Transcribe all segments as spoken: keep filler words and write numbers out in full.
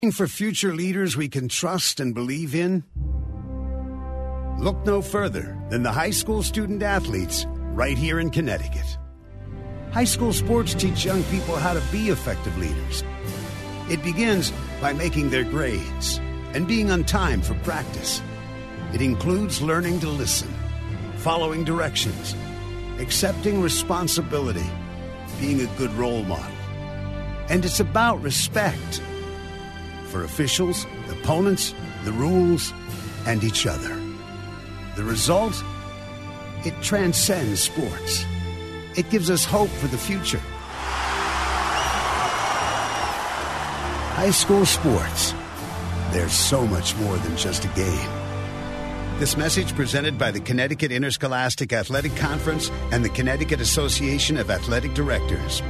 For future leaders we can trust and believe in? Look no further than the high school student athletes right here in Connecticut. High school sports teach young people how to be effective leaders. It begins by making their grades and being on time for practice. It includes learning to listen, following directions, accepting responsibility, being a good role model. And it's about respect for officials, opponents, the rules, and each other. The result? It transcends sports. It gives us hope for the future. High school sports. There's so much more than just a game. This message presented by the Connecticut Interscholastic Athletic Conference and the Connecticut Association of Athletic Directors.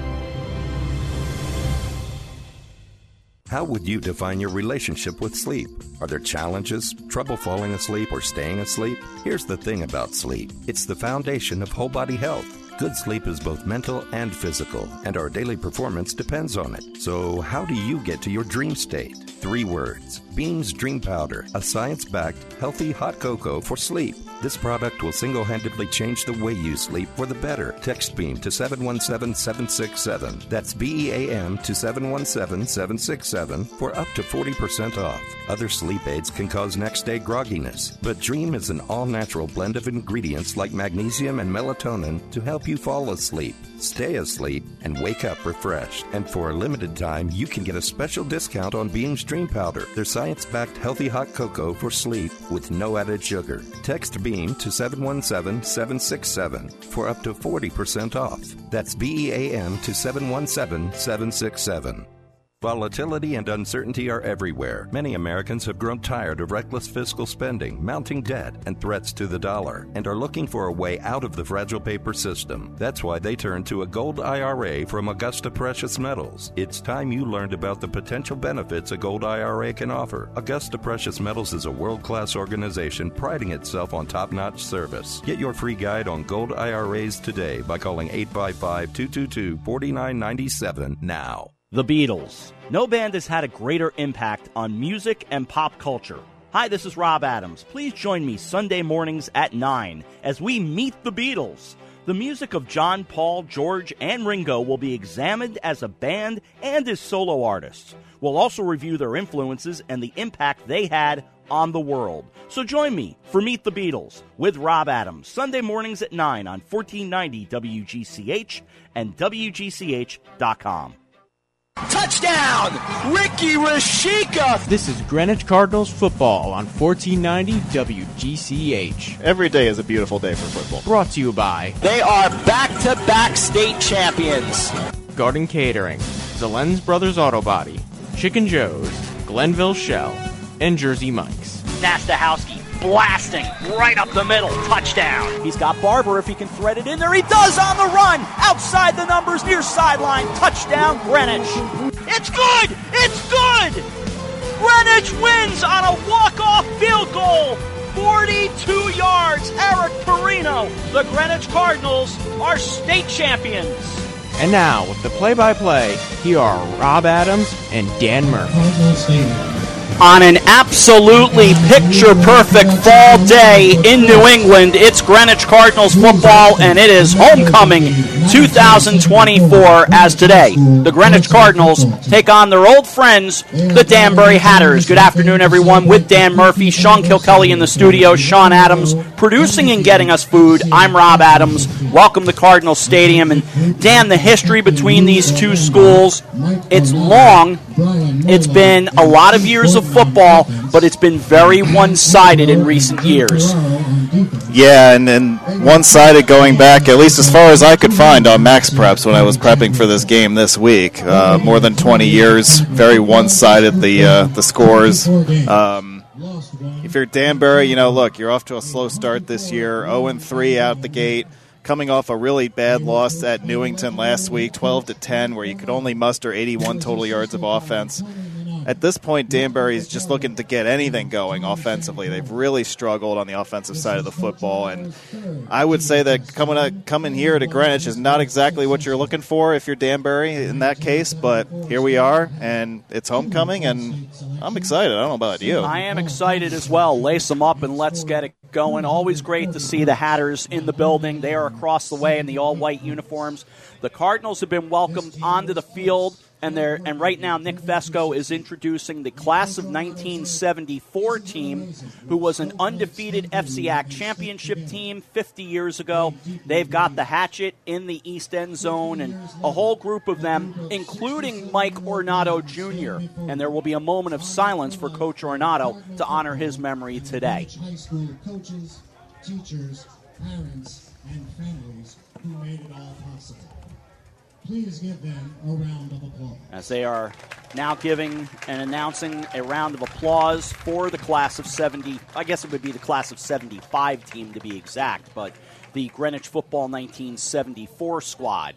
How would you define your relationship with sleep? Are there challenges, trouble falling asleep or staying asleep? Here's the thing about sleep. It's the foundation of whole body health. Good sleep is both mental and physical, and our daily performance depends on it. So how do you get to your dream state? Three words. Beam's Dream Powder, a science-backed, healthy hot cocoa for sleep. This product will single-handedly change the way you sleep for the better. Text Beam to seven one seven, seven six seven. That's B E A M to seven one seven, seven six seven for up to forty percent off. Other sleep aids can cause next-day grogginess, but Dream is an all-natural blend of ingredients like magnesium and melatonin to help you fall asleep, stay asleep, and wake up refreshed. And for a limited time, you can get a special discount on Beam's Dream Powder, their science-backed healthy hot cocoa for sleep with no added sugar. Text Beam to seven one seven, seven six seven for up to forty percent off. That's B E A M to seven one seven, seven six seven. Volatility and uncertainty are everywhere. Many Americans have grown tired of reckless fiscal spending, mounting debt, and threats to the dollar, and are looking for a way out of the fragile paper system. That's why they turn to a gold I R A from Augusta Precious Metals. It's time you learned about the potential benefits a gold I R A can offer. Augusta Precious Metals is a world-class organization priding itself on top-notch service. Get your free guide on gold I R As today by calling eight five five, two two two, four nine nine seven now. The Beatles. No band has had a greater impact on music and pop culture. Hi, this is Rob Adams. Please join me Sunday mornings at nine as we meet the Beatles. The music of John, Paul, George, and Ringo will be examined as a band and as solo artists. We'll also review their influences and the impact they had on the world. So join me for Meet the Beatles with Rob Adams, Sunday mornings at nine on fourteen ninety W G C H and W G C H dot com. Touchdown! Ricky Rashika! This is Greenwich Cardinals football on fourteen ninety W G C H. Every day is a beautiful day for football. Brought to you by... They are back-to-back state champions. Garden Catering, Zelen's Brothers Auto Body, Chicken Joe's, Glenville Shell, and Jersey Mike's. Nastahowski blasting right up the middle. Touchdown. He's got Barber if he can thread it in there. He does on the run. Outside the numbers, near sideline. Touchdown, Greenwich. It's good. It's good. Greenwich wins on a walk-off field goal. forty-two yards. Eric Perino. The Greenwich Cardinals are state champions. And now, with the play-by-play, here are Rob Adams and Dan Murphy. On an absolutely picture-perfect fall day in New England, it's Greenwich Cardinals football, and it is homecoming two thousand twenty-four as today. The Greenwich Cardinals take on their old friends, the Danbury Hatters. Good afternoon, everyone, with Dan Murphy, Sean Kilkelly in the studio, Sean Adams producing and getting us food. I'm Rob Adams. Welcome to Cardinal Stadium. And Dan, the history between these two schools, it's long. It's been a lot of years of football, but it's been very one-sided in recent years. Yeah, and, and one-sided going back, at least as far as I could find on Max Preps when I was prepping for this game this week. Uh, more than twenty years, very one-sided, the uh, the scores. Um, if you're Danbury, you know, look, you're off to a slow start this year, oh and three out the gate. Coming off a really bad loss at Newington last week, twelve to ten, where you could only muster eighty-one total yards of offense. at this point, Danbury is just looking to get anything going offensively. They've really struggled on the offensive side of the football, and I would say that coming up, coming here to Greenwich is not exactly what you're looking for if you're Danbury in that case, but here we are, and it's homecoming, and I'm excited. I don't know about you. I am excited as well. Lace them up and let's get it going. Always great to see the Hatters in the building. They are across the way in the all-white uniforms. The Cardinals have been welcomed onto the field, and they're, and right now Nick Fesco is introducing the class of nineteen seventy-four team, who was an undefeated F C A C championship team fifty years ago. They've got the hatchet in the East End zone, and a whole group of them, including Mike Ornato Junior And there will be a moment of silence for Coach Ornato to honor his memory today. High school coaches, teachers, parents, and families who made it all possible. Please give them a round of applause. As they are now giving and announcing a round of applause for the class of seventy, I guess it would be the class of seventy-five team to be exact, but the Greenwich Football nineteen seventy-four squad.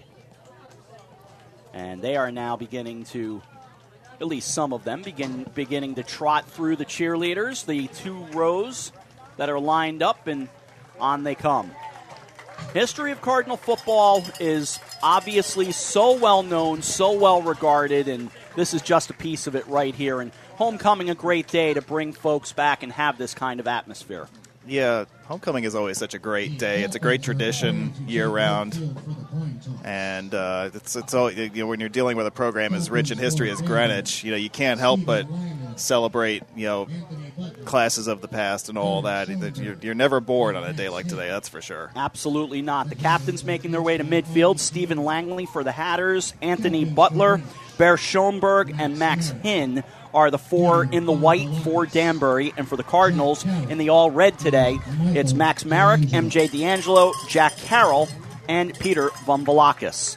And they are now beginning to, at least some of them, begin beginning to trot through the cheerleaders, the two rows that are lined up, and on they come. History of Cardinal football is obviously so well known, so well regarded, and this is just a piece of it right here. And homecoming, a great day to bring folks back and have this kind of atmosphere. Yeah, homecoming is always such a great day. It's a great tradition year-round, and uh, it's it's all, you know, when you're dealing with a program as rich in history as Greenwich, you know, you can't help but celebrate, you know, classes of the past and all that. You're, you're never bored on a day like today, that's for sure. Absolutely not. The captains making their way to midfield: Stephen Langley for the Hatters, Anthony Butler, Bear Schoenberg, and Max Hinn are the four in the white for Danbury. And for the Cardinals, in the all-red today, it's Max Marek, M J D'Angelo, Jack Carroll, and Peter Von Velakis.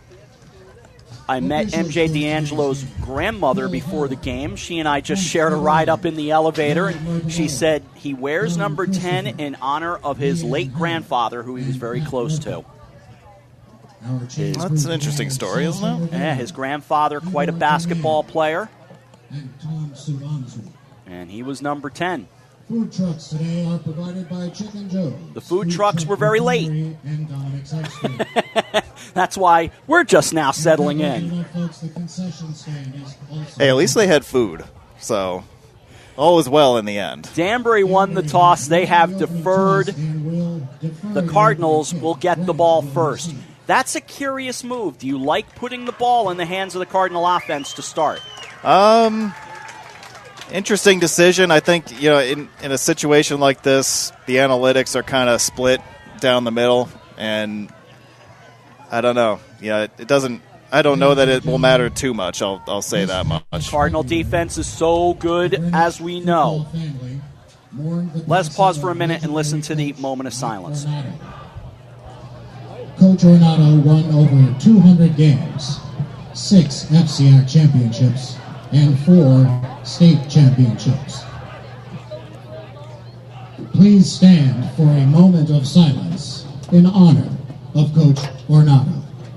I met M J D'Angelo's grandmother before the game. She and I just shared a ride up in the elevator, and she said he wears number ten in honor of his late grandfather, who he was very close to. His, That's an interesting story, isn't it? Yeah, his grandfather, quite a basketball player. And he was number ten. Food trucks today are provided by Chicken Joe's. The food trucks were very late. That's why we're just now settling in. Hey, at least they had food, so all was well in the end. Danbury won the toss. They have deferred. The Cardinals will get the ball first. That's a curious move. Do you like putting the ball in the hands of the Cardinal offense to start? Um, interesting decision. I think, you know, in, in a situation like this, the analytics are kind of split down the middle, and I don't know. Yeah, it, it doesn't. I don't know that it will matter too much. I'll I'll say that much. Cardinal defense is so good, as we know. Let's pause for a minute and listen to the moment of silence. Coach Ornato won over two hundred games, six F C A C championships, and four state championships. Please stand for a moment of silence in honor of Coach Ornato.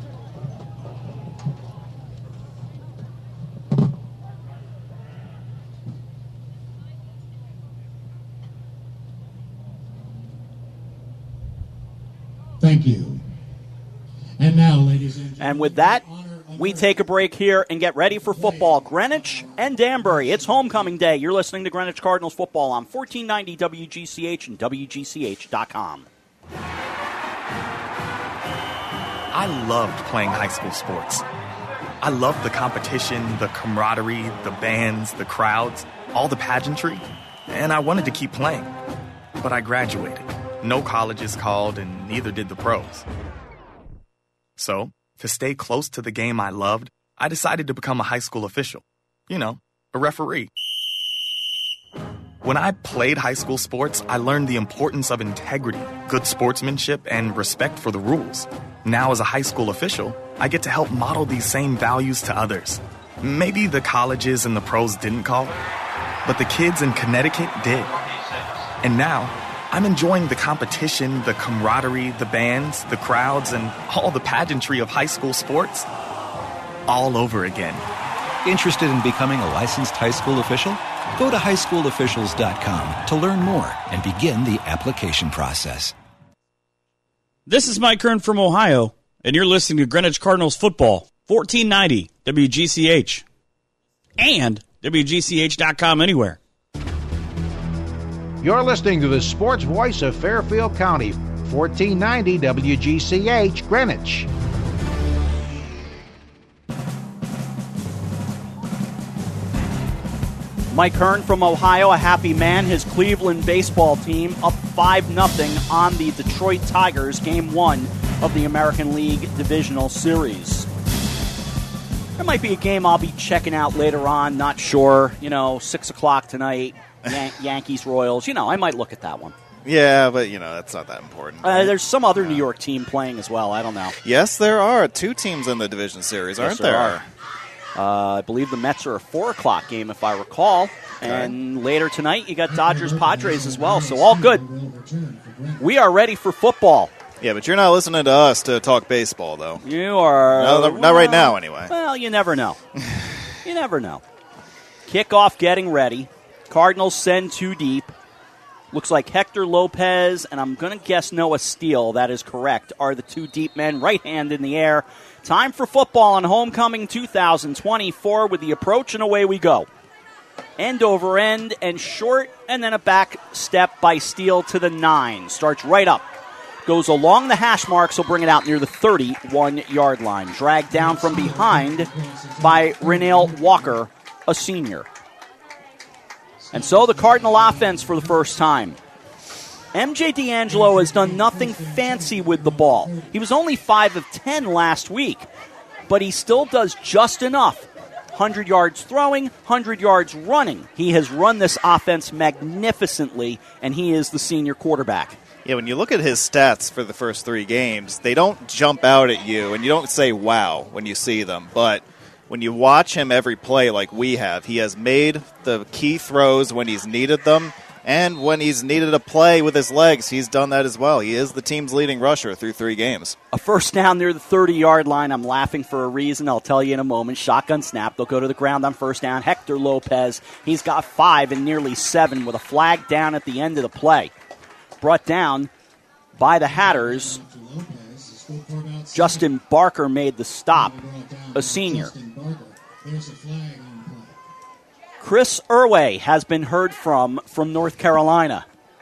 Thank you. And now, ladies and gentlemen. And with that, we take a break here and get ready for football. Greenwich and Danbury. It's homecoming day. You're listening to Greenwich Cardinals football on fourteen ninety W G C H and W G C H dot com. I loved playing high school sports. I loved the competition, the camaraderie, the bands, the crowds, all the pageantry, and I wanted to keep playing. But I graduated. No colleges called, and neither did the pros. So, to stay close to the game I loved, I decided to become a high school official. You know, a referee. When I played high school sports, I learned the importance of integrity, good sportsmanship, and respect for the rules. Now, as a high school official, I get to help model these same values to others. Maybe the colleges and the pros didn't call, but the kids in Connecticut did. And now, I'm enjoying the competition, the camaraderie, the bands, the crowds, and all the pageantry of high school sports all over again. Interested in becoming a licensed high school official? Go to high school officials dot com to learn more and begin the application process. This is Mike Kern from Ohio, and you're listening to Greenwich Cardinals football, fourteen ninety W G C H, and W G C H dot com anywhere. You're listening to the sports voice of Fairfield County, fourteen ninety W G C H, Greenwich. Mike Hearn from Ohio, a happy man. His Cleveland baseball team up five nothing on the Detroit Tigers, game one of the American League Divisional Series. There might be a game I'll be checking out later on, not sure. You know, six o'clock tonight, Yan- Yankees, Royals. You know, I might look at that one. Yeah, but, you know, that's not that important. Uh, there's some other New York team playing as well. I don't know. Yes, there are. Two teams in the division series, aren't yes, there? there? Are. Uh, I believe the Mets are a four o'clock game, if I recall. And right. Later tonight, you got Dodgers-Padres as well, so all good. We are ready for football. Yeah, but you're not listening to us to talk baseball, though. You are. No, not well, right now, anyway. Well, you never know. You never know. Kickoff getting ready. Cardinals send two deep. Looks like Hector Lopez, and I'm going to guess Noah Steele, that is correct, are the two deep men, right hand in the air. Time for football on Homecoming two thousand twenty-four with the approach, and away we go. End over end and short, and then a back step by Steele to the nine. Starts right up. Goes along the hash marks, will bring it out near the thirty-one-yard line. Dragged down from behind by Renell Walker, a senior. And so the Cardinal offense for the first time. M J D'Angelo has done nothing fancy with the ball. He was only five of ten last week, but he still does just enough. one hundred yards throwing, one hundred yards running. He has run this offense magnificently, and he is the senior quarterback. Yeah, when you look at his stats for the first three games, they don't jump out at you, and you don't say, wow, when you see them. But when you watch him every play like we have, he has made the key throws when he's needed them. And when he's needed a play with his legs, he's done that as well. He is the team's leading rusher through three games. A first down near the thirty-yard line. I'm laughing for a reason. I'll tell you in a moment. Shotgun snap. They'll go to the ground on first down. Hector Lopez, he's got five and nearly seven with a flag down at the end of the play. Brought down by the Hatters. Justin Barker made the stop, a senior. Chris Irway has been heard from from North Carolina.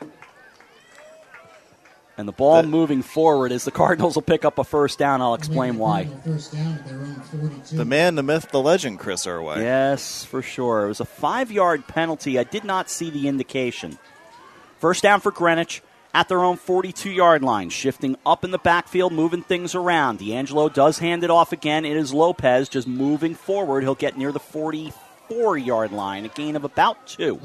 And the ball the, moving forward as the Cardinals will pick up a first down. I'll explain why. The man, the myth, the legend, Chris Irway. Yes, for sure. It was a five-yard penalty. I did not see the indication. First down for Greenwich at their own forty-two-yard line. Shifting up in the backfield, moving things around. D'Angelo does hand it off again. It is Lopez just moving forward. He'll get near the forty-four-yard line, a gain of about two.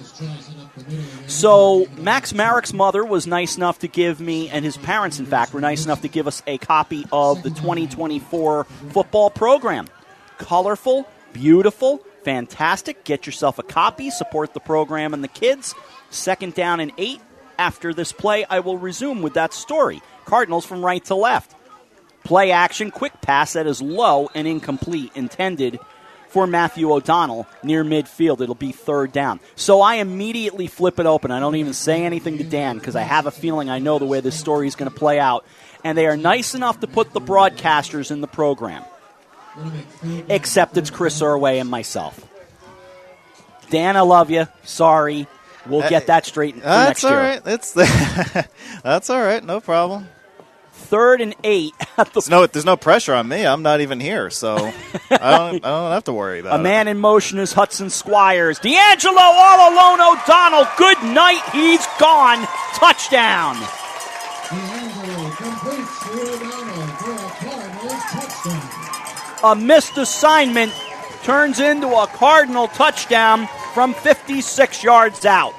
So Max Marek's mother was nice enough to give me, and his parents, in fact, were nice enough to give us a copy of the twenty twenty-four football program. Colorful, beautiful, fantastic. Get yourself a copy. Support the program and the kids. Second down and eight. After this play, I will resume with that story. Cardinals from right to left. Play action, quick pass that is low and incomplete, intended for Matthew O'Donnell near midfield. It'll be third down. So I immediately flip it open. I don't even say anything to Dan because I have a feeling I know the way this story is going to play out. And they are nice enough to put the broadcasters in the program. Except it's Chris Irway and myself. Dan, I love you. Sorry. We'll get that straight for uh, next year. All right. It's the that's all right. No problem. Third and eight. At the there's, no, there's no pressure on me. I'm not even here, so I don't I don't have to worry about it. A man in motion is Hudson Squires. D'Angelo all alone. O'Donnell. Good night. He's gone. Touchdown. D'Angelo completes to O'Donnell for a Cardinals touchdown. A missed assignment turns into a Cardinal touchdown from fifty-six yards out.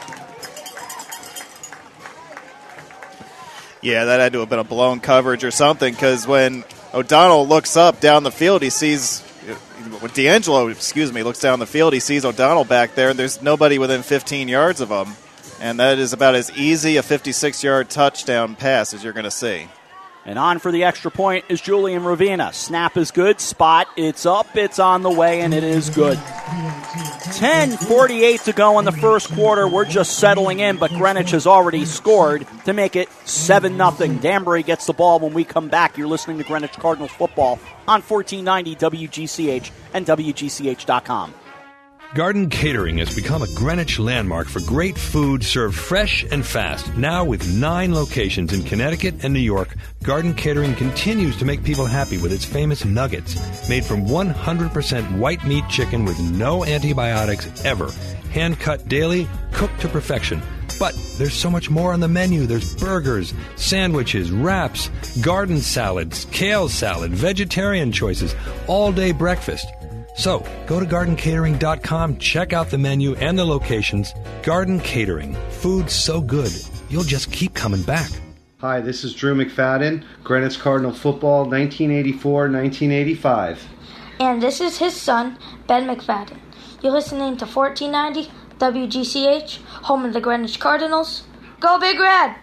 Yeah, that had to have been a blown coverage or something, because when O'Donnell looks up down the field, he sees, when D'Angelo, excuse me, looks down the field, he sees O'Donnell back there, and there's nobody within fifteen yards of him. And that is about as easy a fifty-six-yard touchdown pass as you're going to see. And on for the extra point is Julian Ravina. Snap is good. Spot, it's up, it's on the way, and it is good. ten forty-eight to go in the first quarter. We're just settling in, but Greenwich has already scored to make it seven nothing. Danbury gets the ball when we come back. You're listening to Greenwich Cardinals football on fourteen ninety W G C H and W G C H dot com. Garden Catering has become a Greenwich landmark for great food served fresh and fast. Now with nine locations in Connecticut and New York, Garden Catering continues to make people happy with its famous nuggets, made from one hundred percent white meat chicken with no antibiotics ever. Hand-cut daily, cooked to perfection. But there's so much more on the menu. There's burgers, sandwiches, wraps, garden salads, kale salad, vegetarian choices, all-day breakfast. So, go to garden catering dot com, check out the menu and the locations. Garden Catering. Food so good, you'll just keep coming back. Hi, this is Drew McFadden, Greenwich Cardinal football, nineteen eighty-four nineteen eighty-five. And this is his son, Ben McFadden. You're listening to fourteen ninety W G C H, home of the Greenwich Cardinals. Go Big Red!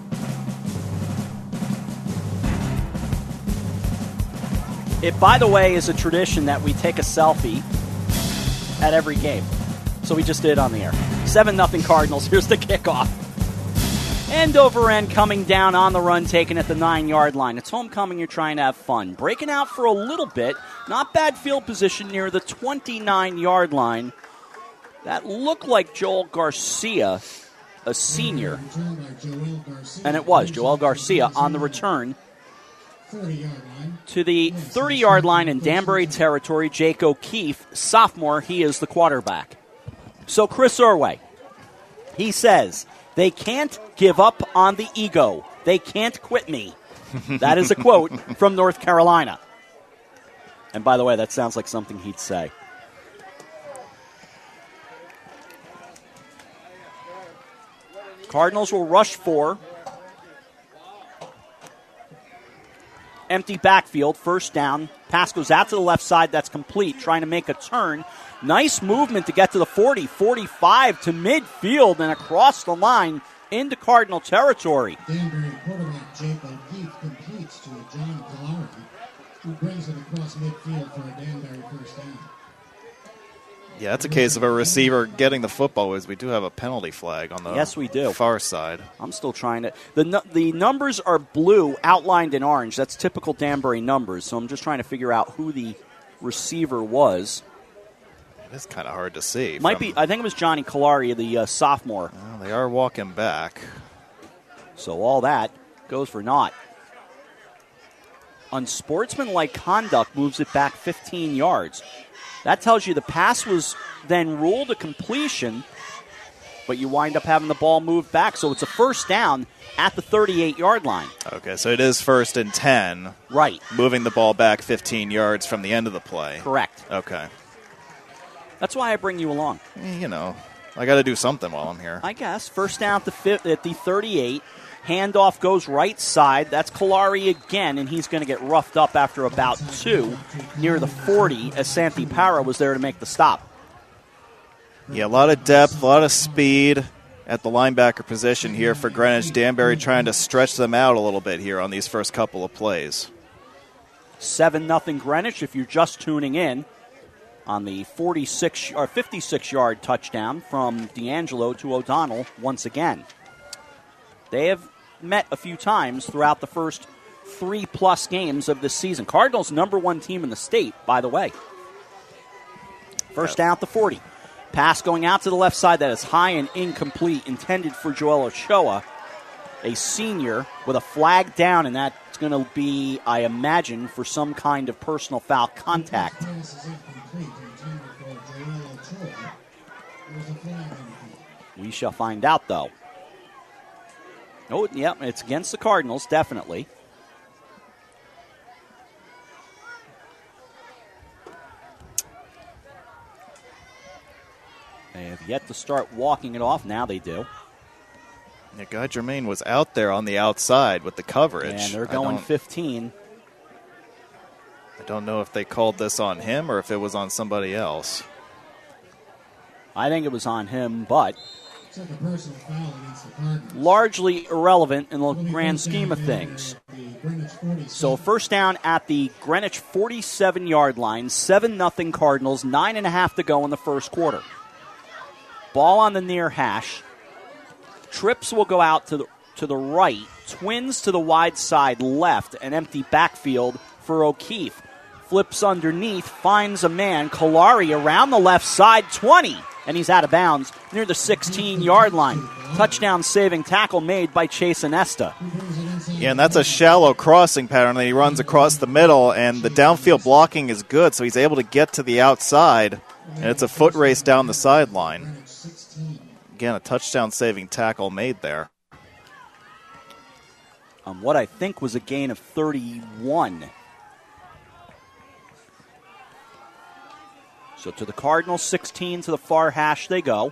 It, by the way, is a tradition that we take a selfie at every game. So we just did it on the air. seven nothing Cardinals. Here's the kickoff. End over end coming down on the run, taken at the nine-yard line. It's homecoming. You're trying to have fun. Breaking out for a little bit. Not bad field position near the twenty-nine-yard line. That looked like Joel Garcia, a senior. And it was Joel Garcia on the return to the thirty-yard line in Danbury territory. Jake O'Keefe, sophomore, he is the quarterback. So Chris Irway, he says, they can't give up on the ego. They can't quit me. That is a quote from North Carolina. And by the way, that sounds like something he'd say. Cardinals will rush four. Empty backfield, first down. Pass goes out to the left side. That's complete. Trying to make a turn. Nice movement to get to the forty, forty-five to midfield and across the line into Cardinal territory. Danbury quarterback Jake O'Keefe completes to John Kalari, who brings it across midfield for a Danbury first down. Yeah, it's a case of a receiver getting the football. Is we do have a penalty flag on the yes, we do. far side. I'm still trying to. The the numbers are blue, outlined in orange. That's typical Danbury numbers. So I'm just trying to figure out who the receiver was. It is kind of hard to see. Might be. I think it was Johnny Kalari, the uh, sophomore. Well, they are walking back. So all that goes for naught. Unsportsmanlike conduct moves it back fifteen yards. That tells you the pass was then ruled a completion, but you wind up having the ball moved back. So it's a first down at the thirty-eight-yard line. Okay, so it is first and ten. Right. Moving the ball back fifteen yards from the end of the play. Correct. Okay. That's why I bring you along. You know, I got to do something while I'm here. I guess. First down at the, fifth, at the thirty-eight. Handoff goes right side. That's Kalari again, and he's going to get roughed up after about two near the forty as Santi Para was there to make the stop. Yeah, a lot of depth, a lot of speed at the linebacker position here for Greenwich. Danbury trying to stretch them out a little bit here on these first couple of plays. seven nothing Greenwich if you're just tuning in on the forty-six or fifty-six-yard touchdown from D'Angelo to O'Donnell once again. They have met a few times throughout the first three-plus games of this season. Cardinals, number one team in the state, by the way. First down at the forty. Pass going out to the left side that is high and incomplete, intended for Joel Ochoa, a senior, with a flag down, and that's going to be, I imagine, for some kind of personal foul contact. We shall find out, though. Oh, yep, yeah, it's against the Cardinals, definitely. They have yet to start walking it off. Now they do. Yeah, Guy Germain was out there on the outside with the coverage. And they're going fifteen. I don't know if they called this on him or if it was on somebody else. I think it was on him, but largely irrelevant in the grand scheme of things. So first down at the Greenwich forty-seven-yard line, seven nothing Cardinals, nine and a half to go in the first quarter. Ball on the near hash. Trips will go out to the to the right. Twins to the wide side left. An empty backfield for O'Keefe. Flips underneath, finds a man. Kalari around the left side, twenty. And he's out of bounds near the sixteen-yard line. Touchdown saving tackle made by Chase Anesta. Yeah, and that's a shallow crossing pattern that he runs across the middle, and the downfield blocking is good, so he's able to get to the outside, and it's a foot race down the sideline. Again, a touchdown saving tackle made there. On what I think was a gain of thirty-one. So to the Cardinals, sixteen to the far hash they go.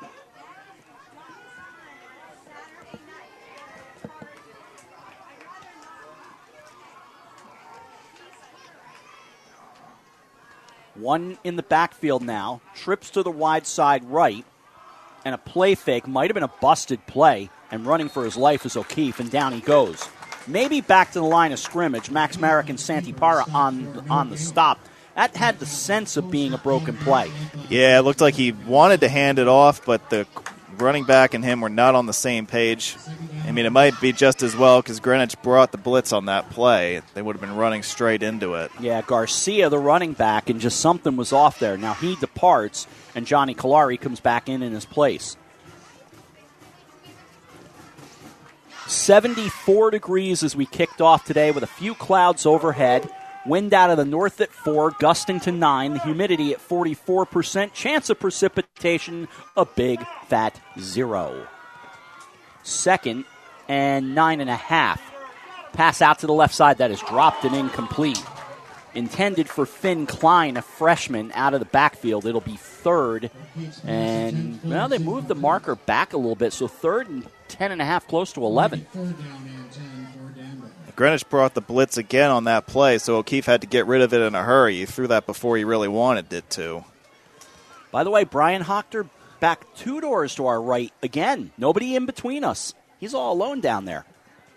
One in the backfield now. Trips to the wide side right. And a play fake. Might have been a busted play. And running for his life is O'Keefe, and down he goes. Maybe back to the line of scrimmage. Max Merrick and Santi Parra on, on the stop. That had the sense of being a broken play. Yeah, it looked like he wanted to hand it off, but the running back and him were not on the same page. I mean, it might be just as well because Greenwich brought the blitz on that play. They would have been running straight into it. Yeah, Garcia, the running back, and just something was off there. Now he departs, and Johnny Kalari comes back in in his place. seventy-four degrees as we kicked off today with a few clouds overhead. Wind out of the north at four, gusting to nine. The humidity at forty-four percent. Chance of precipitation, a big fat zero. Second and nine and a half. Pass out to the left side that is dropped and incomplete. Intended for Finn Klein, a freshman, out of the backfield. It'll be third. And, well, they moved the marker back a little bit, so third and ten and a half, close to eleven. Greenwich brought the blitz again on that play, so O'Keefe had to get rid of it in a hurry. He threw that before he really wanted it to. By the way, Brian Hochter back two doors to our right again. Nobody in between us. He's all alone down there.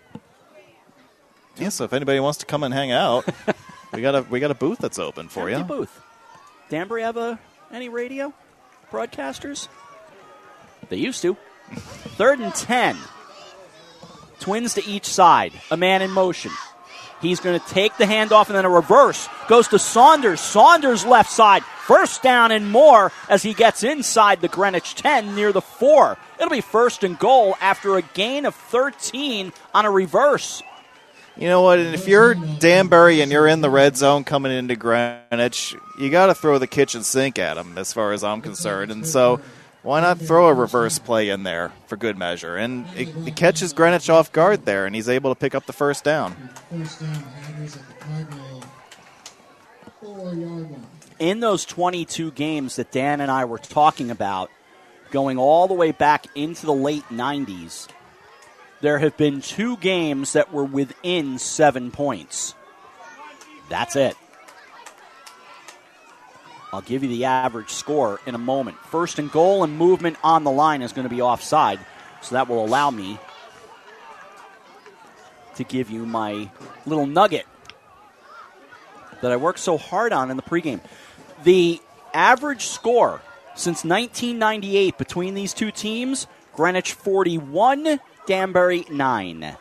Yeah, so if anybody wants to come and hang out, we got a we got a booth that's open for Empty you. Booth. Danbury have a, any radio broadcasters? They used to. Third and ten. Twins to each side. A man in motion. He's going to take the handoff and then a reverse. Goes to Saunders. Saunders left side. First down and more as he gets inside the Greenwich ten near the four. It'll be first and goal after a gain of thirteen on a reverse. You know what? And if you're Danbury and you're in the red zone coming into Greenwich, you got to throw the kitchen sink at him as far as I'm concerned. And so why not throw a reverse play in there for good measure? And it, it catches Greenwich off guard there, and he's able to pick up the first down. First down, Hatters at the Cardinal four-yard line. In those twenty-two games that Dan and I were talking about, going all the way back into the late nineties, there have been two games that were within seven points. That's it. I'll give you the average score in a moment. First and goal, and movement on the line is going to be offside, so that will allow me to give you my little nugget that I worked so hard on in the pregame. The average score since nineteen ninety-eight between these two teams, Greenwich forty-one, Danbury nine.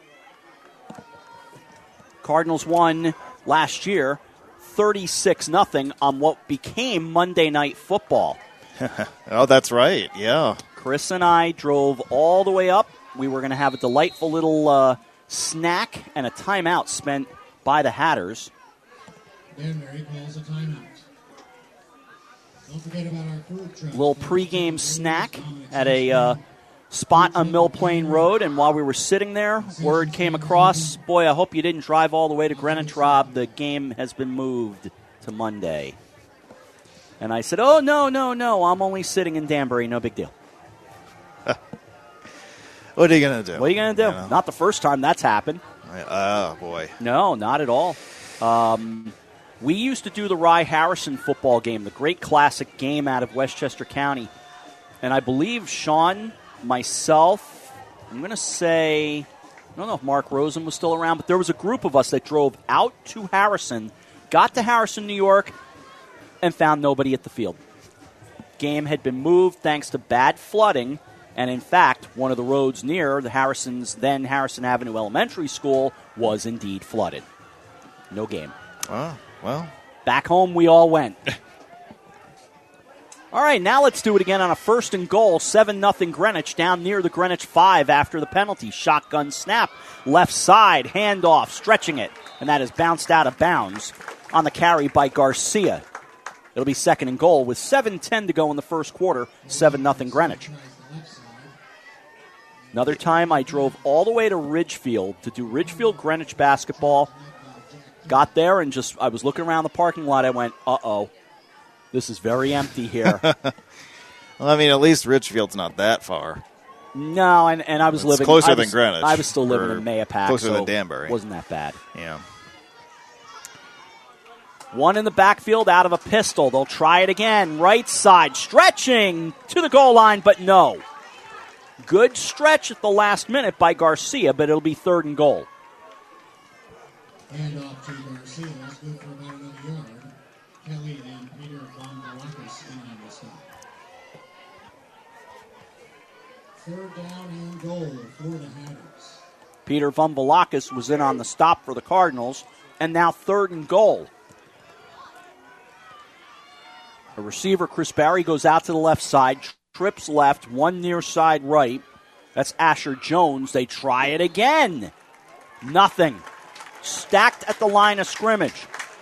Cardinals won last year thirty-six nothing on what became Monday Night Football. Oh, that's right, yeah. Chris and I drove all the way up. We were going to have a delightful little uh, snack and a timeout spent by the Hatters. Danbury calls a timeout. Don't forget about our food truck. Little pregame snack at a uh, spot on Mill Plain Road, and while we were sitting there, word came across, boy, I hope you didn't drive all the way to Greenwich, Rob. The game has been moved to Monday. And I said, oh, no, no, no, I'm only sitting in Danbury, no big deal. What are you going to do? What are you going to do? You know? Not the first time that's happened. Oh, boy. No, not at all. Um, we used to do the Rye Harrison football game, the great classic game out of Westchester County. And I believe Sean, myself, I'm going to say, don't know if Mark Rosen was still around, but there was a group of us that drove out to Harrison, got to Harrison, New York, and found nobody at the field. Game had been moved thanks to bad flooding, and in fact, one of the roads near the Harrison's then Harrison Avenue Elementary School was indeed flooded. No game. Oh, well. Back home we all went. All right, now let's do it again on a first and goal. seven nothing Greenwich down near the Greenwich five after the penalty. Shotgun snap, left side, handoff, stretching it. And that is bounced out of bounds on the carry by Garcia. It'll be second and goal with seven ten to go in the first quarter. seven nothing Greenwich. Another time I drove all the way to Ridgefield to do Ridgefield Greenwich basketball. Got there and just, I was looking around the parking lot. I went, uh-oh. This is very empty here. Well, I mean, at least Ridgefield's not that far. No, and, and I was it's living... closer I was, than Greenwich. I was still living in Mayapack, closer so than Danbury. It wasn't that bad. Yeah. One in the backfield out of a pistol. They'll try it again. Right side, stretching to the goal line, but no. Good stretch at the last minute by Garcia, but it'll be third and goal. Hand off to Garcia. That's good for about another yard. Kelly and Peter Vombalakis in on the stop. Third down and goal for the Hatters. Peter Vombalakis was in on the stop for the Cardinals, and now third and goal. A receiver, Chris Barry, goes out to the left side, trips left, one near side right. That's Asher Jones. They try it again. Nothing. Stacked at the line of scrimmage.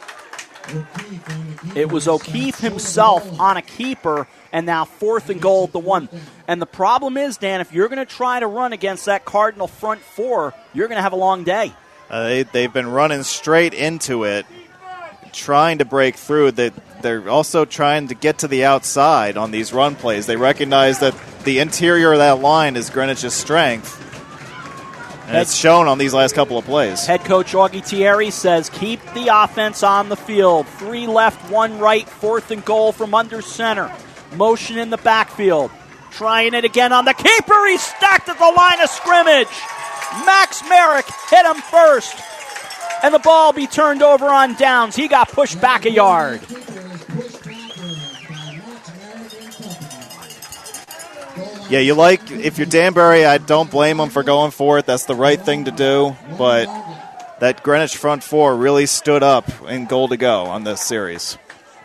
It was O'Keefe himself on a keeper, and now fourth and goal at the one. And the problem is, Dan, if you're going to try to run against that Cardinal front four, you're going to have a long day. Uh, they, they've been running straight into it, trying to break through. They, they're also trying to get to the outside on these run plays. They recognize that the interior of that line is Greenwich's strength. And it's shown on these last couple of plays. Head coach Augie Thierry says keep the offense on the field. Three left, one right, fourth and goal from under center. Motion in the backfield. Trying it again on the keeper. He's stacked at the line of scrimmage. Max Merrick hit him first. And the ball be turned over on downs. He got pushed back a yard. Yeah, you like, if you're Danbury, I don't blame them for going for it. That's the right thing to do. But that Greenwich front four really stood up in goal to go on this series.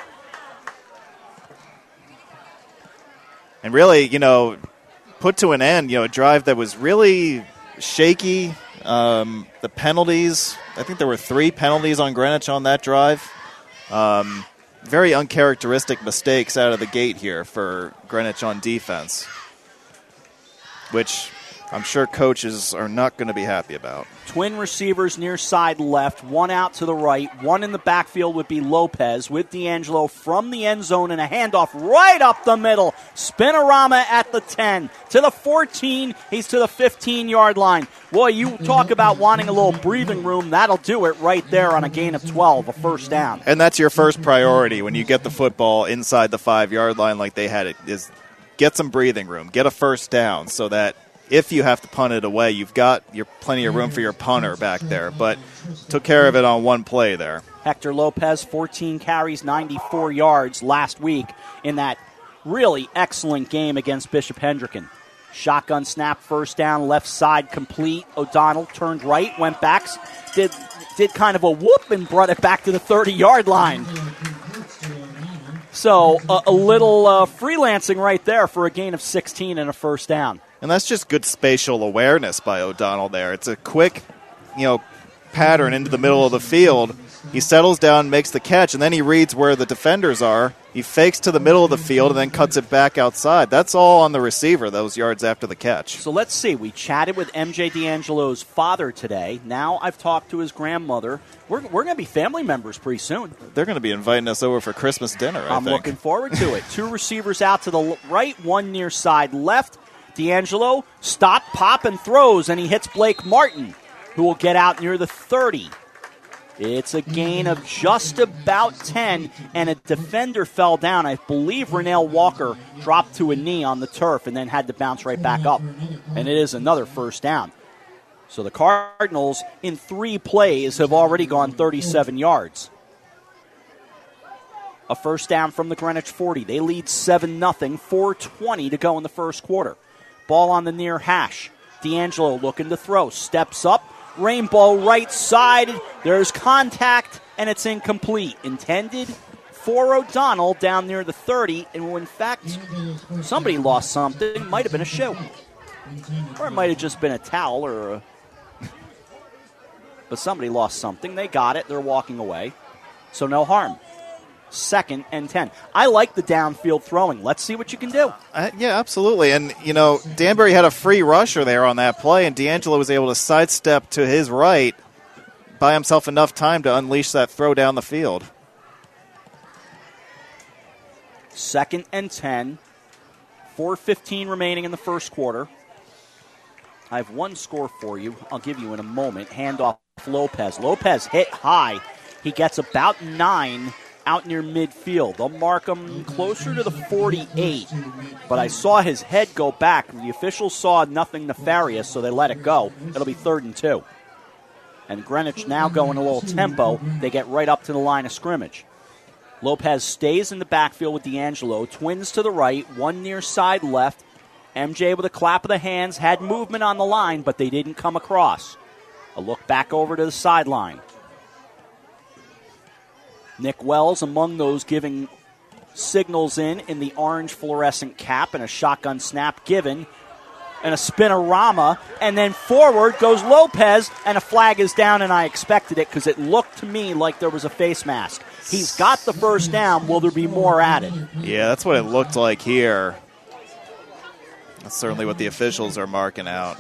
And really, you know, put to an end, you know, a drive that was really shaky. Um, the penalties, I think there were three penalties on Greenwich on that drive. Um, very uncharacteristic mistakes out of the gate here for Greenwich on defense, which I'm sure coaches are not going to be happy about. Twin receivers near side left, one out to the right. One in the backfield would be Lopez with D'Angelo from the end zone and a handoff right up the middle. Spinorama at the ten. To the fourteen, he's to the fifteen-yard line. Boy, you talk about wanting a little breathing room. That'll do it right there on a gain of twelve, a first down. And that's your first priority when you get the football inside the five-yard line like they had it, is get some breathing room, get a first down so that if you have to punt it away, you've got your plenty of room for your punter back there. But took care of it on one play there. Hector Lopez, fourteen carries, ninety-four yards last week in that really excellent game against Bishop Hendricken. Shotgun snap, first down, left side complete. O'Donnell turned right, went back, did did kind of a whoop and brought it back to the thirty-yard line. So a, a little uh, freelancing right there for a gain of sixteen and a first down. And that's just good spatial awareness by O'Donnell there. It's a quick, you know, pattern into the middle of the field. He settles down, makes the catch, and then he reads where the defenders are. He fakes to the middle of the field and then cuts it back outside. That's all on the receiver, those yards after the catch. So let's see. We chatted with M J D'Angelo's father today. Now I've talked to his grandmother. We're, we're going to be family members pretty soon. They're going to be inviting us over for Christmas dinner, I I'm think. looking forward to it. Two receivers out to the right, one near side left. D'Angelo, stop, pop, and throws, and he hits Blake Martin, who will get out near the thirty. It's a gain of just about ten, and a defender fell down. I believe Renell Walker dropped to a knee on the turf and then had to bounce right back up. And it is another first down. So the Cardinals, in three plays, have already gone thirty-seven yards. A first down from the Greenwich forty. They lead seven nothing, four twenty to go in the first quarter. Ball on the near hash. D'Angelo looking to throw. Steps up. Rainbow right side. There's contact, and it's incomplete. Intended for O'Donnell down near the thirty, and in fact, somebody lost something. Might have been a shoe. Or it might have just been a towel or a... But somebody lost something. They got it. They're walking away. So no harm. Second and ten. I like the downfield throwing. Let's see what you can do. Uh, yeah, absolutely. And, you know, Danbury had a free rusher there on that play, and D'Angelo was able to sidestep to his right, buy himself enough time to unleash that throw down the field. Second and ten. four fifteen remaining in the first quarter. I have one score for you. I'll give you in a moment. Handoff Lopez. Lopez hit high. He gets about nine out near midfield. They'll mark him closer to the forty-eight, but I saw his head go back. The officials saw nothing nefarious, so they let it go. It'll be third and two. And Greenwich now going a little tempo. They get right up to the line of scrimmage. Lopez stays in the backfield with D'Angelo. Twins to the right, one near side left. M J with a clap of the hands, had movement on the line, but they didn't come across. A look back over to the sideline. Nick Wells among those giving signals in in the orange fluorescent cap, and a shotgun snap given, and a spinorama, and then forward goes Lopez, and a flag is down, and I expected it because it looked to me like there was a face mask. He's got the first down. Will there be more added? Yeah, that's what it looked like here. That's certainly what the officials are marking out.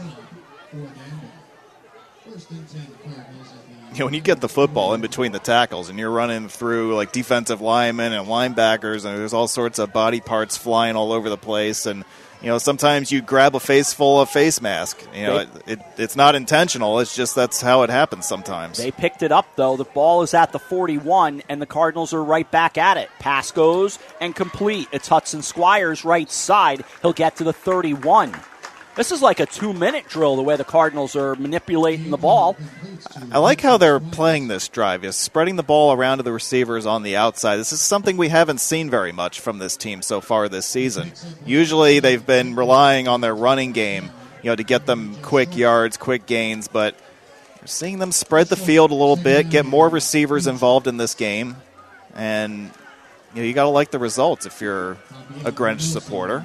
You know, when you get the football in between the tackles and you're running through like defensive linemen and linebackers, and there's all sorts of body parts flying all over the place, and you know, sometimes you grab a face full of face mask. You know, they, it, it, it's not intentional. It's just that's how it happens sometimes. They picked it up, though. The ball is at the forty-one, and the Cardinals are right back at it. Pass goes and complete. It's Hudson Squires right side. He'll get to the thirty-one. This is like a two-minute drill, the way the Cardinals are manipulating the ball. I like how they're playing this drive, is spreading the ball around to the receivers on the outside. This is something we haven't seen very much from this team so far this season. Usually they've been relying on their running game, you know, to get them quick yards, quick gains, but you're seeing them spread the field a little bit, get more receivers involved in this game, and you know, you got to like the results if you're a Greenwich supporter.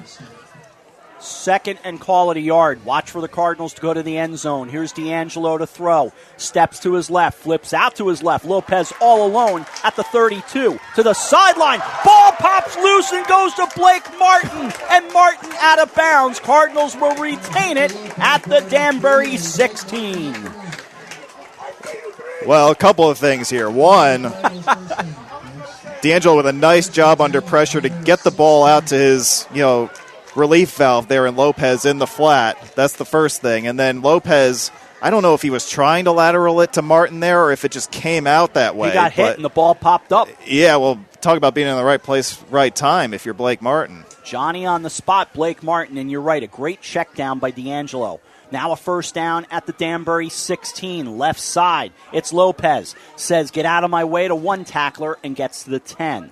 Second and call it a yard. Watch for the Cardinals to go to the end zone. Here's D'Angelo to throw. Steps to his left. Flips out to his left. Lopez all alone at the thirty-two. To the sideline. Ball pops loose and goes to Blake Martin. And Martin out of bounds. Cardinals will retain it at the Danbury sixteen. Well, a couple of things here. One, D'Angelo with a nice job under pressure to get the ball out to his, you know, relief valve there in Lopez in the flat. That's the first thing. And then Lopez, I don't know if he was trying to lateral it to Martin there or if it just came out that way. He got hit and the ball popped up. Yeah, well, talk about being in the right place, right time if you're Blake Martin. Johnny on the spot, Blake Martin, and you're right, a great check down by D'Angelo. Now a first down at the Danbury sixteen, left side. It's Lopez. Says, get out of my way to one tackler, and gets to the ten.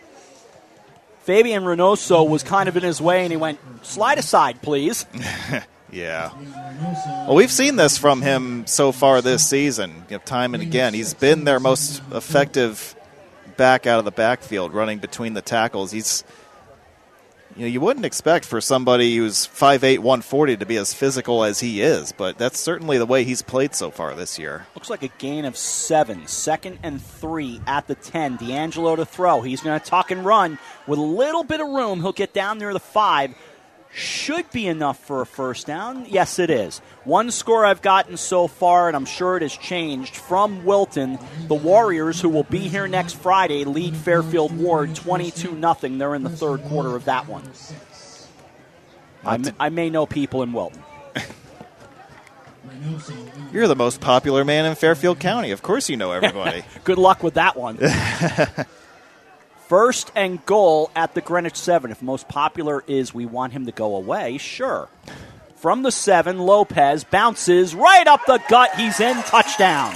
Fabian Reynoso was kind of in his way, and he went, slide aside, please. Yeah. Well, we've seen this from him so far this season, you know, time and again. He's been their most effective back out of the backfield, running between the tackles. He's, you know, you wouldn't expect for somebody who's five eight, one forty to be as physical as he is, but that's certainly the way he's played so far this year. Looks like a gain of seven. Second and three at the ten. D'Angelo to throw. He's going to tuck and run with a little bit of room. He'll get down near the five. Should be enough for a first down. Yes, it is. One score I've gotten so far, and I'm sure it has changed, from Wilton. The Warriors, who will be here next Friday, lead Fairfield Ward twenty-two nothing. They're in the third quarter of that one. I may, I may know people in Wilton. You're the most popular man in Fairfield County. Of course you know everybody. Good luck with that one. First and goal at the Greenwich seven. If most popular is we want him to go away, sure. From the seven, Lopez bounces right up the gut. He's in. Touchdown.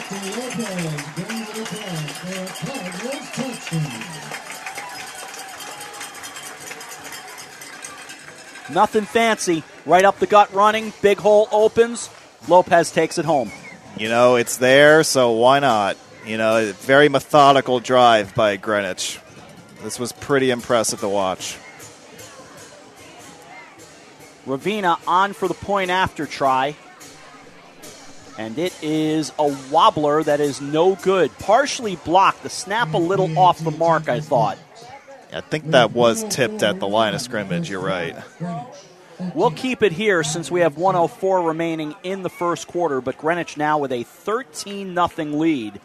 Nothing fancy. Right up the gut running. Big hole opens. Lopez takes it home. You know, it's there, so why not? You know, very methodical drive by Greenwich. This was pretty impressive to watch. Ravina on for the point after try. And it is a wobbler that is no good. Partially blocked. The snap a little off the mark, I thought. I think that was tipped at the line of scrimmage. You're right. We'll keep it here since we have one oh four remaining in the first quarter, but Greenwich now with a thirteen nothing lead.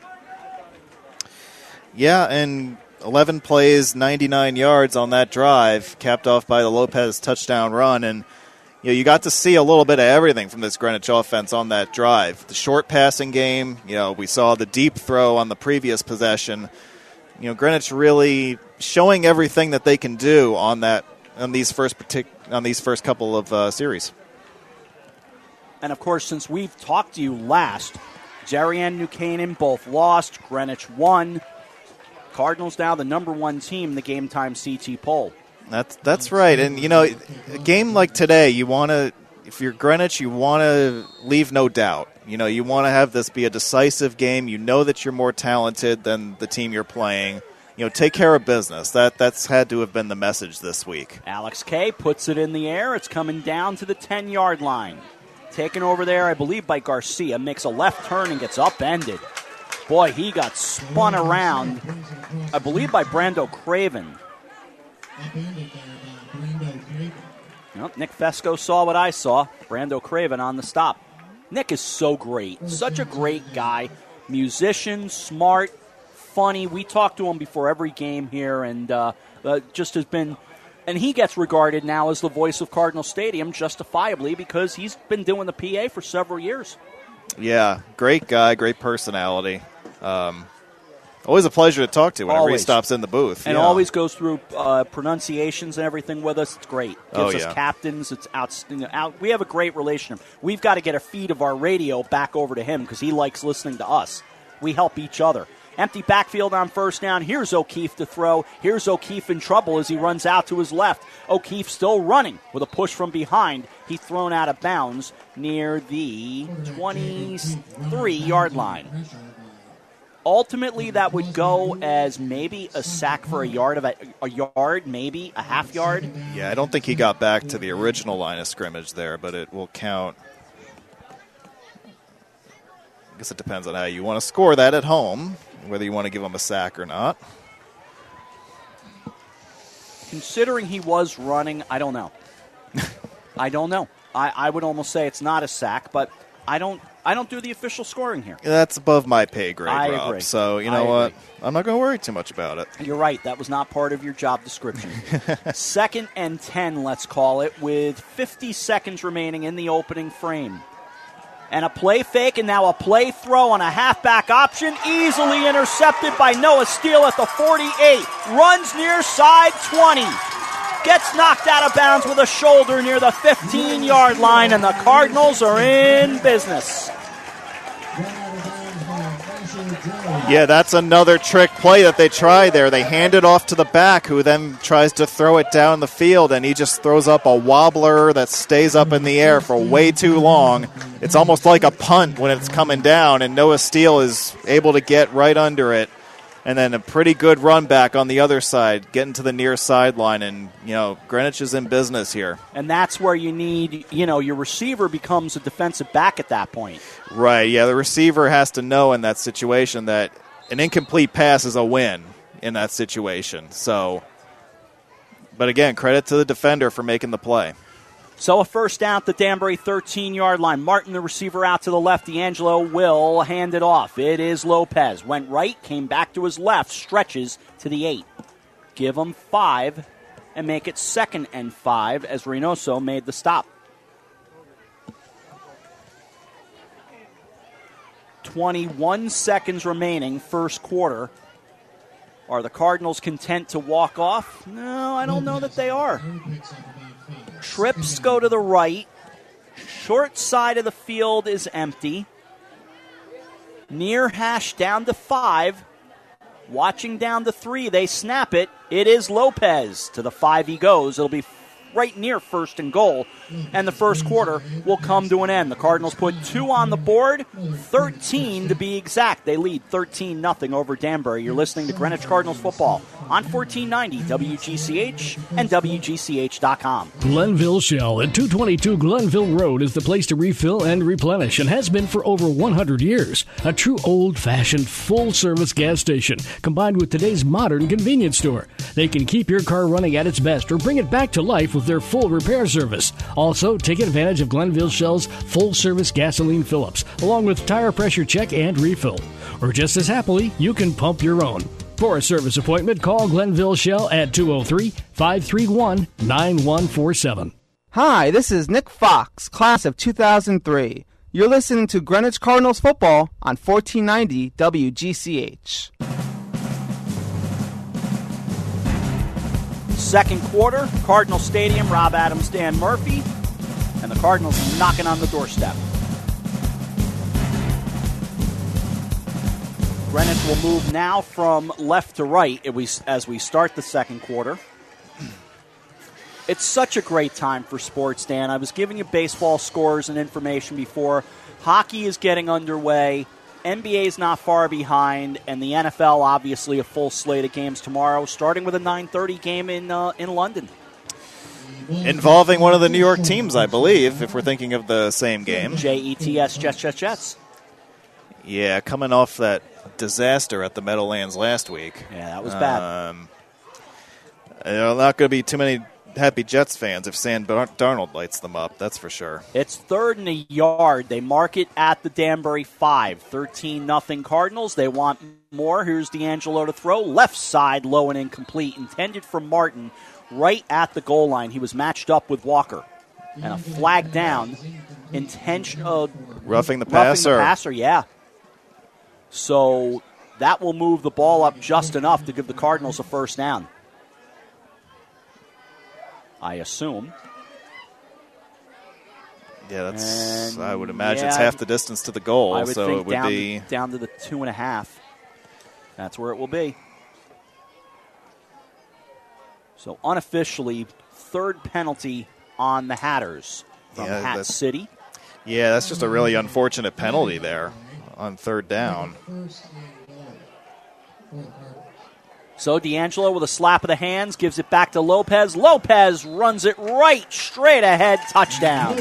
Yeah, and eleven plays, ninety-nine yards on that drive, capped off by the Lopez touchdown run. And you know, you got to see a little bit of everything from this Greenwich offense on that drive. The short passing game, you know, we saw the deep throw on the previous possession. You know, Greenwich really showing everything that they can do on that on these first partic- on these first couple of uh, series. And of course, since we've talked to you last, Jerry and New Canaan both lost. Greenwich won. Cardinals now the number one team in the Game Time C T poll. That's that's right. And you know, a game like today, you want to, if you're Greenwich, you want to leave no doubt. You know, you want to have this be a decisive game. You know that you're more talented than the team you're playing. You know, take care of business. That that's had to have been the message this week. Alex Kay puts it in the air. It's coming down to the ten-yard line. Taken over there, I believe, by Garcia. Makes a left turn and gets upended. Boy, he got spun around, I believe, by Brando Craven. Well, Nick Fesco saw what I saw. Brando Craven on the stop. Nick is so great. Such a great guy. Musician, smart, funny. We talk to him before every game here, and uh, uh, just has been... And he gets regarded now as the voice of Cardinal Stadium, justifiably, because he's been doing the P A for several years. Yeah, great guy, great personality. Um, always a pleasure to talk to whenever always. he stops in the booth. And yeah. always goes through uh, pronunciations and everything with us. It's great. Gives oh, us yeah. captains. It's out, you know, out. We have a great relationship. We've got to get a feed of our radio back over to him because he likes listening to us. We help each other. Empty backfield on first down. Here's O'Keefe to throw. Here's O'Keefe in trouble as he runs out to his left. O'Keefe still running with a push from behind. He's thrown out of bounds near the twenty-three-yard line. Ultimately, that would go as maybe a sack for a yard of a, a yard, maybe a half yard. Yeah, I don't think he got back to the original line of scrimmage there, but it will count. I guess it depends on how you want to score that at home, whether you want to give him a sack or not. Considering he was running, I don't know. I don't know. I, I would almost say it's not a sack, but I don't I don't do the official scoring here. That's above my pay grade, I Rob. agree. So, you know I what? agree. I'm not going to worry too much about it. You're right. That was not part of your job description. Second and ten, let's call it, with fifty seconds remaining in the opening frame. And a play fake, and now a play throw on a halfback option. Easily intercepted by Noah Steele at the forty-eight. Runs near side twenty. Gets knocked out of bounds with a shoulder near the fifteen-yard line, and the Cardinals are in business. Yeah, that's another trick play that they try there. They hand it off to the back, who then tries to throw it down the field, and he just throws up a wobbler that stays up in the air for way too long. It's almost like a punt when it's coming down, and Noah Steele is able to get right under it. And then a pretty good run back on the other side, getting to the near sideline, and, you know, Greenwich is in business here. And that's where you need, you know, your receiver becomes a defensive back at that point. Right, yeah, the receiver has to know in that situation that an incomplete pass is a win in that situation. So, but again, credit to the defender for making the play. So a first down at the Danbury thirteen-yard line. Martin, the receiver, out to the left. D'Angelo will hand it off. It is Lopez. Went right, came back to his left, stretches to the eight. Give him five and make it second and five as Reynoso made the stop. twenty-one seconds remaining, first quarter. Are the Cardinals content to walk off? No, I don't know that they are. Trips go to the right. Short side of the field is empty. Near hash down to five. Watching down to three. They snap it. It is Lopez. To the five he goes. It'll be right near first and goal. And the first quarter will come to an end. The Cardinals put two on the board. thirteen to be exact. They lead thirteen nothing over Danbury. You're listening to Greenwich Cardinals football on fourteen ninety W G C H and W G C H dot com. Glenville Shell at two twenty-two Glenville Road is the place to refill and replenish and has been for over one hundred years. A true old-fashioned, full-service gas station combined with today's modern convenience store. They can keep your car running at its best or bring it back to life with their full repair service. Also, take advantage of Glenville Shell's full-service gasoline fill-ups, along with tire pressure check and refill. Or just as happily, you can pump your own. For a service appointment, call Glenville Shell at two oh three, five three one, nine one four seven. Hi, this is Nick Fox, class of two thousand three. You're listening to Greenwich Cardinals football on fourteen ninety W G C H. Second quarter, Cardinal Stadium, Rob Adams, Dan Murphy, and the Cardinals knocking on the doorstep. Greenwich will move now from left to right as we start the second quarter. It's such a great time for sports, Dan. I was giving you baseball scores and information before. Hockey is getting underway. N B A is not far behind, and the N F L, obviously, a full slate of games tomorrow, starting with a nine thirty game in uh, in London. Involving one of the New York teams, I believe, if we're thinking of the same game. J E T S, Jets, Jets, Jets. Yeah, coming off that disaster at the Meadowlands last week. Yeah, that was bad. Um, there are not going to be too many happy Jets fans if Sam Darnold lights them up, that's for sure. It's third and a yard. They mark it at the Danbury five. thirteen nothing Cardinals. They want more. Here's D'Angelo to throw. Left side, low and incomplete. Intended for Martin right at the goal line. He was matched up with Walker. And a flag down. Intentional. Roughing the passer. Roughing the passer, yeah. So that will move the ball up just enough to give the Cardinals a first down, I assume. Yeah, that's. And I would imagine yeah, it's half the distance to the goal, I would so think it would down, be down to the two and a half. That's where it will be. So unofficially, third penalty on the Hatters from yeah, Hat City. Yeah, that's just a really unfortunate penalty there on third down. So D'Angelo with a slap of the hands gives it back to Lopez. Lopez runs it right straight ahead. Touchdown.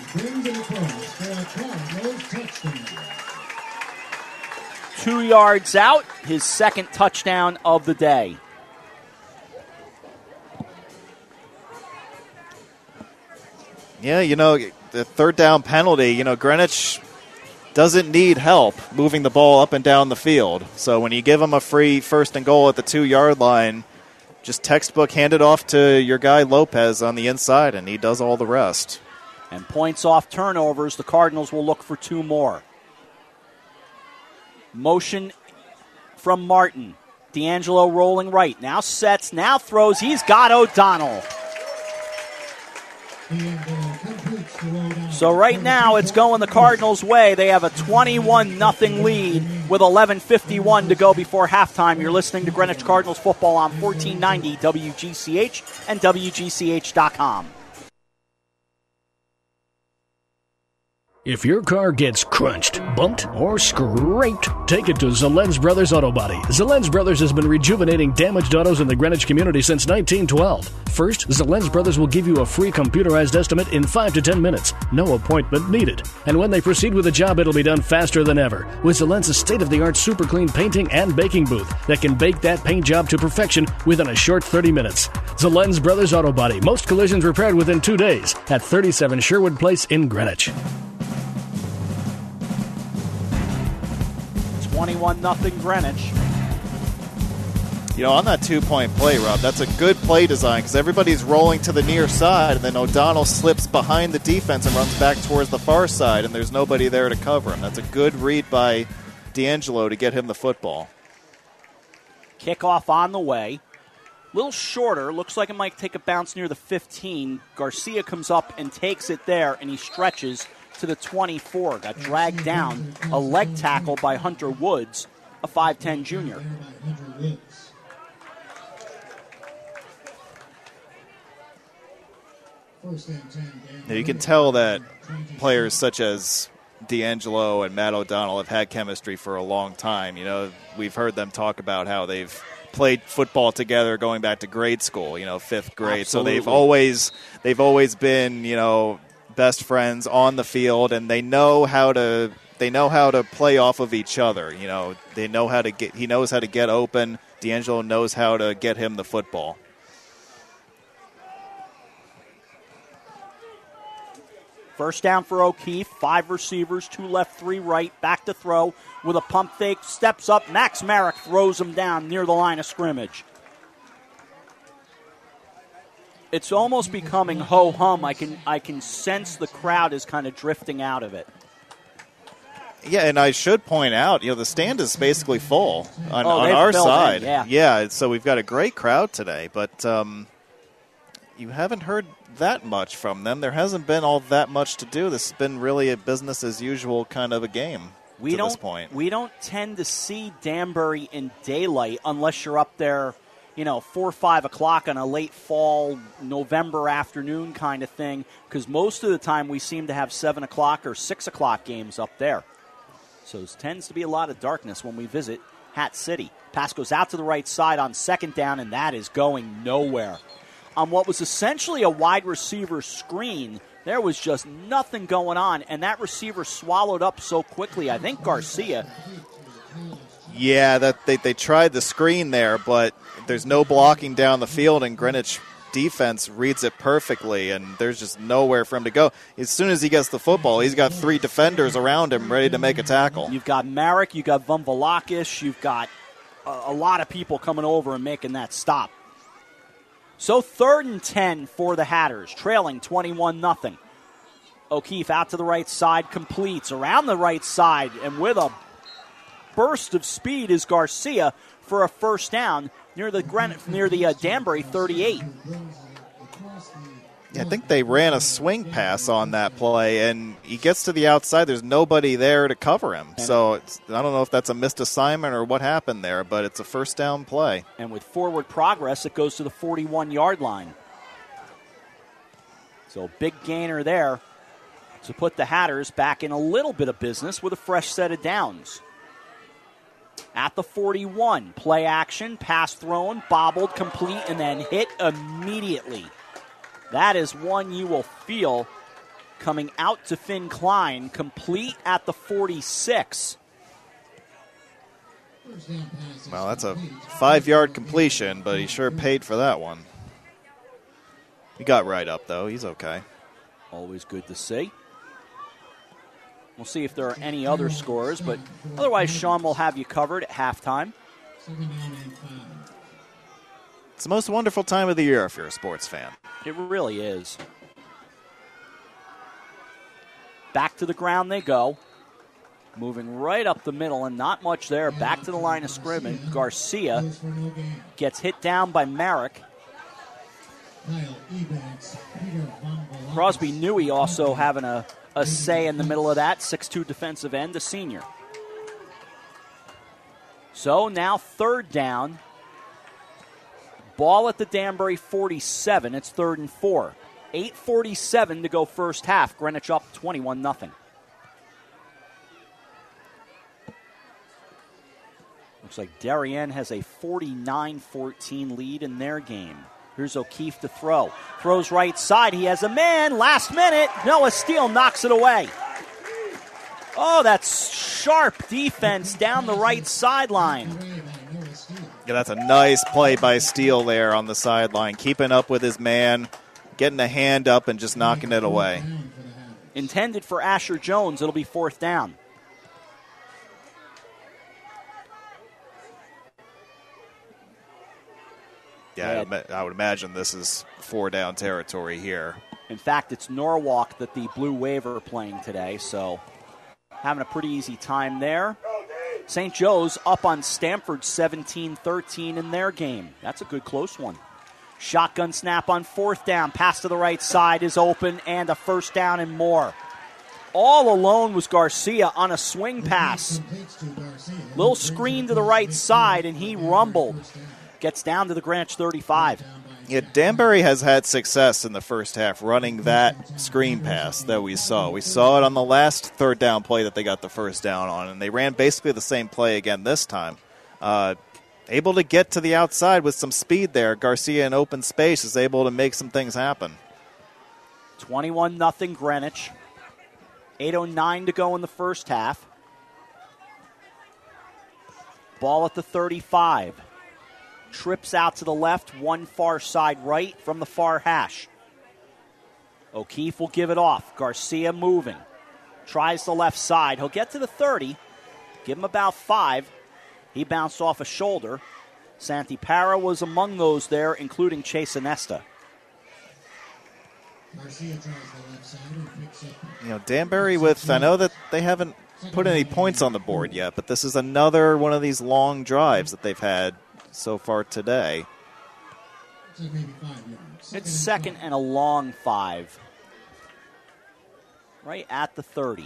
Two yards out. His second touchdown of the day. Yeah, you know, the third down penalty, you know, Greenwich doesn't need help moving the ball up and down the field. So when you give them a free first and goal at the two-yard line, just textbook hand it off to your guy Lopez on the inside, and he does all the rest. And points off turnovers, the Cardinals will look for two more. Motion from Martin. D'Angelo rolling right. Now sets, now throws. He's got O'Donnell. So right now it's going the Cardinals' way. They have a twenty-one nothing lead with eleven fifty-one to go before halftime. You're listening to Greenwich Cardinals football on fourteen ninety W G C H and W G C H dot com. If your car gets crunched, bumped, or scraped, take it to Zalens Brothers Auto Body. Zalens Brothers has been rejuvenating damaged autos in the Greenwich community since nineteen twelve. First, Zalens Brothers will give you a free computerized estimate in five to ten minutes. No appointment needed. And when they proceed with a job, it'll be done faster than ever. With Zalens' state-of-the-art super clean painting and baking booth that can bake that paint job to perfection within a short thirty minutes. Zalens Brothers Auto Body. Most collisions repaired within two days at thirty-seven Sherwood Place in Greenwich. twenty-one nothing Greenwich. You know, on that two-point play, Rob, that's a good play design because everybody's rolling to the near side, and then O'Donnell slips behind the defense and runs back towards the far side, and there's nobody there to cover him. That's a good read by D'Angelo to get him the football. Kickoff on the way. little shorter. Looks like it might take a bounce near the fifteen. Garcia comes up and takes it there, and he stretches to the twenty-four. Got dragged down. A leg tackle by Hunter Woods, a five ten junior. Now you can tell that players such as D'Angelo and Matt O'Donnell have had chemistry for a long time. You know, we've heard them talk about how they've played football together going back to grade school, you know, fifth grade. Absolutely. So they've always they've always been, you know, best friends on the field, and they know how to they know how to play off of each other. You know, they know how to get he knows how to get open. D'Angelo knows how to get him the football. First down for O'Keefe. Five receivers, two left, three right. Back to throw with a pump fake. Steps up. Max Merrick throws him down near the line of scrimmage. It's almost becoming ho-hum. I can I can sense the crowd is kind of drifting out of it. Yeah, and I should point out, you know, the stand is basically full on, oh, on our side. In, yeah. yeah, so we've got a great crowd today, but um, you haven't heard that much from them. There hasn't been all that much to do. This has been really a business as usual kind of a game we to don't, this point. We don't tend to see Danbury in daylight unless you're up there, you know, four or five o'clock on a late fall, November afternoon kind of thing, because most of the time we seem to have seven o'clock or six o'clock games up there. So it tends to be a lot of darkness when we visit Hat City. Pass goes out to the right side on second down, and that is going nowhere. On what was essentially a wide receiver screen, there was just nothing going on, and that receiver swallowed up so quickly. I think Garcia. Yeah, that they, they tried the screen there, but there's no blocking down the field, and Greenwich defense reads it perfectly, and there's just nowhere for him to go. As soon as he gets the football, he's got three defenders around him ready to make a tackle. You've got Marek, you've got Vumvalakis, you've got a, a lot of people coming over and making that stop. So third and ten for the Hatters, trailing twenty-one nothing. O'Keefe out to the right side, completes around the right side, and with a burst of speed is Garcia for a first down near the near the uh, Danbury thirty-eight. Yeah, I think they ran a swing pass on that play, and he gets to the outside. There's nobody there to cover him. So it's, I don't know if that's a missed assignment or what happened there, but it's a first down play. And with forward progress, it goes to the forty-one-yard line. So big gainer there to put the Hatters back in a little bit of business with a fresh set of downs. At the forty-one, play action, pass thrown, bobbled, complete, and then hit immediately. That is one you will feel coming out to Finn Klein, complete at the forty-six. Well, that's a five-yard completion, but he sure paid for that one. He got right up, though. He's okay. Always good to see. We'll see if there are any other scores, but otherwise, Sean will have you covered at halftime. It's the most wonderful time of the year if you're a sports fan. It really is. Back to the ground they go. Moving right up the middle, and not much there. Back to the line of scrimmage. Garcia gets hit down by Marek. Crosby Newey also having a, a say in the middle of that. six two defensive end, a senior. So now third down. Ball at the Danbury forty-seven. It's third and four. eight forty-seven to go first half. Greenwich up twenty-one nothing. Looks like Darien has a forty-nine fourteen lead in their game. Here's O'Keefe to throw. Throws right side. He has a man. Last minute. Noah Steele knocks it away. Oh, that's sharp defense down the right sideline. Yeah, that's a nice play by Steele there on the sideline. Keeping up with his man, getting a hand up and just knocking it away. Intended for Asher Jones. It'll be fourth down. Yeah, I would imagine this is four down territory here. In fact, it's Norwalk that the Blue Wave are playing today, so having a pretty easy time there. Saint Joe's up on Stamford seventeen thirteen in their game. That's a good close one. Shotgun snap on fourth down. Pass to the right side is open, and a first down and more. All alone was Garcia on a swing pass. Little screen to the right side, and he rumbled. Gets down to the Greenwich thirty-five. Yeah, Danbury has had success in the first half running that screen pass that we saw. We saw it on the last third down play that they got the first down on, and they ran basically the same play again this time. Uh, able to get to the outside with some speed there. Garcia in open space is able to make some things happen. twenty-one nothing Greenwich. eight oh nine to go in the first half. Ball at the thirty-five. Trips out to the left, one far side right from the far hash. O'Keefe will give it off. Garcia moving. Tries the left side. He'll get to the thirty. Give him about five. He bounced off a shoulder. Santi Para was among those there, including Chase Anesta. Garcia tries the left side and picks up. You know, Danbury with, I know that they haven't put any points on the board yet, but this is another one of these long drives that they've had so far today. It's second and a long five. Right at the thirty.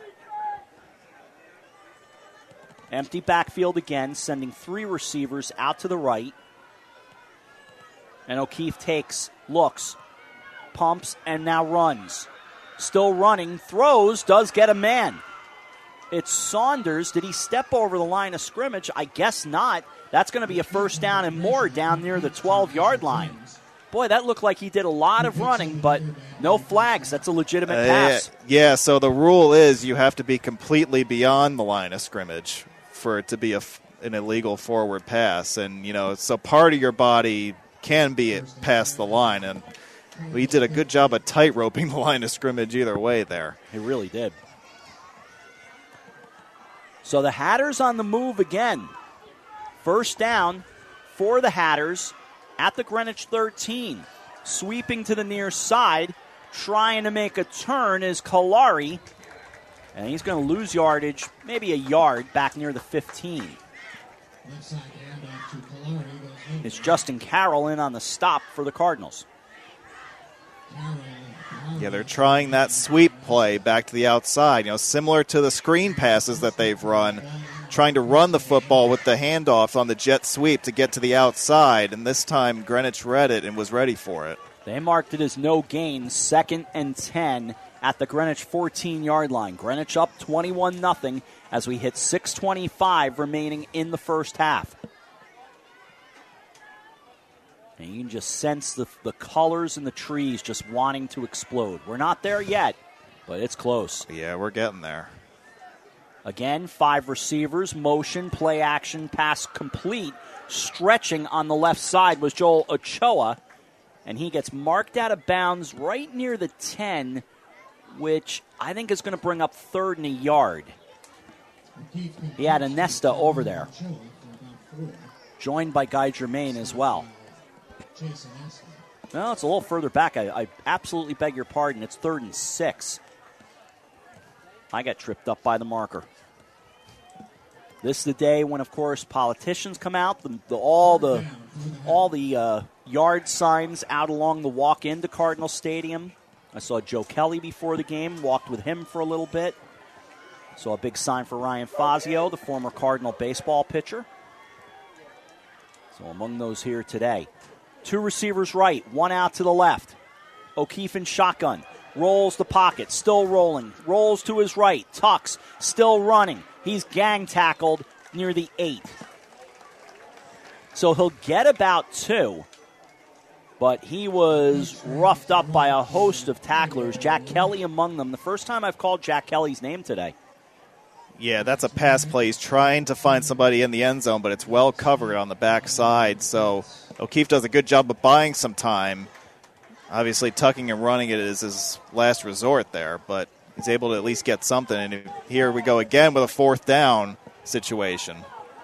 Empty backfield again, sending three receivers out to the right. And O'Keefe takes, looks, pumps, and now runs. Still running, throws, does get a man. It's Saunders. Did he step over the line of scrimmage? I guess not. That's going to be a first down and more down near the twelve-yard line. Boy, that looked like he did a lot of running, but no flags. That's a legitimate Uh, pass. yeah, so the rule is you have to be completely beyond the line of scrimmage for it to be a f- an illegal forward pass. And, you know, so part of your body can be it past the line. And we did a good job of tight roping the line of scrimmage either way there. He really did. So the Hatters on the move again. First down for the Hatters at the Greenwich thirteen. Sweeping to the near side, trying to make a turn is Kalari. And he's going to lose yardage, maybe a yard, back near the fifteen. It's Justin Carroll in on the stop for the Cardinals. Yeah, they're trying that sweep play back to the outside, you know, similar to the screen passes that they've run, trying to run the football with the handoff on the jet sweep to get to the outside, and this time Greenwich read it and was ready for it. They marked it as no gain, second and ten at the Greenwich fourteen-yard line. Greenwich up twenty-one nothing as we hit six twenty-five remaining in the first half. And you can just sense the, the colors in the trees just wanting to explode. We're not there yet, but it's close. Yeah, we're getting there. Again, five receivers, motion, play action, pass complete. Stretching on the left side was Joel Ochoa, and he gets marked out of bounds right near the ten, which I think is going to bring up third and a yard. He had Anesta over there, joined by Guy Germain as well. No, it's a little further back. I, I absolutely beg your pardon. It's third and six. I got tripped up by the marker. This is the day when, of course, politicians come out. The, the, all the all the uh, yard signs out along the walk into Cardinal Stadium. I saw Joe Kelly before the game. Walked with him for a little bit. Saw a big sign for Ryan Fazio, the former Cardinal baseball pitcher. So among those here today. Two receivers right, one out to the left. O'Keefe in shotgun. Rolls the pocket, still rolling. Rolls to his right, tucks, still running. He's gang tackled near the eight. So he'll get about two. But he was roughed up by a host of tacklers, Jack Kelly among them. The first time I've called Jack Kelly's name today. Yeah, that's a pass play. He's trying to find somebody in the end zone, but it's well covered on the backside. So O'Keefe does a good job of buying some time. Obviously, tucking and running it is his last resort there, but he's able to at least get something. And here we go again with a fourth down situation.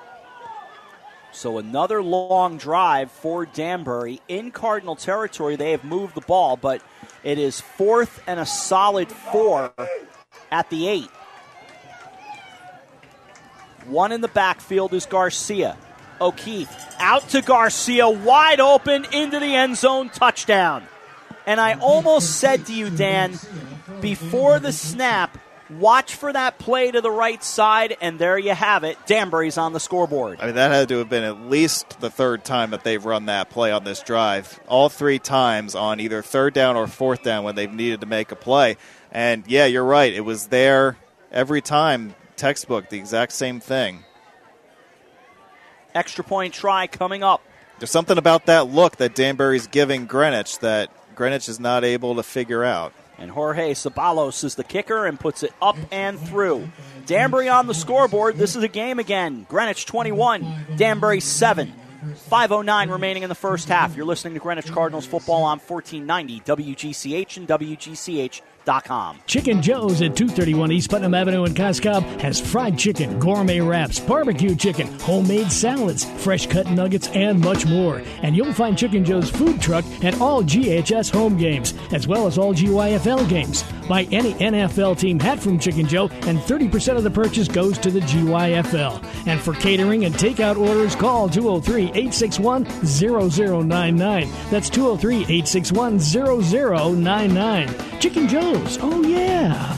So another long drive for Danbury. In Cardinal territory, they have moved the ball, but it is fourth and a solid four at the eight. One in the backfield is Garcia. O'Keefe out to Garcia, wide open, into the end zone, touchdown. And I almost said to you, Dan, before the snap, watch for that play to the right side, and there you have it. Danbury's on the scoreboard. I mean, that had to have been at least the third time that they've run that play on this drive. All three times on either third down or fourth down when they've needed to make a play. And, yeah, you're right. It was there every time, textbook, the exact same thing. Extra point try coming up. There's something about that look that Danbury's giving Greenwich that Greenwich is not able to figure out. And Jorge Ceballos is the kicker and puts it up and through. Danbury on the scoreboard. This is a game again. Greenwich twenty-one, Danbury seven. five oh nine remaining in the first half. You're listening to Greenwich Cardinals football on fourteen ninety W G C H and W G C H dot com. Chicken Joe's at two thirty-one East Putnam Avenue in Coscob has fried chicken, gourmet wraps, barbecue chicken, homemade salads, fresh cut nuggets, and much more. And you'll find Chicken Joe's food truck at all G H S home games, as well as all G Y F L games. Buy any N F L team hat from Chicken Joe, and thirty percent of the purchase goes to the G Y F L. And for catering and takeout orders, call two oh three, eight six one, zero zero nine nine. That's two oh three, eight six one, zero zero nine nine. Chicken Joe's. Oh, yeah.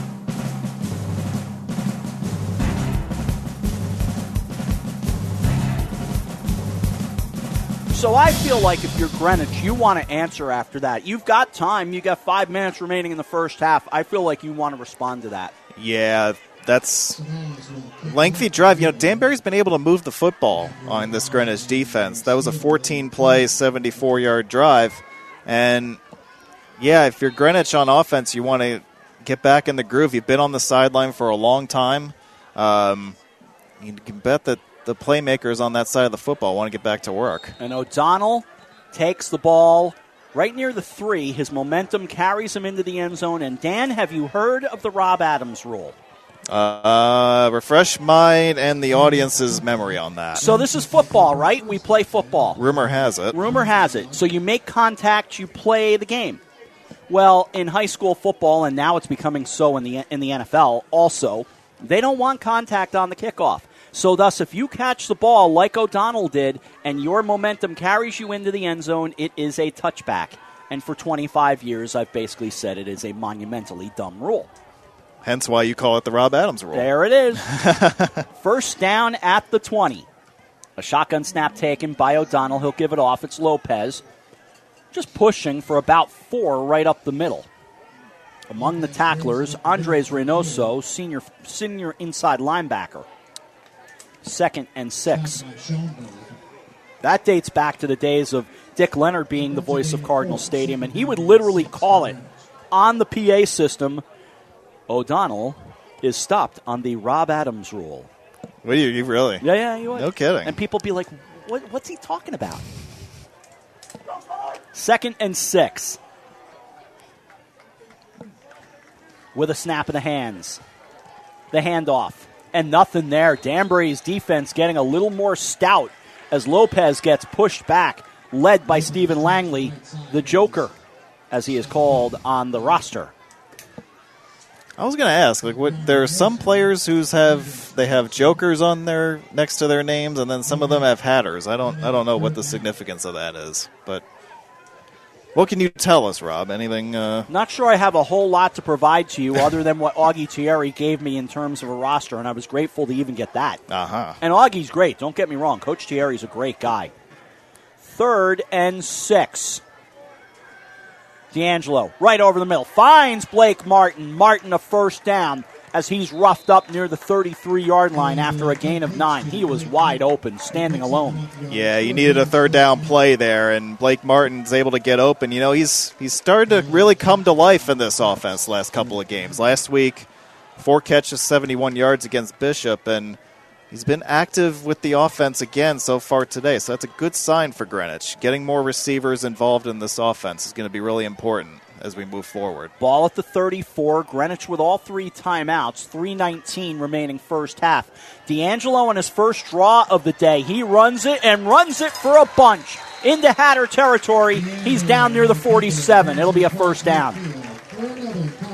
So I feel like if you're Greenwich, you want to answer after that. You've got time. You've got five minutes remaining in the first half. I feel like you want to respond to that. Yeah, that's lengthy drive. You know, Danbury's been able to move the football on this Greenwich defense. That was a fourteen-play, seventy-four-yard drive. And, yeah, if you're Greenwich on offense, you want to get back in the groove. You've been on the sideline for a long time. Um, you can bet that the playmakers on that side of the football want to get back to work. And O'Donnell takes the ball right near the three. His momentum carries him into the end zone. And, Dan, have you heard of the Rob Adams rule? Uh, refresh mine and the audience's memory on that. So this is football, right? We play football. Rumor has it. Rumor has it. So you make contact, you play the game. Well, in high school football, and now it's becoming so in the in the N F L also, they don't want contact on the kickoff. So thus, if you catch the ball like O'Donnell did and your momentum carries you into the end zone, it is a touchback. And for twenty-five years, I've basically said it is a monumentally dumb rule. Hence why you call it the Rob Adams rule. There it is. First down at the twenty. A shotgun snap taken by O'Donnell. He'll give it off. It's Lopez. Just pushing for about four right up the middle. Among the tacklers, Andres Reynoso, senior senior inside linebacker. Second and six. That dates back to the days of Dick Leonard being the voice of Cardinal Stadium, and he would literally call it on the P A system. O'Donnell is stopped on the Rob Adams rule. What are you, you really? Yeah, yeah, you would. No kidding. And people be like, what, what's he talking about? Second and six. With a snap in the hands. The handoff. And nothing there. Danbury's defense getting a little more stout as Lopez gets pushed back, led by Stephen Langley, the Joker, as he is called on the roster. I was going to ask, like, what? There are some players who's have they have jokers on their next to their names, and then some of them have hatters. I don't, I don't know what the significance of that is, but what can you tell us, Rob? Anything? Uh... Not sure I have a whole lot to provide to you other than what Augie Thierry gave me in terms of a roster, and I was grateful to even get that. Uh-huh. And Augie's great. Don't get me wrong. Coach Thierry's a great guy. Third and six. D'Angelo, right over the middle, finds Blake Martin. Martin a first down as he's roughed up near the thirty-three-yard line after a gain of nine. He was wide open, standing alone. Yeah, you needed a third down play there, and Blake Martin's able to get open. You know, he's he's started to really come to life in this offense the last couple of games. Last week, four catches, seventy-one yards against Bishop, and he's been active with the offense again so far today, so that's a good sign for Greenwich. Getting more receivers involved in this offense is going to be really important as we move forward. Ball at the thirty-four. Greenwich with all three timeouts. three nineteen remaining first half. D'Angelo on his first draw of the day. He runs it and runs it for a bunch. Into Hatter territory. He's down near the forty-seven. It'll be a first down.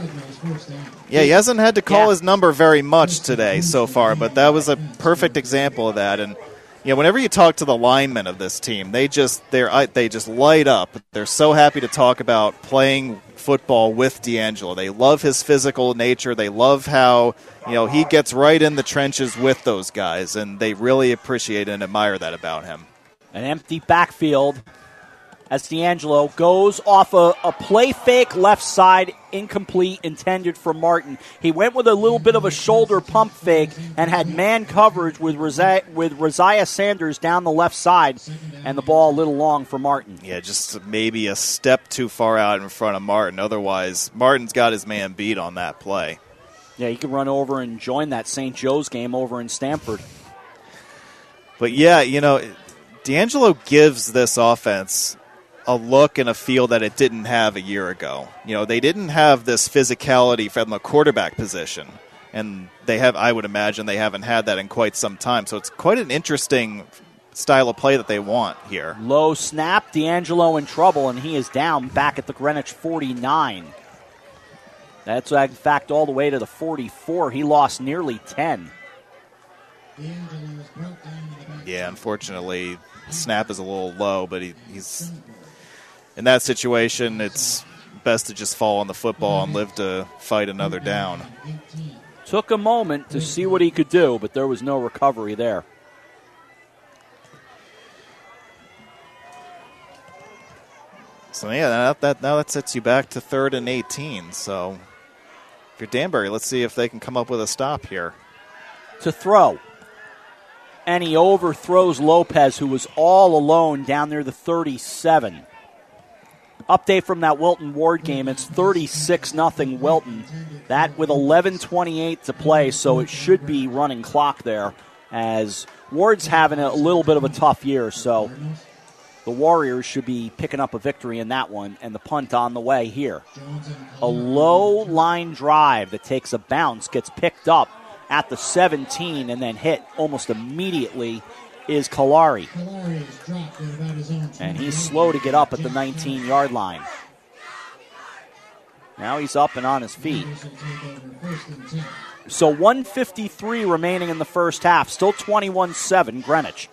Yeah, he hasn't had to call Yeah. his number very much today so far, but that was a perfect example of that. And you know, whenever you talk to the linemen of this team, they just they're they just light up. They're so happy to talk about playing football with D'Angelo. They love his physical nature. They love how, you know, he gets right in the trenches with those guys, and they really appreciate and admire that about him. An empty backfield as D'Angelo goes off a, a play fake left side, incomplete, intended for Martin. He went with a little bit of a shoulder pump fake and had man coverage with Rosiah, with Rosiah Sanders down the left side, and the ball a little long for Martin. Yeah, just maybe a step too far out in front of Martin. Otherwise, Martin's got his man beat on that play. Yeah, he could run over and join that Saint Joe's game over in Stamford. But yeah, you know, D'Angelo gives this offense a look and a feel that it didn't have a year ago. You know, they didn't have this physicality from the quarterback position, and they have, I would imagine, they haven't had that in quite some time. So it's quite an interesting style of play that they want here. Low snap, D'Angelo in trouble, and he is down back at the Greenwich forty-nine. That's, in fact, all the way to the forty-four. He lost nearly ten. Yeah, unfortunately, snap is a little low, but he, he's in that situation. It's best to just fall on the football and live to fight another down. Took a moment to see what he could do, but there was no recovery there. So yeah, that, that now that sets you back to third and eighteen. So if you're Danbury, let's see if they can come up with a stop here. To throw. And he overthrows Lopez, who was all alone down near the thirty-seven. Update from that Wilton Ward game. It's thirty-six nothing Wilton. That with eleven twenty-eight to play, so it should be running clock there, as Ward's having a little bit of a tough year, so the Warriors should be picking up a victory in that one, and the punt on the way here. A low line drive that takes a bounce, gets picked up at the seventeen, and then hit almost immediately is Kalari. And he's slow to get up at the nineteen-yard line. Now he's up and on his feet. So one fifty-three remaining in the first half. Still twenty-one seven Greenwich.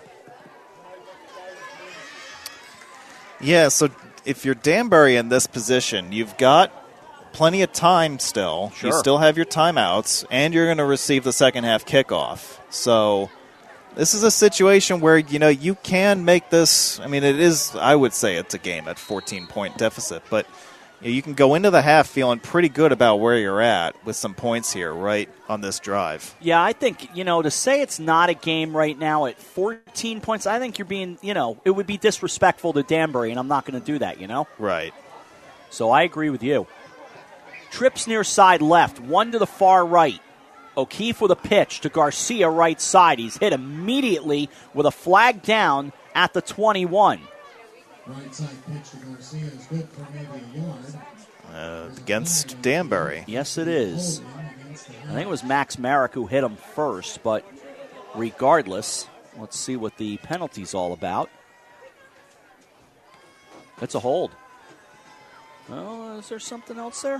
Yeah, so if you're Danbury in this position, you've got plenty of time still. Sure. You still have your timeouts, and you're going to receive the second half kickoff. So this is a situation where, you know, you can make this. I mean, it is, I would say it's a game at fourteen-point deficit, but you know, you can go into the half feeling pretty good about where you're at with some points here right on this drive. Yeah, I think, you know, to say it's not a game right now at fourteen points, I think you're being, you know, it would be disrespectful to Danbury, and I'm not going to do that, you know? Right. So I agree with you. Trips near side left, one to the far right. O'Keefe with a pitch to Garcia right side. He's hit immediately with a flag down at the twenty-one. Right side pitch to Garcia is good for maybe a yard. Uh, against Danbury. Yes, it is. I think it was Max Marek who hit him first, but regardless, let's see what the penalty's all about. It's a hold. Oh, is there something else there?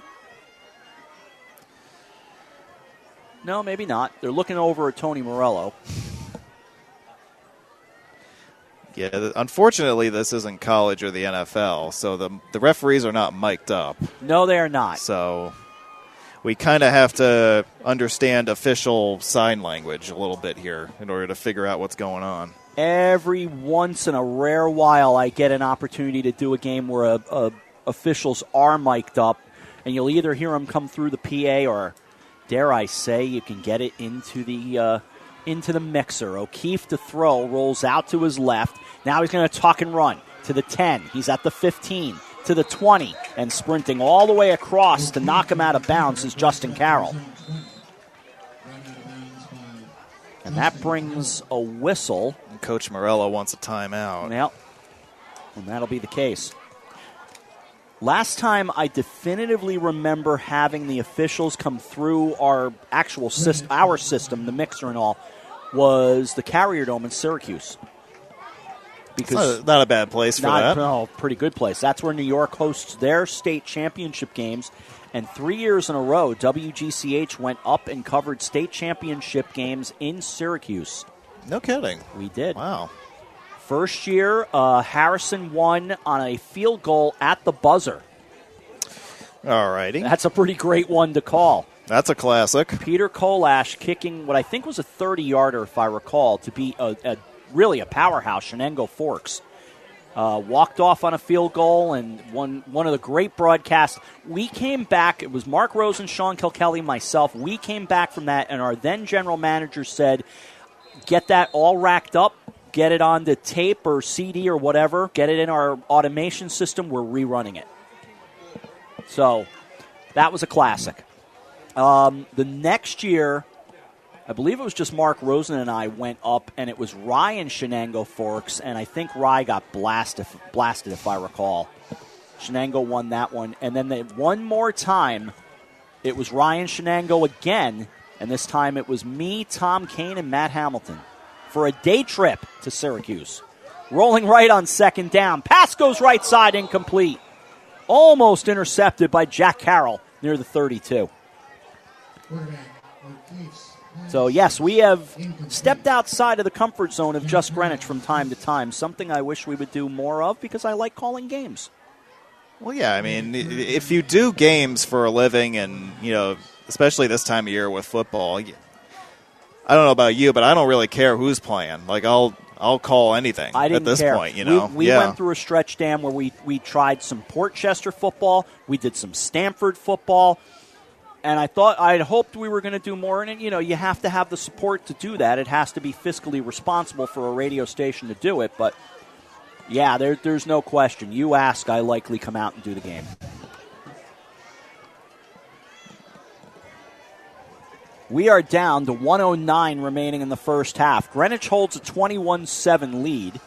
No, maybe not. They're looking over at Tony Morello. Yeah, th- unfortunately, this isn't college or the N F L, so the the referees are not mic'd up. No, they are not. So we kind of have to understand official sign language a little bit here in order to figure out what's going on. Every once in a rare while, I get an opportunity to do a game where a, a, officials are mic'd up, and you'll either hear them come through the P A or, dare I say, you can get it into the uh, into the mixer. O'Keefe to throw, rolls out to his left. Now he's going to tuck and run to the ten. He's at the fifteen, to the twenty, and sprinting all the way across to knock him out of bounds is Justin Carroll. And that brings a whistle. Coach Morello wants a timeout. Yep. And that'll be the case. Last time I definitively remember having the officials come through our actual system, our system, the mixer and all, was the Carrier Dome in Syracuse. Because not, not a bad place for not, that. No, pretty good place. That's where New York hosts their state championship games. And three years in a row, W G C H went up and covered state championship games in Syracuse. No kidding. We did. Wow. First year, uh, Harrison won on a field goal at the buzzer. All righty. That's a pretty great one to call. That's a classic. Peter Kolash kicking what I think was a thirty-yarder, if I recall, to beat a, a really a powerhouse, Shenango Forks. Uh, walked off on a field goal and one one of the great broadcasts. We came back. It was Mark Rosen, Sean Kilkelly, myself. We came back from that, and our then general manager said, get that all racked up, get it on the tape or C D or whatever, get it in our automation system. We're rerunning it. So that was a classic. Um, the next year, I believe it was just Mark Rosen and I went up, and it was Rye and Shenango Forks, and I think Rye got blasted, blasted if I recall. Shenango won that one. And then they, one more time, it was Rye and Shenango again, and this time it was me, Tom Kane, and Matt Hamilton for a day trip to Syracuse. Rolling right on second down. Pass goes right side, incomplete. Almost intercepted by Jack Carroll near the thirty-two. So, yes, we have stepped outside of the comfort zone of just Greenwich from time to time, something I wish we would do more of because I like calling games. Well, yeah, I mean, if you do games for a living and, you know, especially this time of year with football, I don't know about you, but I don't really care who's playing. Like, I'll I'll call anything I didn't at this care. point, you know. We, we yeah. went through a stretch, Dan, where we, we tried some Port Chester football. We did some Stanford football. And I thought, I'd hoped we were going to do more. And, you know, you have to have the support to do that. It has to be fiscally responsible for a radio station to do it. But, yeah, there, there's no question. You ask, I likely come out and do the game. We are down to one oh nine remaining in the first half. Greenwich holds a twenty-one seven lead.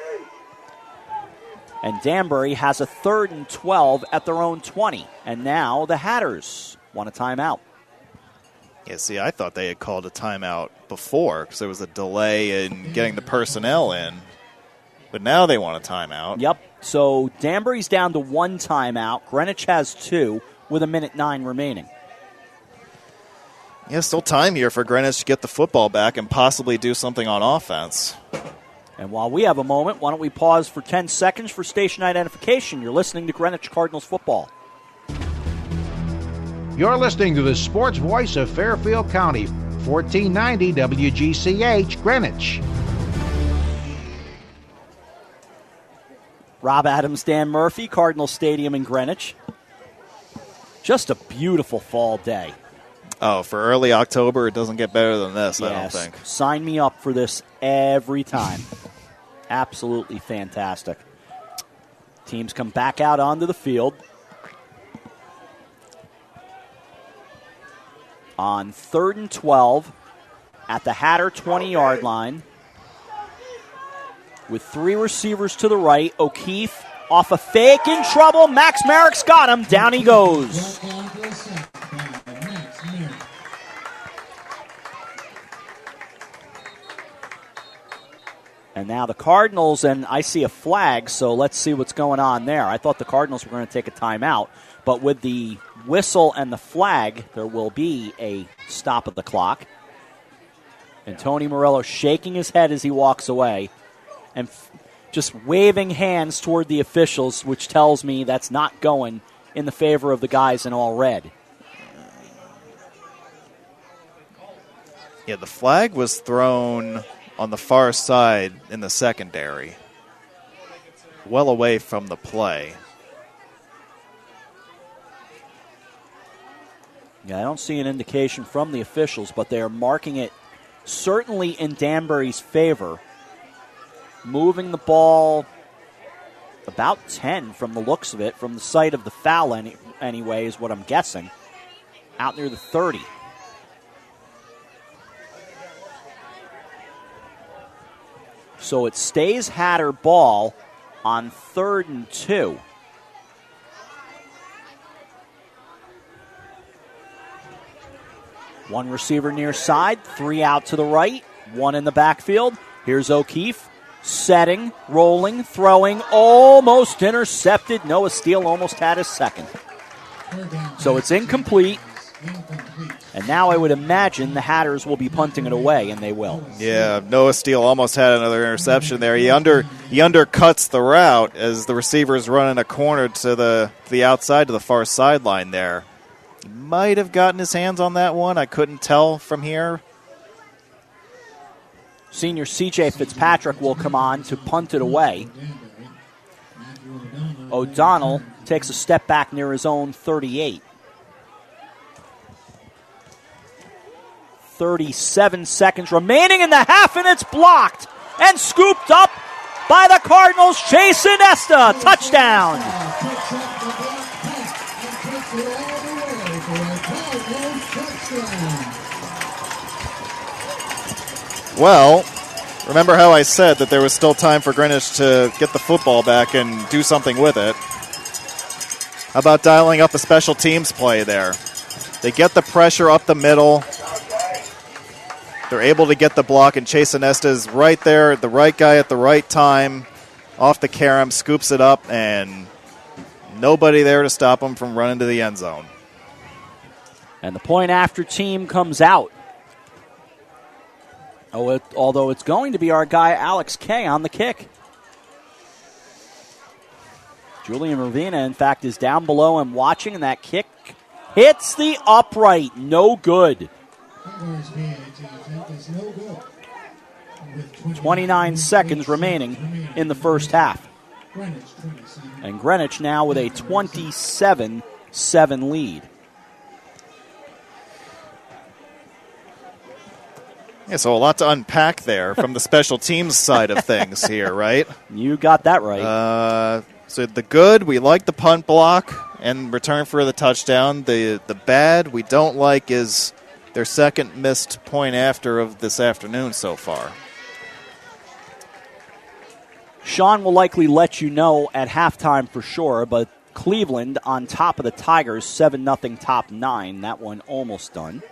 And Danbury has a third and twelve at their own twenty. And now the Hatters want a timeout. Yeah, see, I thought they had called a timeout before because there was a delay in getting the personnel in. But now they want a timeout. Yep. So Danbury's down to one timeout. Greenwich has two with a minute nine remaining. Yeah, still time here for Greenwich to get the football back and possibly do something on offense. And while we have a moment, why don't we pause for ten seconds for station identification? You're listening to Greenwich Cardinals football. You're listening to the sports voice of Fairfield County, fourteen ninety W G C H, Greenwich. Rob Adams, Dan Murphy, Cardinal Stadium in Greenwich. Just a beautiful fall day. Oh, for early October, it doesn't get better than this, yes. I don't think. Sign me up for this every time. Absolutely fantastic. Teams come back out onto the field. On third and twelve at the Hatter twenty-yard line. With three receivers to the right. O'Keefe off a fake, in trouble. Max Merrick's got him. Down he goes. And now the Cardinals, and I see a flag, so let's see what's going on there. I thought the Cardinals were going to take a timeout, but with the whistle and the flag, there will be a stop of the clock. And Tony Morello shaking his head as he walks away and f- just waving hands toward the officials, which tells me that's not going in the favor of the guys in all red. Yeah, the flag was thrown on the far side in the secondary, well away from the play. Yeah, I don't see an indication from the officials, but they are marking it certainly in Danbury's favor. Moving the ball about ten from the looks of it, from the site of the foul any, anyway, is what I'm guessing. Out near the thirty. So it stays Hatter ball on third and two. One receiver near side, three out to the right, one in the backfield. Here's O'Keefe. Setting, rolling, throwing, almost intercepted. Noah Steele almost had his second. So it's incomplete. And now I would imagine the Hatters will be punting it away, and they will. Yeah, Noah Steele almost had another interception there. He under he undercuts the route as the receiver's running a corner to the the outside to the far sideline there. He might have gotten his hands on that one. I couldn't tell from here. Senior C J Fitzpatrick will come on to punt it away. O'Donnell takes a step back near his own thirty-eight. thirty-seven seconds remaining in the half, and it's blocked and scooped up by the Cardinals. Chase Inesta, touchdown. Well, remember how I said that there was still time for Greenwich to get the football back and do something with it? How about dialing up a special teams play there? They get the pressure up the middle. They're able to get the block, and Chase Inesta is right there, the right guy at the right time, off the carom, scoops it up, and nobody there to stop him from running to the end zone. And the point after team comes out. Oh, it, although it's going to be our guy Alex Kay on the kick. Julian Ravina, in fact, is down below and watching, and that kick hits the upright. No good. twenty-nine seconds remaining in the first half. And Greenwich now with a twenty-seven seven lead. Yeah, so a lot to unpack there from the special teams side of things here, right? You got that right. Uh, so the good, we like the punt block and return for the touchdown. The the bad, we don't like is their second missed point after of this afternoon so far. Sean will likely let you know at halftime for sure, but Cleveland on top of the Tigers, seven nothing top nine. That one almost done.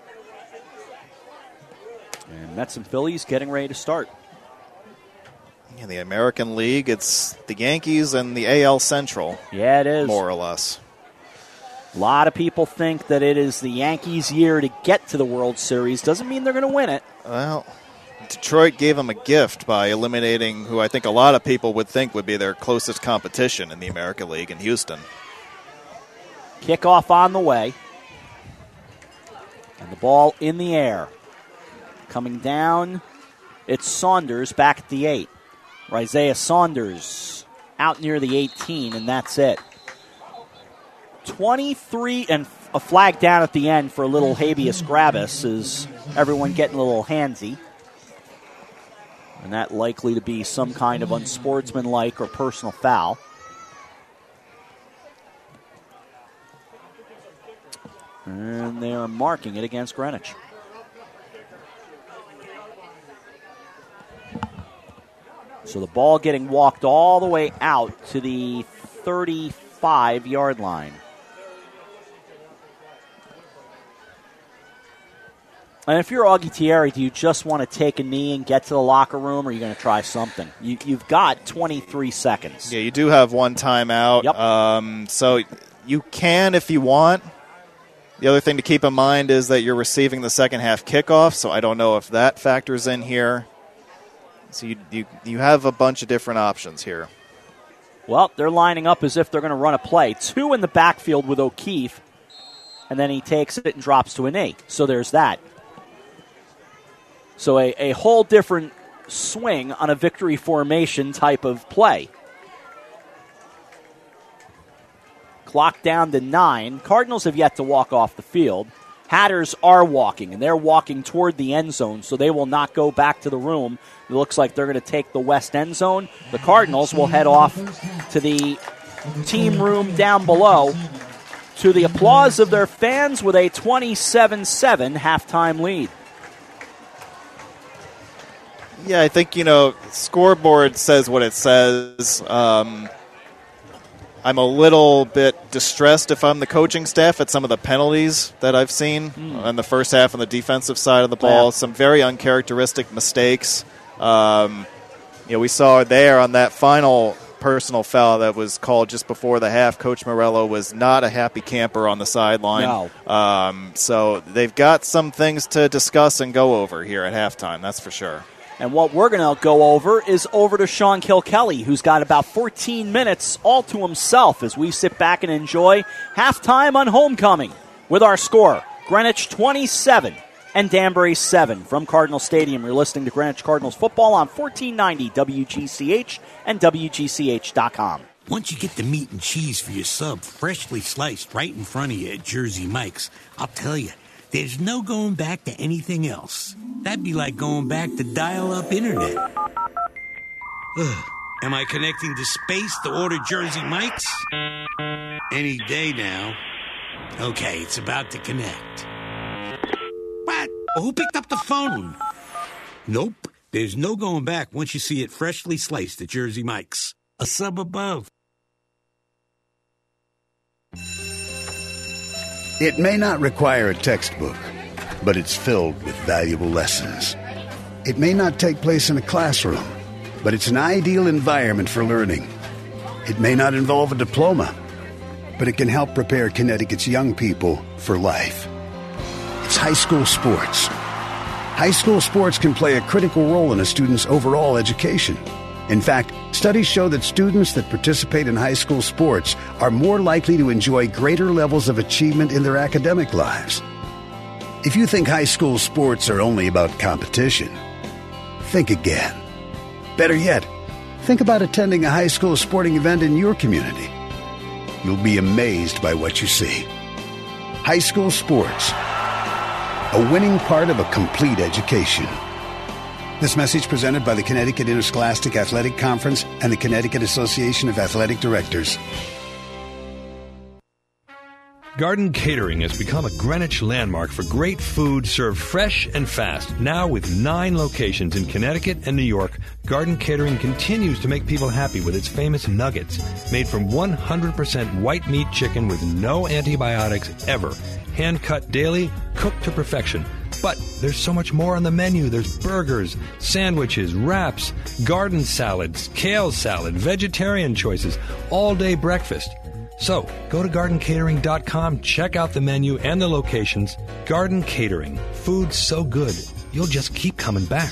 And Mets and Phillies getting ready to start. In the American League, it's the Yankees and the A L Central. Yeah, it is. More or less. A lot of people think that it is the Yankees' year to get to the World Series. Doesn't mean they're going to win it. Well, Detroit gave them a gift by eliminating who I think a lot of people would think would be their closest competition in the American League in Houston. Kickoff on the way. And the ball in the air. Coming down, it's Saunders back at the eight. Isaiah Saunders out near the eighteen, and that's it. twenty-three, and a flag down at the end for a little habeas grabus as everyone getting a little handsy. And that likely to be some kind of unsportsmanlike or personal foul. And they are marking it against Greenwich. So the ball getting walked all the way out to the thirty-five-yard line. And if you're Augie Thierry, do you just want to take a knee and get to the locker room, or are you going to try something? You, you've got twenty-three seconds. Yeah, you do have one timeout. Yep. Um, so you can if you want. The other thing to keep in mind is that you're receiving the second half kickoff, so I don't know if that factors in here. So you, you you have a bunch of different options here. Well, they're lining up as if they're going to run a play. Two in the backfield with O'Keefe, and then he takes it and drops to a knee. So there's that. So a, a whole different swing on a victory formation type of play. Clock down to nine. Cardinals have yet to walk off the field. Hatters are walking, and they're walking toward the end zone, so they will not go back to the room. It looks like they're going to take the west end zone. The Cardinals will head off to the team room down below to the applause of their fans with a twenty-seven seven halftime lead. Yeah, I think, you know, scoreboard says what it says. Um, I'm a little bit distressed if I'm the coaching staff at some of the penalties that I've seen mm. in the first half on the defensive side of the ball. Yeah. Some very uncharacteristic mistakes. Um, you know, we saw there on that final personal foul that was called just before the half, Coach Morello was not a happy camper on the sideline. No. Um, so they've got some things to discuss and go over here at halftime, that's for sure. And what we're going to go over is over to Sean Kilkelly, who's got about fourteen minutes all to himself as we sit back and enjoy halftime on Homecoming with our score, Greenwich twenty-seven and Danbury seven from Cardinal Stadium. You're listening to Greenwich Cardinals football on fourteen ninety W G C H and W G C H dot com. Once you get the meat and cheese for your sub freshly sliced right in front of you at Jersey Mike's, I'll tell you, there's no going back to anything else. That'd be like going back to dial-up internet. Ugh. Am I connecting to space to order Jersey Mike's? Any day now. Okay, it's about to connect. What? Who picked up the phone? Nope. There's no going back once you see it freshly sliced at Jersey Mike's. A sub above. It may not require a textbook, but it's filled with valuable lessons. It may not take place in a classroom, but it's an ideal environment for learning. It may not involve a diploma, but it can help prepare Connecticut's young people for life. It's high school sports. High school sports can play a critical role in a student's overall education. In fact, studies show that students that participate in high school sports are more likely to enjoy greater levels of achievement in their academic lives. If you think high school sports are only about competition, think again. Better yet, think about attending a high school sporting event in your community. You'll be amazed by what you see. High school sports, a winning part of a complete education. This message presented by the Connecticut Interscholastic Athletic Conference and the Connecticut Association of Athletic Directors. Garden Catering has become a Greenwich landmark for great food served fresh and fast. Now with nine locations in Connecticut and New York, Garden Catering continues to make people happy with its famous nuggets, made from one hundred percent white meat chicken with no antibiotics ever. Hand-cut daily, cooked to perfection. But there's so much more on the menu. There's burgers, sandwiches, wraps, garden salads, kale salad, vegetarian choices, all-day breakfast. So, go to garden catering dot com, check out the menu and the locations. Garden Catering. Food so good, you'll just keep coming back.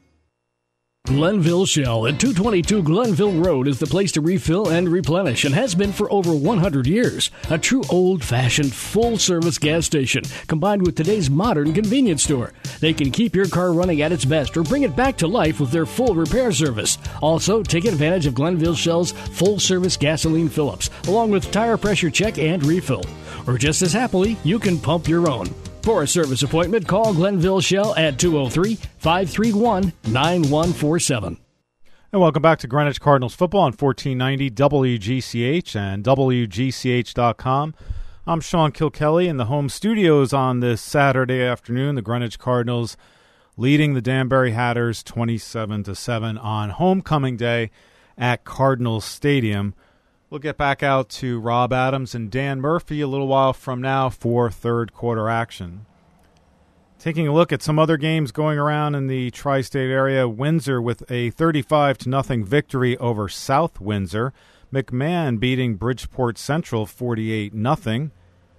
Glenville Shell at two twenty-two Glenville Road is the place to refill and replenish and has been for over one hundred years. A true old-fashioned, full-service gas station combined with today's modern convenience store. They can keep your car running at its best or bring it back to life with their full repair service. Also, take advantage of Glenville Shell's full-service gasoline fill-ups, along with tire pressure check and refill. Or just as happily, you can pump your own. For a service appointment, call Glenville Shell at two oh three, five three one, nine one four seven. And welcome back to Greenwich Cardinals football on fourteen ninety W G C H and W G C H dot com. I'm Sean Kilkelly in the home studios on this Saturday afternoon. The Greenwich Cardinals leading the Danbury Hatters twenty-seven to seven on homecoming day at Cardinals Stadium. We'll get back out to Rob Adams and Dan Murphy a little while from now for third quarter action. Taking a look at some other games going around in the tri-state area, Windsor with a thirty-five to nothing victory over South Windsor. McMahon beating Bridgeport Central forty-eight nothing.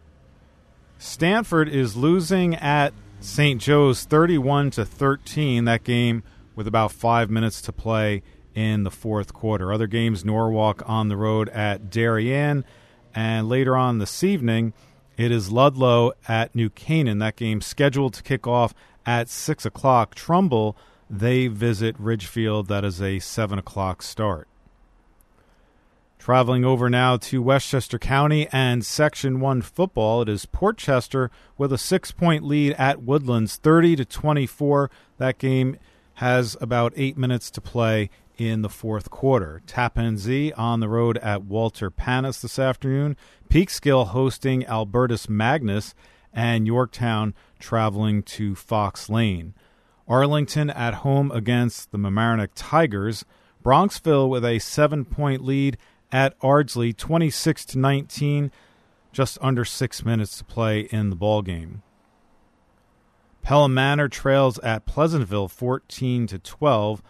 Stanford is losing at Saint Joe's thirty-one to thirteen. That game with about five minutes to play in the fourth quarter. Other games, Norwalk on the road at Darien, and later on this evening, it is Ludlow at New Canaan. That game scheduled to kick off at six o'clock. Trumbull, they visit Ridgefield. That is a seven o'clock start. Traveling over now to Westchester County and Section one football, it is Portchester with a six-point lead at Woodlands, thirty to twenty-four. That game has about eight minutes to play in the fourth quarter. Tappan Zee on the road at Walter Panis this afternoon. Peekskill hosting Albertus Magnus, and Yorktown traveling to Fox Lane. Arlington at home against the Mamaroneck Tigers. Bronxville with a seven-point lead at Ardsley, twenty-six to nineteen. Just under six minutes to play in the ballgame. Pelham Manor trails at Pleasantville, fourteen to twelve.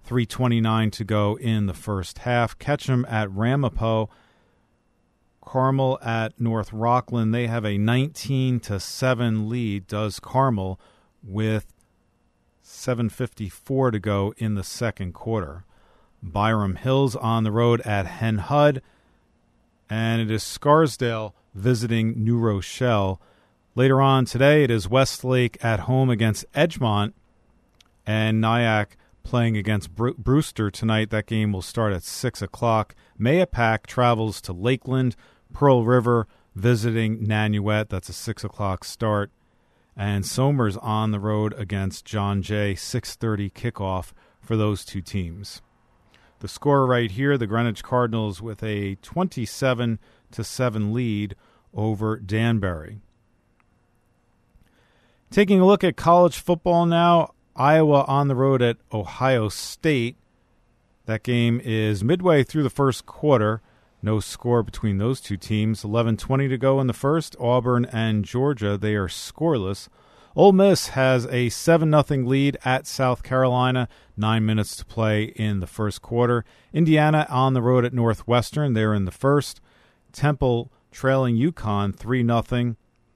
three twenty-nine to go in the first half. Ketchum at Ramapo. Carmel at North Rockland. They have a nineteen to seven lead, does Carmel, with seven fifty-four to go in the second quarter. Byram Hills on the road at Hen Hud. And it is Scarsdale visiting New Rochelle. Later on today, it is Westlake at home against Edgemont, and Nyack playing against Bru- Brewster tonight. That game will start at six o'clock. Mayapack travels to Lakeland. Pearl River visiting Nanuet. That's a six o'clock start. And Somers on the road against John Jay. six thirty kickoff for those two teams. The score right here, the Greenwich Cardinals with a twenty-seven to seven lead over Danbury. Taking a look at college football now, Iowa on the road at Ohio State. That game is midway through the first quarter. No score between those two teams. eleven twenty to go in the first. Auburn and Georgia, they are scoreless. Ole Miss has a seven nothing lead at South Carolina. Nine minutes to play in the first quarter. Indiana on the road at Northwestern. They're in the first. Temple trailing UConn three nothing.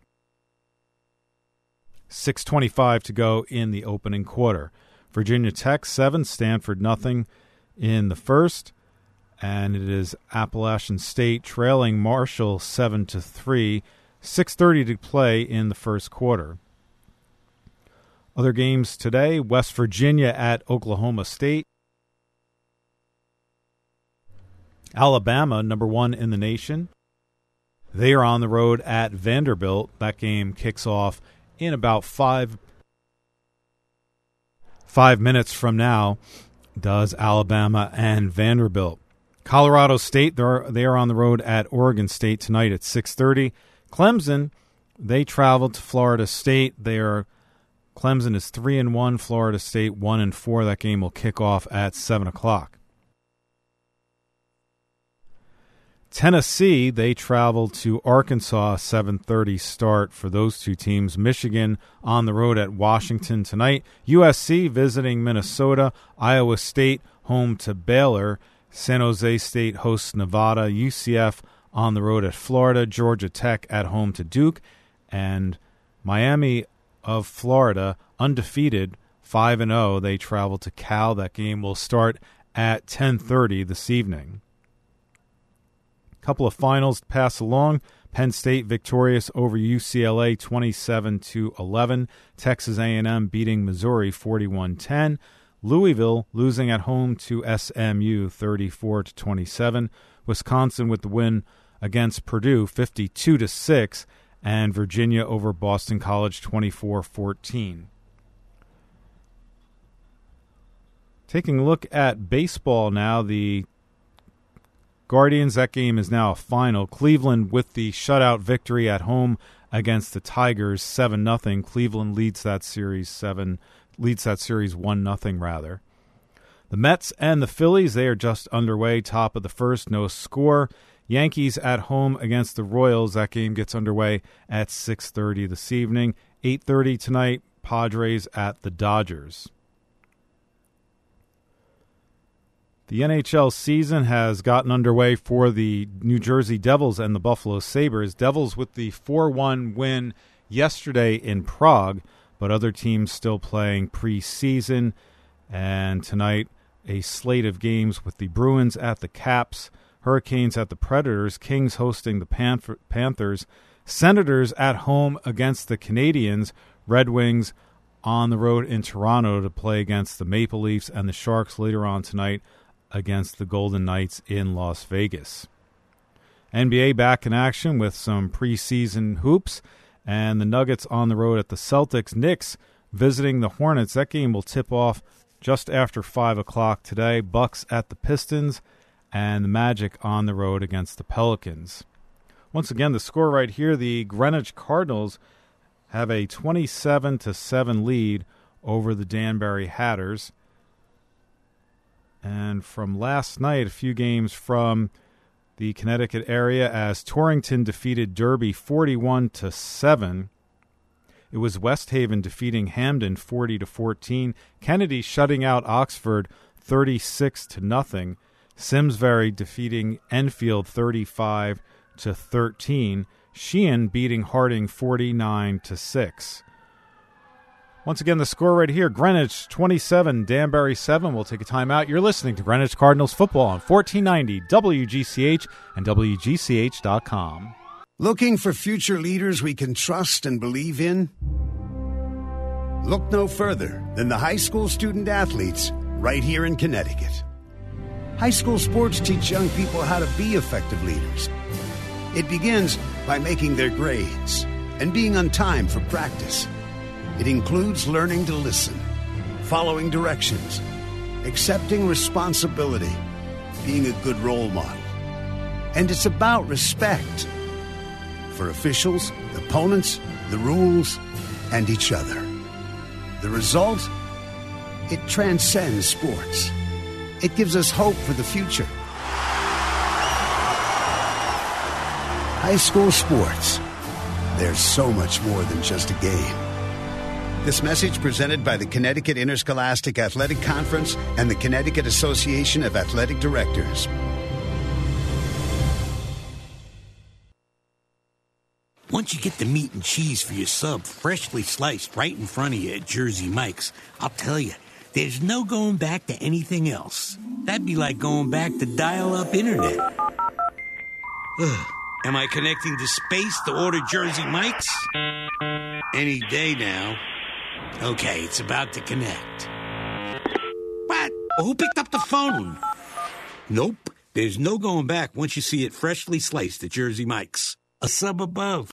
six twenty-five to go in the opening quarter. Virginia Tech seven, Stanford nothing in the first. And it is Appalachian State trailing Marshall seven to three. six thirty to play in the first quarter. Other games today, West Virginia at Oklahoma State. Alabama, number one in the nation. They are on the road at Vanderbilt. That game kicks off in about five, five minutes from now, does Alabama and Vanderbilt. Colorado State, they're, they are on the road at Oregon State tonight at six thirty. Clemson, they travel to Florida State. They are Clemson is three and one, Florida State one and four. That game will kick off at seven o'clock. Tennessee, they travel to Arkansas, seven thirty start for those two teams. Michigan on the road at Washington tonight. U S C visiting Minnesota. Iowa State home to Baylor. San Jose State hosts Nevada. U C F on the road at Florida. Georgia Tech at home to Duke. And Miami of Florida, undefeated, five and oh. They travel to Cal. That game will start at ten thirty this evening. Couple of finals to pass along. Penn State victorious over U C L A twenty-seven to eleven. Texas A and M beating Missouri forty-one ten. Louisville losing at home to S M U thirty-four to twenty-seven. Wisconsin with the win against Purdue fifty-two to six, and Virginia over Boston College twenty-four fourteen. Taking a look at baseball now, the Guardians, that game is now a final. Cleveland with the shutout victory at home against the Tigers, seven nothing. Cleveland leads that series seven leads that series one nothing rather. The Mets and the Phillies, they are just underway, top of the first, no score. Yankees at home against the Royals. That game gets underway at six thirty this evening. eight thirty tonight, Padres at the Dodgers. The N H L season has gotten underway for the New Jersey Devils and the Buffalo Sabres. Devils with the four one win yesterday in Prague, but other teams still playing preseason. And tonight, a slate of games with the Bruins at the Caps, Hurricanes at the Predators, Kings hosting the Panth- Panthers, Senators at home against the Canadiens, Red Wings on the road in Toronto to play against the Maple Leafs, and the Sharks later on tonight against the Golden Knights in Las Vegas. N B A back in action with some preseason hoops, and the Nuggets on the road at the Celtics. Knicks visiting the Hornets. That game will tip off just after five o'clock today. Bucks at the Pistons, and the Magic on the road against the Pelicans. Once again, the score right here, the Greenwich Cardinals have a twenty-seven to seven lead over the Danbury Hatters. And from last night, a few games from the Connecticut area as Torrington defeated Derby forty-one to seven. It was West Haven defeating Hamden forty to fourteen. Kennedy shutting out Oxford thirty-six to nothing. Simsbury defeating Enfield thirty-five to thirteen. Sheehan beating Harding forty-nine to six. Once again, the score right here, Greenwich twenty-seven, Danbury seven. We'll take a timeout. You're listening to Greenwich Cardinals football on fourteen ninety W G C H and W G C H dot com. Looking for future leaders we can trust and believe in? Look no further than the high school student athletes right here in Connecticut. High school sports teach young people how to be effective leaders. It begins by making their grades and being on time for practice. It includes learning to listen, following directions, accepting responsibility, being a good role model. And it's about respect for officials, opponents, the rules, and each other. The result? It transcends sports. It gives us hope for the future. High school sports. There's so much more than just a game. This message presented by the Connecticut Interscholastic Athletic Conference and the Connecticut Association of Athletic Directors. Once you get the meat and cheese for your sub freshly sliced right in front of you at Jersey Mike's, I'll tell you, there's no going back to anything else. That'd be like going back to dial-up internet. Ugh. Am I connecting to space to order Jersey Mike's? Any day now. Okay, it's about to connect. What? Who picked up the phone? Nope. There's no going back once you see it freshly sliced at Jersey Mike's. A sub above.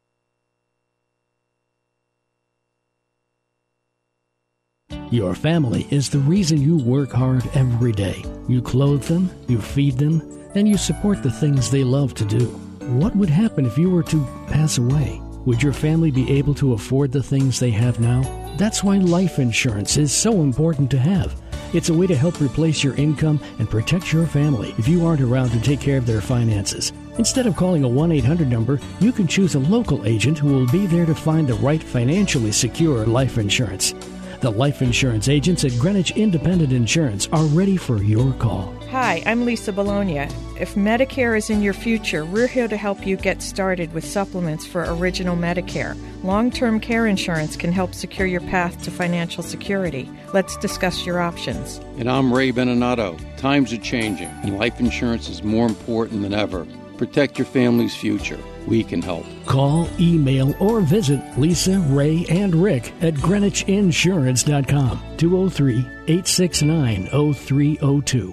Your family is the reason you work hard every day. You clothe them, you feed them, and you support the things they love to do. What would happen if you were to pass away? Would your family be able to afford the things they have now? That's why life insurance is so important to have. It's a way to help replace your income and protect your family if you aren't around to take care of their finances. Instead of calling a one eight hundred number, you can choose a local agent who will be there to find the right financially secure life insurance. The life insurance agents at Greenwich Independent Insurance are ready for your call. Hi, I'm Lisa Bologna. If Medicare is in your future, we're here to help you get started with supplements for Original Medicare. Long-term care insurance can help secure your path to financial security. Let's discuss your options. And I'm Ray Beninotto. Times are changing, and life insurance is more important than ever. Protect your family's future. We can help. Call, email, or visit Lisa, Ray, and Rick at Greenwich Insurance dot com, two oh three, eight six nine, oh three oh two.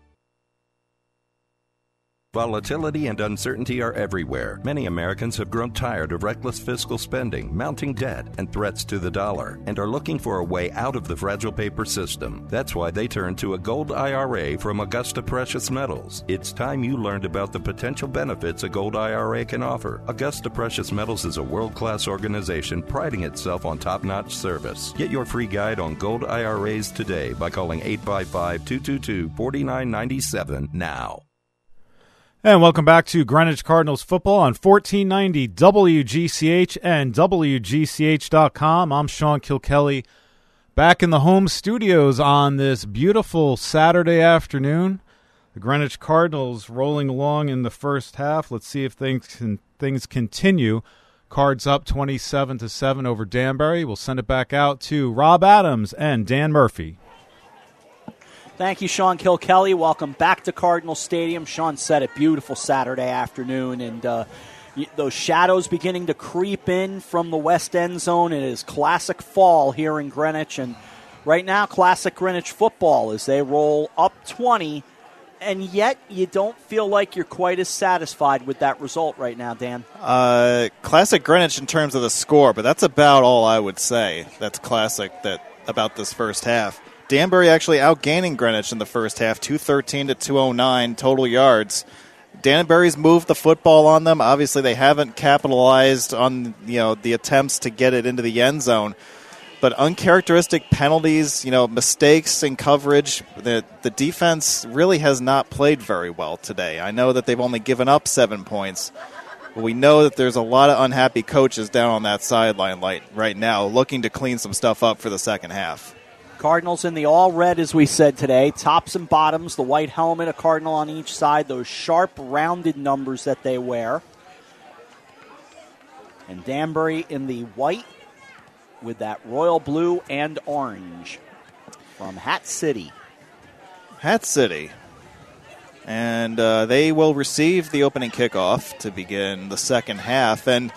Volatility and uncertainty are everywhere. Many Americans have grown tired of reckless fiscal spending, mounting debt, and threats to the dollar, and are looking for a way out of the fragile paper system. That's why they turn to a gold I R A from Augusta Precious Metals. It's time you learned about the potential benefits a gold I R A can offer. Augusta Precious Metals is a world-class organization priding itself on top-notch service. Get your free guide on gold I R As today by calling eight five five, two two two, four nine nine seven now. And welcome back to Greenwich Cardinals football on fourteen ninety W G C H and W G C H dot com. I'm Sean Kilkelly, back in the home studios on this beautiful Saturday afternoon. The Greenwich Cardinals rolling along in the first half. Let's see if things can, things continue. Cards up twenty-seven to seven over Danbury. We'll send it back out to Rob Adams and Dan Murphy. Thank you, Sean Kilkelly. Welcome back to Cardinal Stadium. Sean said it, beautiful Saturday afternoon, and uh, those shadows beginning to creep in from the west end zone. It is classic fall here in Greenwich, and right now, classic Greenwich football as they roll up twenty, and yet you don't feel like you're quite as satisfied with that result right now, Dan. Uh, classic Greenwich in terms of the score, but that's about all I would say. That's classic that about this first half. Danbury actually outgaining Greenwich in the first half, two thirteen to two oh nine total yards. Danbury's moved the football on them. Obviously, they haven't capitalized on you know the attempts to get it into the end zone. But uncharacteristic penalties, you know, mistakes in coverage, the, the defense really has not played very well today. I know that they've only given up seven points. But we know that there's a lot of unhappy coaches down on that sideline right now looking to clean some stuff up for the second half. Cardinals in the all red, as we said today. Tops and bottoms, the white helmet, a Cardinal on each side, those sharp, rounded numbers that they wear. And Danbury in the white with that royal blue and orange from Hat City. Hat City. And uh, they will receive the opening kickoff to begin the second half. And,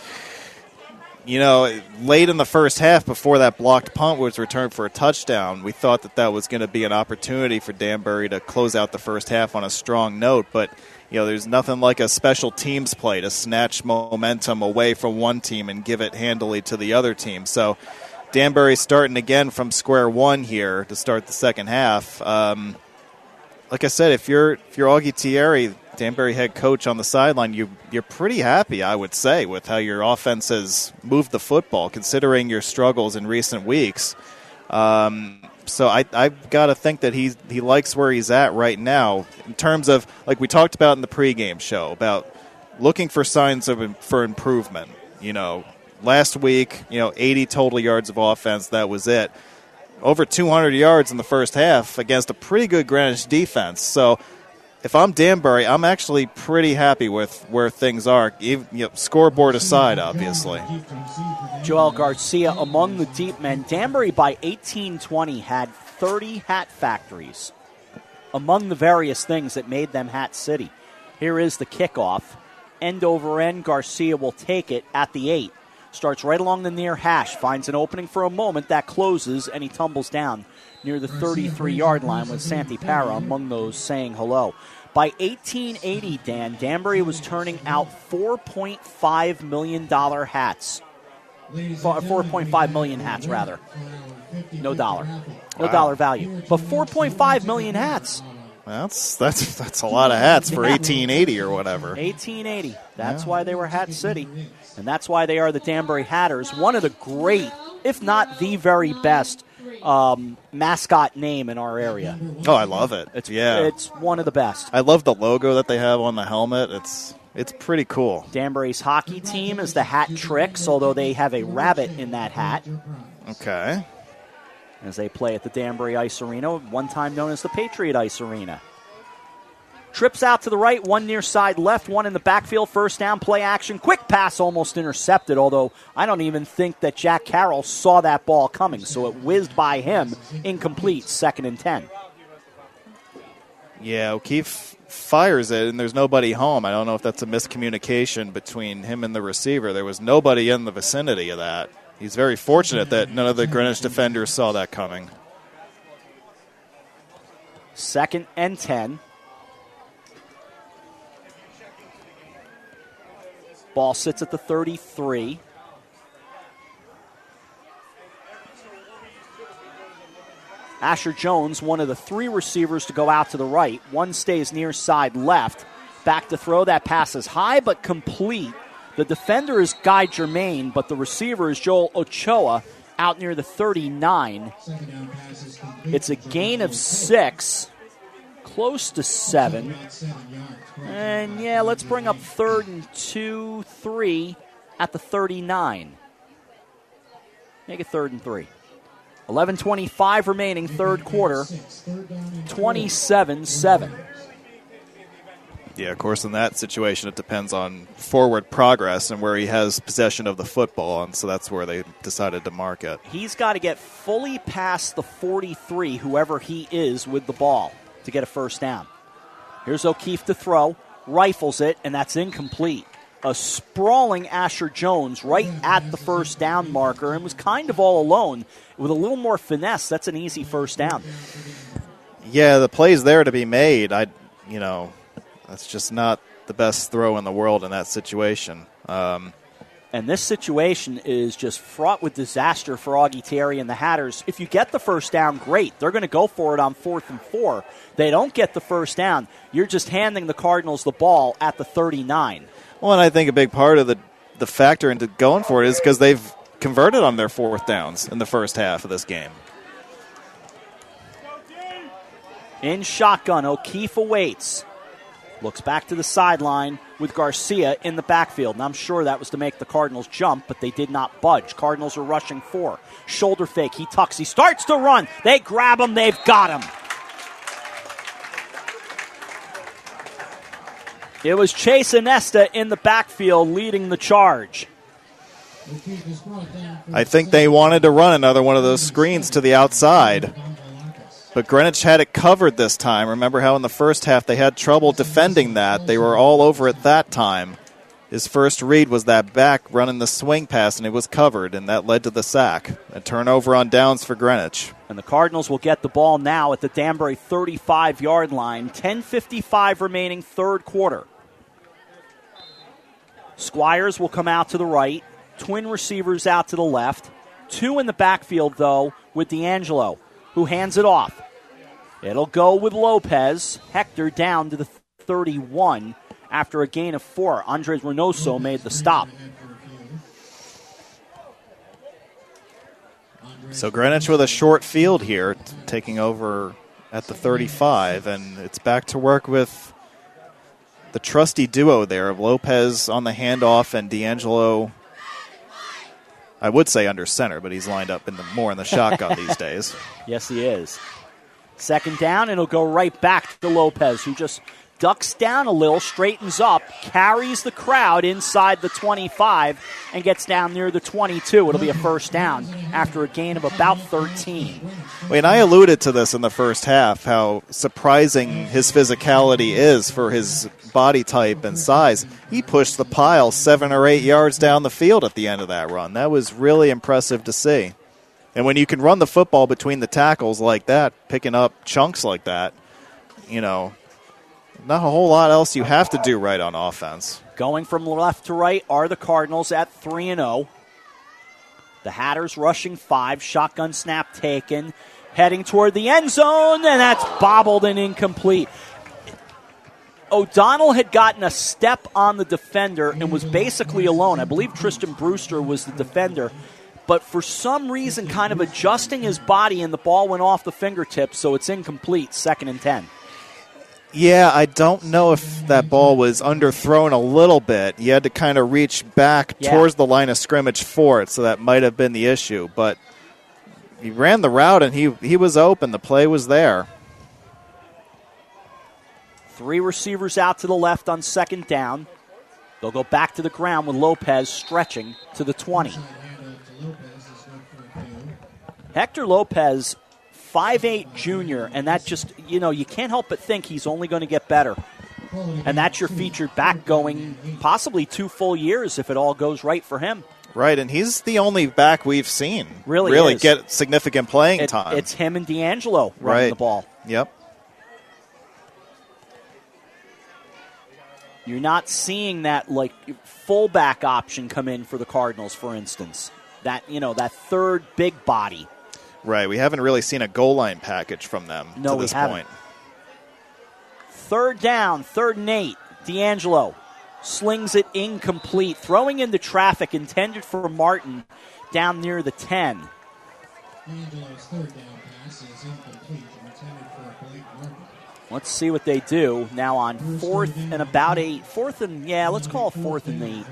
you know, late in the first half, before that blocked punt was returned for a touchdown, we thought that that was going to be an opportunity for Danbury to close out the first half on a strong note. But, you know, there's nothing like a special teams play to snatch momentum away from one team and give it handily to the other team. So Danbury starting again from square one here to start the second half. Um, like I said, if you're if you're Augie Thierry, Danbury head coach on the sideline, you, you're pretty happy, I would say, with how your offense has moved the football, considering your struggles in recent weeks. Um, so I, I've got to think that he's, he likes where he's at right now in terms of, like we talked about in the pregame show, about looking for signs of for improvement. You know, last week, you know, eighty total yards of offense, that was it. Over two hundred yards in the first half against a pretty good Greenwich defense. So if I'm Danbury, I'm actually pretty happy with where things are, even, you know, scoreboard aside, obviously. Joel Garcia among the deep men. Danbury by eighteen twenty had thirty hat factories among the various things that made them Hat City. Here is the kickoff. End over end, Garcia will take it at the eight. Starts right along the near hash, finds an opening for a moment, that closes, and he tumbles down near the thirty-three-yard line with Santi Para among those saying hello. By eighteen eighty, Dan, Danbury was turning out four point five million dollars hats. four point five million hats, rather. No dollar. No Wow. dollar value. But four point five million hats. That's that's that's a lot of hats for Yeah. eighteen eighty or whatever. eighteen eighty. That's Yeah. why they were Hat City. And that's why they are the Danbury Hatters. One of the great, if not the very best, um, mascot name in our area. Oh, I love it. It's, yeah. It's one of the best. I love the logo that they have on the helmet. It's it's pretty cool. Danbury's hockey team is the Hat Tricks, although they have a rabbit in that hat. Okay. As they play at the Danbury Ice Arena, one time known as the Patriot Ice Arena. Trips out to the right, one near side left, one in the backfield, first down, play action. Quick pass almost intercepted, although I don't even think that Jack Carroll saw that ball coming, so it whizzed by him, incomplete, second and ten. Yeah, O'Keefe fires it, and there's nobody home. I don't know if that's a miscommunication between him and the receiver. There was nobody in the vicinity of that. He's very fortunate that none of the Greenwich defenders saw that coming. Second and ten. Ball sits at the thirty-three. Asher Jones, one of the three receivers to go out to the right. One stays near side left. Back to throw. That pass is high but complete. The defender is Guy Germain, but the receiver is Joel Ochoa out near the thirty-nine. It's a gain of six, close to seven. And, yeah, let's bring up third and two, three at the thirty-nine. Make it third and three. eleven twenty-five remaining, third quarter, twenty-seven seven. Yeah, of course, in that situation, it depends on forward progress and where he has possession of the football, and so that's where they decided to mark it. He's got to get fully past the forty-three, whoever he is, with the ball to get a first down. Here's O'Keefe to throw, rifles it, and that's incomplete. A sprawling Asher Jones right at the first down marker and was kind of all alone. With a little more finesse, that's an easy first down. Yeah, the play's there to be made. I, you know, that's just not the best throw in the world in that situation. Um, and this situation is just fraught with disaster for Augie Thierry and the Hatters. If you get the first down, great. They're going to go for it on fourth and four. They don't get the first down. You're just handing the Cardinals the ball at the thirty-nine. Well, and I think a big part of the, the factor into going for it is because they've converted on their fourth downs in the first half of this game. In shotgun, O'Keefe awaits. Looks back to the sideline with Garcia in the backfield. And I'm sure that was to make the Cardinals jump, but they did not budge. Cardinals are rushing four. Shoulder fake. He tucks. He starts to run. They grab him. They've got him. It was Chase Inesta in the backfield leading the charge. I think they wanted to run another one of those screens to the outside. But Greenwich had it covered this time. Remember how in the first half they had trouble defending that. They were all over it that time. His first read was that back running the swing pass, and it was covered, and that led to the sack. A turnover on downs for Greenwich. And the Cardinals will get the ball now at the Danbury thirty-five-yard line. ten fifty-five remaining, third quarter. Squires will come out to the right. Twin receivers out to the left. Two in the backfield, though, with D'Angelo, who hands it off. It'll go with Lopez. Hector down to the thirty-one after a gain of four. Andres Reynoso made the stop. So Greenwich with a short field here, taking over at the thirty-five, and it's back to work with the trusty duo there of Lopez on the handoff and D'Angelo, I would say under center, but he's lined up in the more in the shotgun these days. Yes, he is. Second down, and it'll go right back to Lopez, who just ducks down a little, straightens up, carries the crowd inside the twenty-five, and gets down near the twenty-two. It'll be a first down after a gain of about thirteen. Wait, and I alluded to this in the first half, how surprising his physicality is for his body type and size. He pushed the pile seven or eight yards down the field at the end of that run. That was really impressive to see. And when you can run the football between the tackles like that, picking up chunks like that, you know, not a whole lot else you have to do right on offense. Going from left to right are the Cardinals at three and oh. The Hatters rushing five, shotgun snap taken, heading toward the end zone, and that's bobbled and incomplete. O'Donnell had gotten a step on the defender and was basically alone. I believe Tristan Brewster was the defender, but for some reason kind of adjusting his body, and the ball went off the fingertips, so it's incomplete, second and ten. Yeah, I don't know if that ball was underthrown a little bit. You had to kind of reach back yeah. towards the line of scrimmage for it, so that might have been the issue. But he ran the route, and he, he was open. The play was there. Three receivers out to the left on second down. They'll go back to the ground with Lopez stretching to the twenty. Hector Lopez, five eight junior, and that just, you know, you can't help but think he's only going to get better. And that's your featured back going possibly two full years if it all goes right for him. Right, and he's the only back we've seen really, really is. get significant playing it, time. It's him and D'Angelo running right. the ball. Yep. You're not seeing that, like, fullback option come in for the Cardinals, for instance. That, you know, that third big body. Right. We haven't really seen a goal line package from them no, to this we haven't. point. Third down, third and eight. D'Angelo slings it incomplete, throwing into traffic intended for Martin down near the ten. D'Angelo's third down pass is incomplete, intended for Blake Martin. Let's see what they do now on fourth and about eight. Fourth and, yeah, let's call it fourth and eight.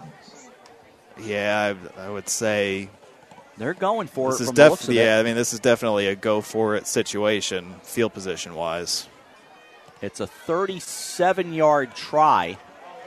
Yeah, I, I would say they're going for this it is from def- the looks of yeah, it. I mean, this is definitely a go-for-it situation, field position-wise. It's a thirty-seven-yard try.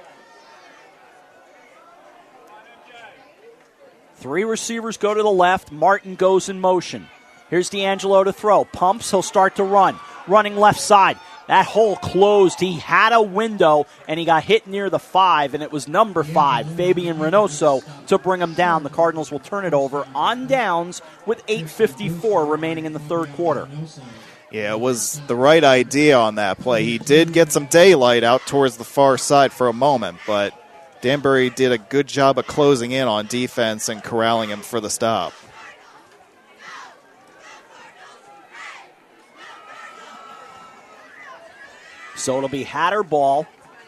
Three receivers go to the left. Martin goes in motion. Here's D'Angelo to throw. Pumps, he'll start to run. Running left side. That hole closed. He had a window, and he got hit near the five, and it was number five, Fabian Reynoso, to bring him down. The Cardinals will turn it over on downs with eight fifty-four remaining in the third quarter. Yeah, it was the right idea on that play. He did get some daylight out towards the far side for a moment, but Danbury did a good job of closing in on defense and corralling him for the stop. So it'll be Hatter ball.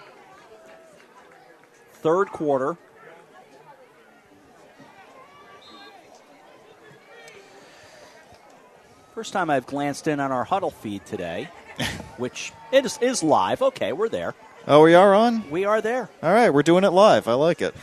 Third quarter. First time I've glanced in on our huddle feed today, which it is, is live. Okay, we're there. Oh, we are on? We are there. All right, we're doing it live. I like it.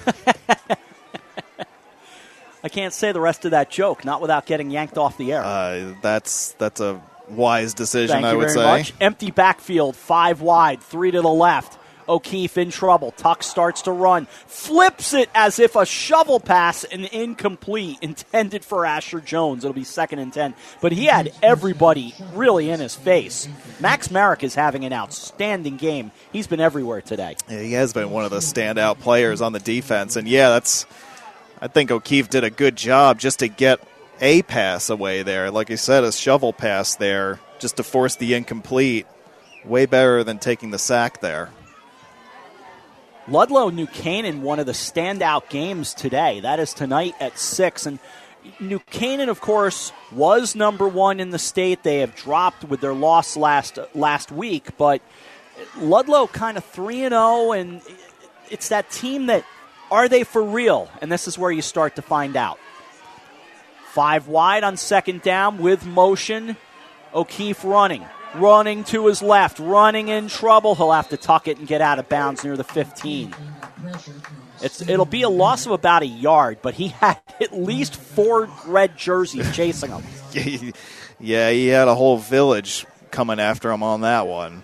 I can't say the rest of that joke, not without getting yanked off the air. Uh, that's that's a wise decision, Thank I you would very say. much. Empty backfield, five wide, three to the left. O'Keefe in trouble. Tuck starts to run. Flips it as if a shovel pass and incomplete, intended for Asher Jones. It'll be second and ten. But he had everybody really in his face. Max Marek is having an outstanding game. He's been everywhere today. Yeah, he has been one of the standout players on the defense. And, yeah, that's. I think O'Keefe did a good job just to get a pass away there. Like you said, a shovel pass there just to force the incomplete. Way better than taking the sack there. Ludlow New Canaan, one of the standout games today. That is tonight at six. And New Canaan, of course, was number one in the state. They have dropped with their loss last last week. But Ludlow kind of three and oh, and it's that team that, are they for real? And this is where you start to find out. Five wide on second down with motion. O'Keefe running. Running to his left, running in trouble. He'll have to tuck it and get out of bounds near the fifteen. It's, it'll be a loss of about a yard, but he had at least four red jerseys chasing him. Yeah, he had a whole village coming after him on that one.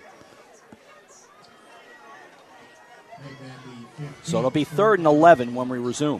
So it'll be third and eleven when we resume.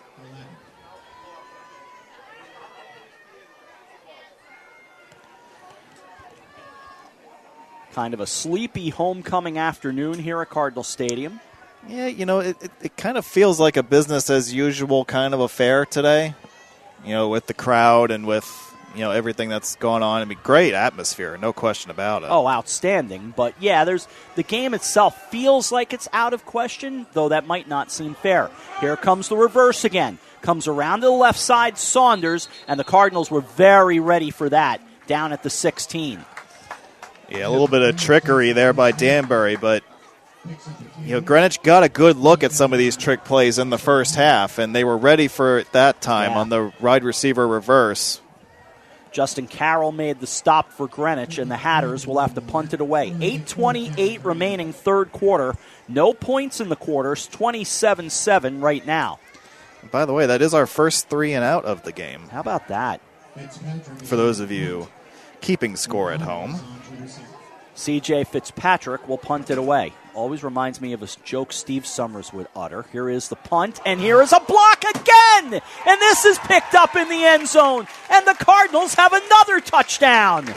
Kind of a sleepy homecoming afternoon here at Cardinal Stadium. Yeah, you know, it, it, it kind of feels like a business-as-usual kind of affair today, you know, with the crowd and with, you know, everything that's going on. I mean, great atmosphere, no question about it. Oh, outstanding. But, yeah, there's the game itself feels like it's out of question, though that might not seem fair. Here comes the reverse again. Comes around to the left side, Saunders, and the Cardinals were very ready for that down at the sixteen. Yeah, a little bit of trickery there by Danbury, but you know, Greenwich got a good look at some of these trick plays in the first half, and they were ready for it that time yeah. on the wide receiver reverse. Justin Carroll made the stop for Greenwich, and the Hatters will have to punt it away. eight twenty-eight remaining third quarter. No points in the quarters, twenty-seven seven right now. By the way, that is our first three and out of the game. How about that? For those of you keeping score at home. C J Fitzpatrick will punt it away. Always reminds me of a joke Steve Summers would utter. Here is the punt, and here is a block again! And this is picked up in the end zone, and the Cardinals have another touchdown!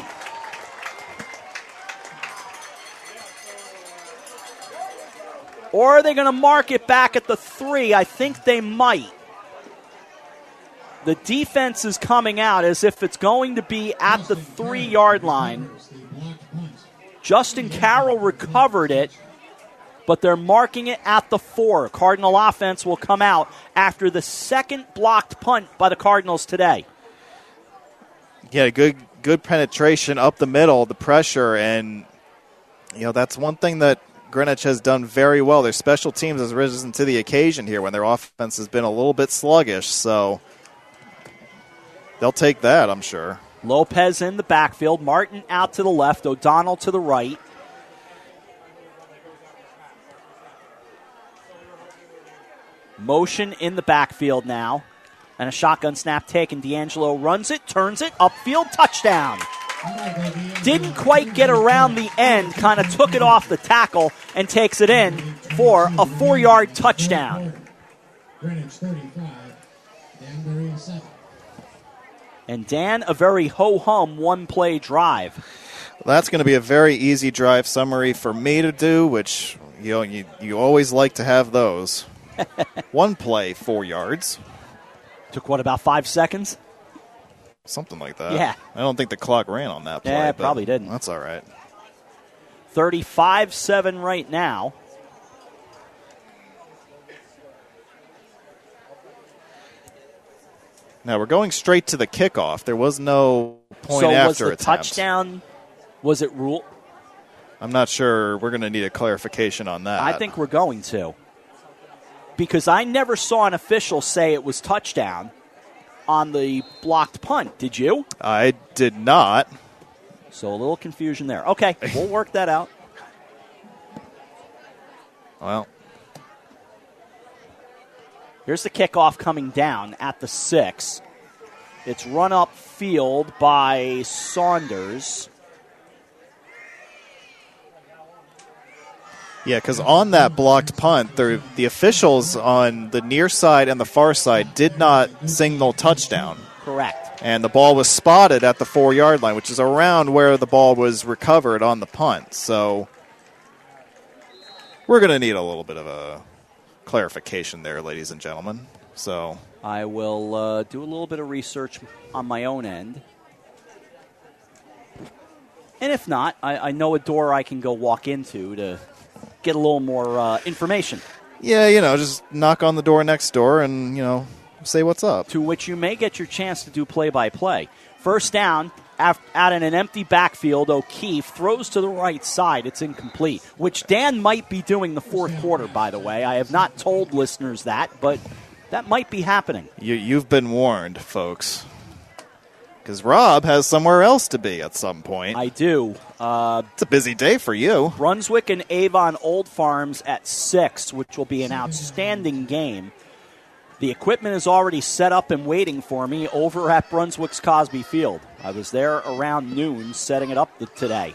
Or are they going to mark it back at the three? I think they might. The defense is coming out as if it's going to be at the three-yard line. Justin Carroll recovered it, but they're marking it at the four. Cardinal offense will come out after the second blocked punt by the Cardinals today. Yeah, good good penetration up the middle, the pressure, and you know that's one thing that Greenwich has done very well. Their special teams has risen to the occasion here when their offense has been a little bit sluggish, so they'll take that, I'm sure. Lopez in the backfield, Martin out to the left, O'Donnell to the right. Motion in the backfield now. And a shotgun snap taken. D'Angelo runs it, turns it, upfield, touchdown. Didn't quite get around the end, kind of took it off the tackle and takes it in for a four-yard touchdown. And Dan, a very ho-hum one-play drive. Well, that's going to be a very easy drive summary for me to do, which you know you, you always like to have those. One play, four yards. Took, what, about five seconds? Something like that. Yeah. I don't think the clock ran on that play. Yeah, probably didn't. That's all right. thirty-five seven right now. Now we're going straight to the kickoff. There was no point so after was the attempt. touchdown, was it ruled? I'm not sure. We're going to need a clarification on that. I think we're going to. Because I never saw an official say it was touchdown on the blocked punt. Did you? I did not. So a little confusion there. Okay, we'll work that out. Well, here's the kickoff coming down at the six. It's run up field by Saunders. yeah, because on that blocked punt, the, the officials on the near side and the far side did not signal touchdown. Correct. And the ball was spotted at the four-yard line, which is around where the ball was recovered on the punt. So we're going to need a little bit of a clarification there, ladies and gentlemen. So I will uh, do a little bit of research on my own end. And if not, I, I know a door I can go walk into to get a little more uh, information. Yeah, you know, just knock on the door next door and, you know, say what's up. To which you may get your chance to do play-by-play. First down, out in an empty backfield, O'Keefe throws to the right side. It's incomplete, which Dan might be doing the fourth quarter, by the way. I have not told listeners that, but that might be happening. You, you've been warned, folks. Because Rob has somewhere else to be at some point. I do. Uh, it's a busy day for you. Brunswick and Avon Old Farms at six, which will be an outstanding game. The equipment is already set up and waiting for me over at Brunswick's Cosby Field. I was there around noon setting it up today.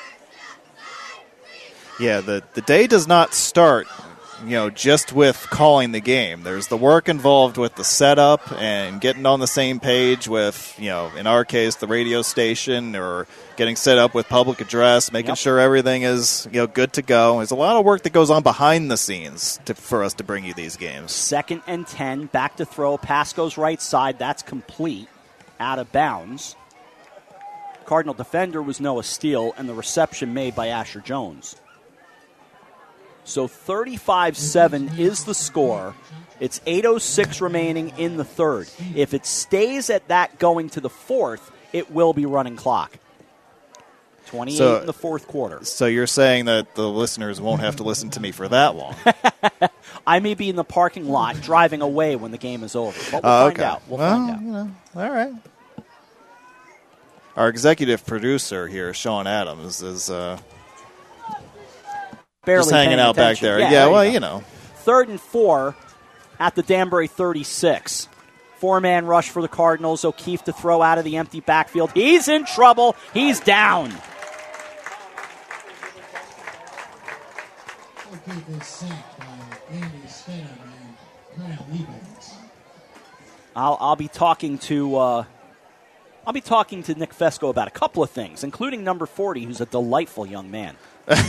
Yeah, the, the day does not start, you know, just with calling the game. There's the work involved with the setup and getting on the same page with, you know, in our case, the radio station, or getting set up with public address, making Yep. sure everything is, you know, good to go. There's a lot of work that goes on behind the scenes to, for us to bring you these games. Second and ten, back to throw. Pass goes right side. That's complete. Out of bounds. Cardinal defender was Noah Steele, and the reception made by Asher Jones. So thirty-five seven is the score. It's eight oh six remaining in the third. If it stays at that going to the fourth, it will be running clock. twenty-eight So- in the fourth quarter. So you're saying that the listeners won't have to listen to me for that long? I may be in the parking lot driving away when the game is over. But we'll Oh, find okay. out. We'll Well, find out. you know, all right. Our executive producer here, Sean Adams, is uh, Barely just hanging paying out back attention. there. Yeah, Yeah, there well, you go. you know. Third and four at the Danbury thirty-six. Four-man rush for the Cardinals. O'Keefe to throw out of the empty backfield. He's in trouble. He's down. O'Keefe is sacked by Andy Stedham and Kyle Evans. I'll, I'll be talking to uh, I'll be talking to Nick Fesco about a couple of things, including number forty, who's a delightful young man.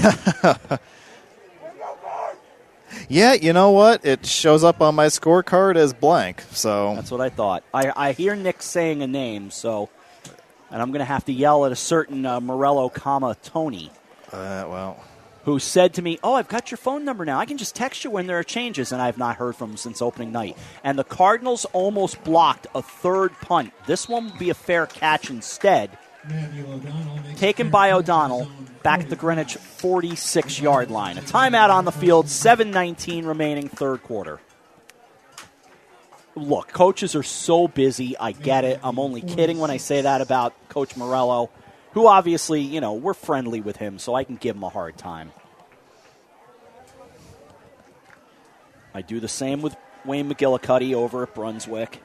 Yeah, you know what? It shows up on my scorecard as blank. So That's what I thought. I, I hear Nick saying a name, so, and I'm going to have to yell at a certain uh, Morello, comma Tony, Uh, well, who said to me, "Oh, I've got your phone number now. I can just text you when there are changes." And I've not heard from him since opening night. And the Cardinals almost blocked a third punt. This one will be a fair catch instead. Taken by O'Donnell back at the Greenwich forty-six-yard line. A timeout on the field, seven nineteen remaining, third quarter. Look, coaches are so busy. I get it. I'm only kidding when I say that about Coach Morello, who obviously, you know, we're friendly with him, so I can give him a hard time. I do the same with Wayne McGillicuddy over at Brunswick,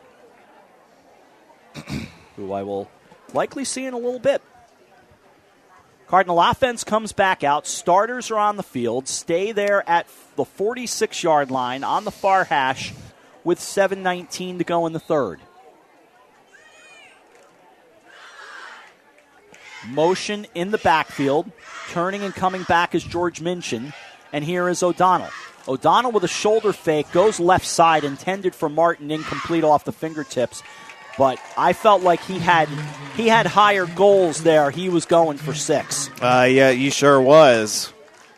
who I will likely see in a little bit. Cardinal offense comes back out. Starters are on the field. Stay there at the forty-six-yard line on the far hash with seven nineteen to go in the third. Motion in the backfield. Turning and coming back is George Minchin. And here is O'Donnell. O'Donnell with a shoulder fake goes left side, intended for Martin, incomplete off the fingertips. But I felt like he had he had higher goals there. He was going for six. uh, yeah, you sure was.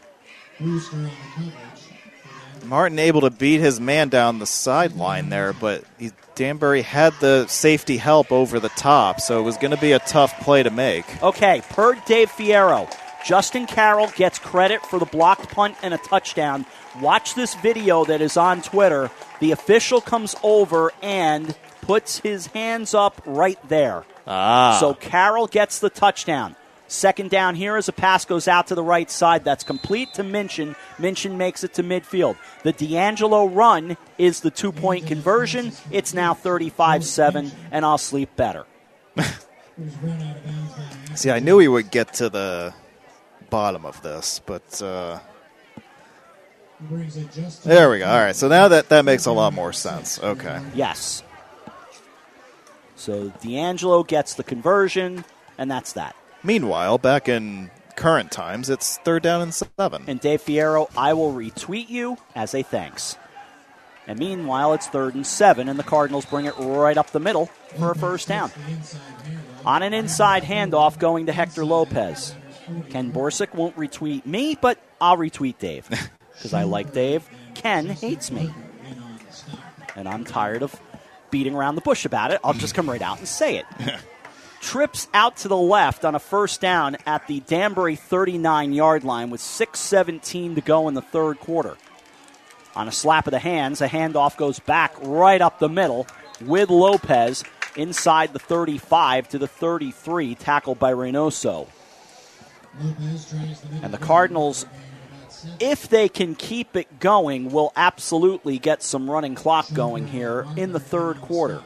Martin able to beat his man down the sideline there, but he, Danbury had the safety help over the top, so it was going to be a tough play to make. Okay, per Dave Fierro, Justin Carroll gets credit for the blocked punt and a touchdown. Watch this video that is on Twitter. The official comes over and puts his hands up right there. Ah. So Carroll gets the touchdown. Second down here as a pass goes out to the right side. That's complete to Minchin. Minchin makes it to midfield. The D'Angelo run is the two-point conversion. It's now thirty-five seven, and I'll sleep better. See, I knew he would get to the bottom of this, but uh, there we go. All right, so now that, that makes a lot more sense. Okay. Yes. So D'Angelo gets the conversion, and that's that. Meanwhile, back in current times, it's third down and seven. And Dave Fierro, I will retweet you as a thanks. And meanwhile, it's third and seven, and the Cardinals bring it right up the middle for a first down. On an inside handoff going to Hector Lopez. Ken Borsick won't retweet me, but I'll retweet Dave. Because I like Dave. Ken hates me. And I'm tired of beating around the bush about it. I'll just come right out and say it. Trips out to the left on a first down at the Danbury thirty-nine-yard line with six seventeen to go in the third quarter. On a slap of the hands, a handoff goes back right up the middle with Lopez inside the thirty-five to the thirty-three, tackled by Reynoso. And the Cardinals, if they can keep it going, will absolutely get some running clock going here in the third quarter.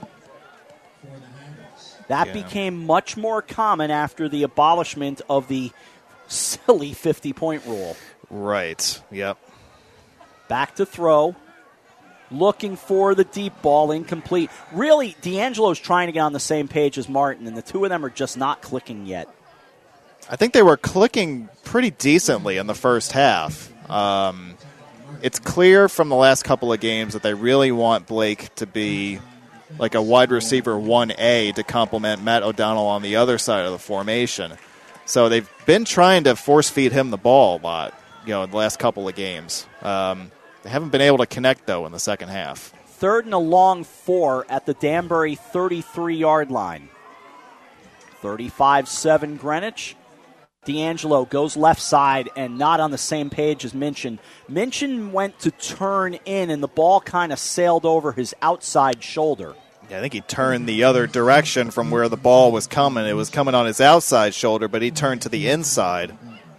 That yeah. became much more common after the abolishment of the silly fifty-point rule. Right, yep. Back to throw. Looking for the deep ball, incomplete. Really, D'Angelo's trying to get on the same page as Martin, and the two of them are just not clicking yet. I think they were clicking pretty decently in the first half. Um, it's clear from the last couple of games that they really want Blake to be like a wide receiver one A to complement Matt O'Donnell on the other side of the formation. So they've been trying to force feed him the ball a lot, you know, in the last couple of games. Um, they haven't been able to connect, though, in the second half. Third and a long four at the Danbury thirty-three-yard line. thirty-five seven Greenwich. D'Angelo goes left side and not on the same page as Minchin. Minchin went to turn in, and the ball kind of sailed over his outside shoulder. Yeah, I think he turned the other direction from where the ball was coming. It was coming on his outside shoulder, but he turned to the inside.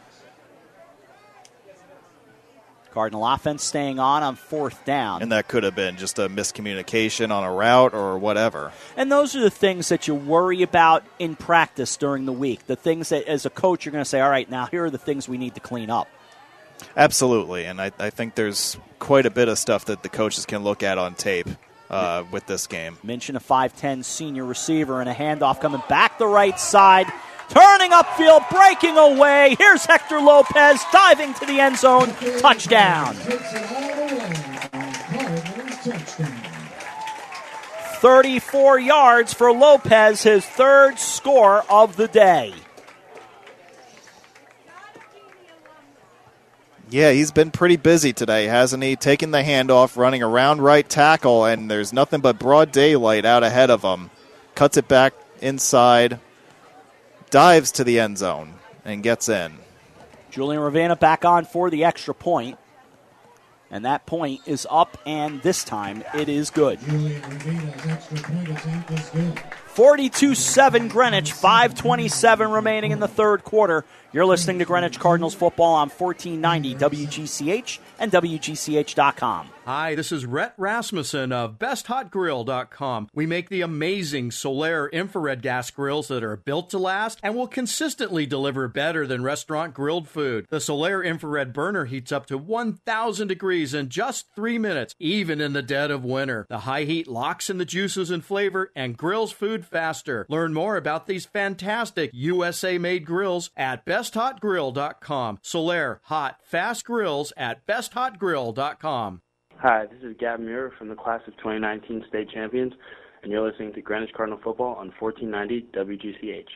Cardinal offense staying on on fourth down. And that could have been just a miscommunication on a route or whatever. And those are the things that you worry about in practice during the week. The things that, as a coach, you're going to say, all right, now here are the things we need to clean up. Absolutely. And I, I think there's quite a bit of stuff that the coaches can look at on tape uh, with this game. Mention a five ten senior receiver and a handoff coming back the right side. Turning upfield, breaking away. Here's Hector Lopez diving to the end zone. Touchdown. thirty-four yards for Lopez, his third score of the day. Yeah, he's been pretty busy today, hasn't he? Taking the handoff, running around right tackle, and there's nothing but broad daylight out ahead of him. Cuts it back inside. Dives to the end zone and gets in. Julian Ravena back on for the extra point. And that point is up, and this time it is good. forty-two seven Greenwich, five twenty-seven remaining in the third quarter. You're listening to Greenwich Cardinals football on fourteen ninety W G C H and W G C H dot com. Hi, this is Rhett Rasmussen of Best Hot Grill dot com. We make the amazing Solaire infrared gas grills that are built to last and will consistently deliver better than restaurant grilled food. The Solaire infrared burner heats up to one thousand degrees in just three minutes, even in the dead of winter. The high heat locks in the juices and flavor and grills food faster. Learn more about these fantastic U S A-made grills at Best Hot Grill dot com. Solaire hot, fast grills at Best Hot Grill dot com. Hi, this is Gab Muir from the class of twenty nineteen state champions, and you're listening to Greenwich Cardinal Football on fourteen ninety W G C H.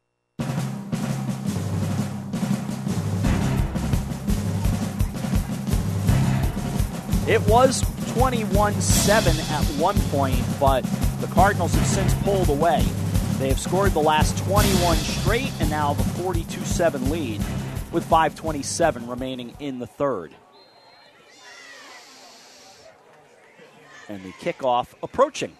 It was twenty-one seven at one point, but the Cardinals have since pulled away. They have scored the last twenty-one straight and now have a forty-two seven lead with five twenty-seven remaining in the third. And the kickoff approaching.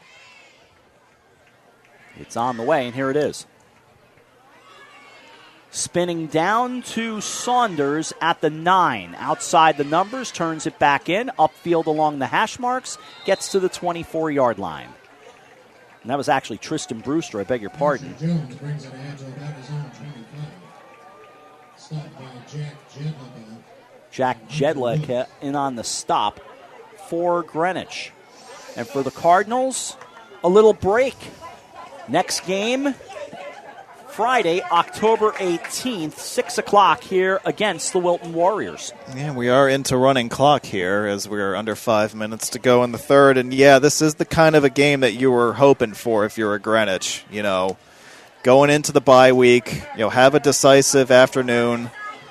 It's on the way, and here it is. Spinning down to Saunders at the nine. Outside the numbers, turns it back in. Upfield along the hash marks. Gets to the twenty-four-yard line. And that was actually Tristan Brewster, I beg your pardon. Jones brings it ahead to about his own twenty-five. Stopped by Jack Jedlicka. Jack Jedlicka in on the stop for Greenwich. And for the Cardinals, a little break. Next game, Friday, October eighteenth, six o'clock here against the Wilton Warriors. Yeah, we are into running clock here as we're under five minutes to go in the third. And, yeah, this is the kind of a game that you were hoping for if you're a Greenwich. You know, going into the bye week, you know, have a decisive afternoon.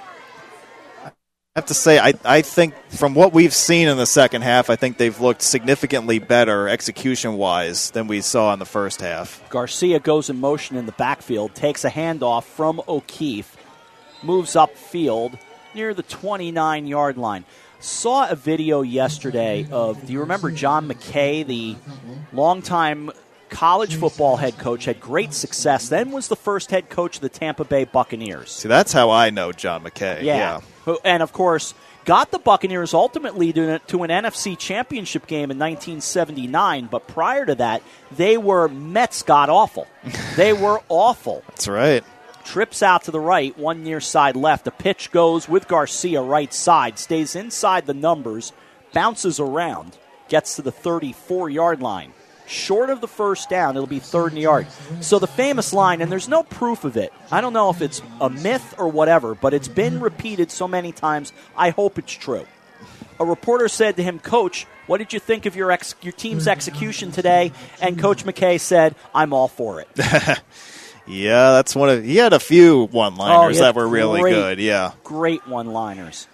I have to say, I, I think from what we've seen in the second half, I think they've looked significantly better execution-wise than we saw in the first half. Garcia goes in motion in the backfield, takes a handoff from O'Keefe, moves upfield near the twenty-nine-yard line. Saw a video yesterday of, do you remember John McKay, the longtime college football head coach, had great success, then was the first head coach of the Tampa Bay Buccaneers. See, that's how I know John McKay. Yeah. yeah. And, of course, got the Buccaneers ultimately to, to an N F C championship game in nineteen seventy-nine, but prior to that, they were Mets god-awful. They were awful. That's right. Trips out to the right, one near side left. The pitch goes with Garcia right side, stays inside the numbers, bounces around, gets to the thirty-four-yard line. Short of the first down, it'll be third and yard. So the famous line, and there's no proof of it. I don't know if it's a myth or whatever, but it's been repeated so many times, I hope it's true. A reporter said to him, "Coach, what did you think of your ex- your team's execution today?" And Coach McKay said, "I'm all for it." Yeah, that's one of. He had a few one-liners oh, that were really great, good. Yeah, great one-liners.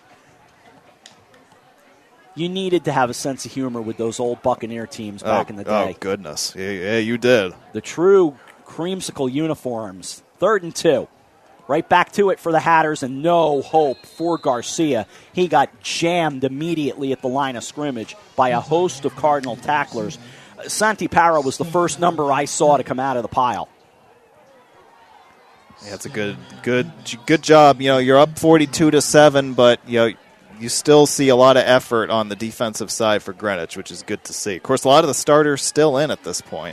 You needed to have a sense of humor with those old Buccaneer teams back oh, in the day. Oh, goodness. Yeah, yeah, you did. The true creamsicle uniforms. Third and two. Right back to it for the Hatters, and no hope for Garcia. He got jammed immediately at the line of scrimmage by a host of Cardinal tacklers. Santi Parra was the first number I saw to come out of the pile. Yeah, it's a good, good, good job. You know, you're up forty-two to seven, but you know, you still see a lot of effort on the defensive side for Greenwich, which is good to see. Of course, a lot of the starters still in at this point.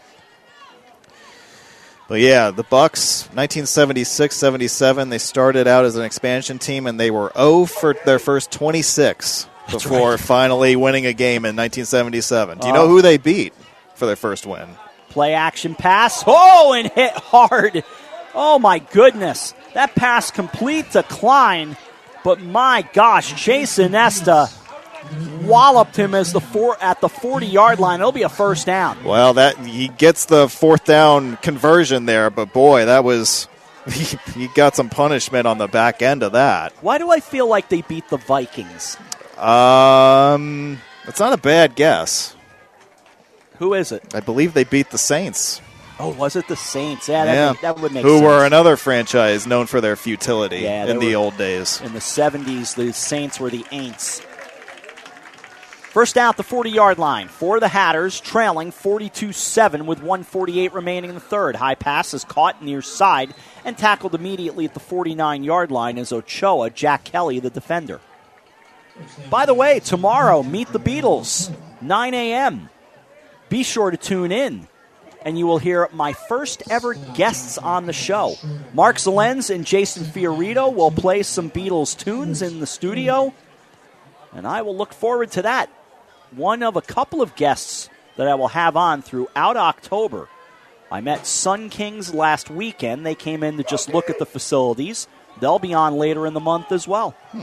But yeah, the Bucks, nineteen seventy-six seventy-seven, they started out as an expansion team, and they were oh for their first twenty-six That's before right. finally winning a game in nineteen seventy-seven. Do you Uh, know who they beat for their first win? Play action pass. Oh, and hit hard. Oh, my goodness. That pass complete to Klein. But my gosh, Chase Inesta walloped him as the four at the forty-yard line. It'll be a first down. Well, that he gets the fourth down conversion there, but boy, that was he, he got some punishment on the back end of that. Why do I feel like they beat the Vikings? Um, that's not a bad guess. Who is it? I believe they beat the Saints. Oh, was it the Saints? Yeah, that, yeah. Would, that would make Who sense. Who were another franchise known for their futility yeah, in the were, old days. In the seventies, the Saints were the Aints. First down at the forty-yard line for the Hatters, trailing forty-two seven with one forty-eight remaining in the third. High pass is caught near side and tackled immediately at the forty-nine-yard line as Ochoa, Jack Kelly, the defender. By the way, tomorrow, Meet the Beatles, nine a.m. Be sure to tune in, and you will hear my first ever guests on the show. Mark Zalenz and Jason Fiorito will play some Beatles tunes in the studio, and I will look forward to that. One of a couple of guests that I will have on throughout October. I met Sun Kings last weekend. They came in to just look at the facilities. They'll be on later in the month as well. Hmm.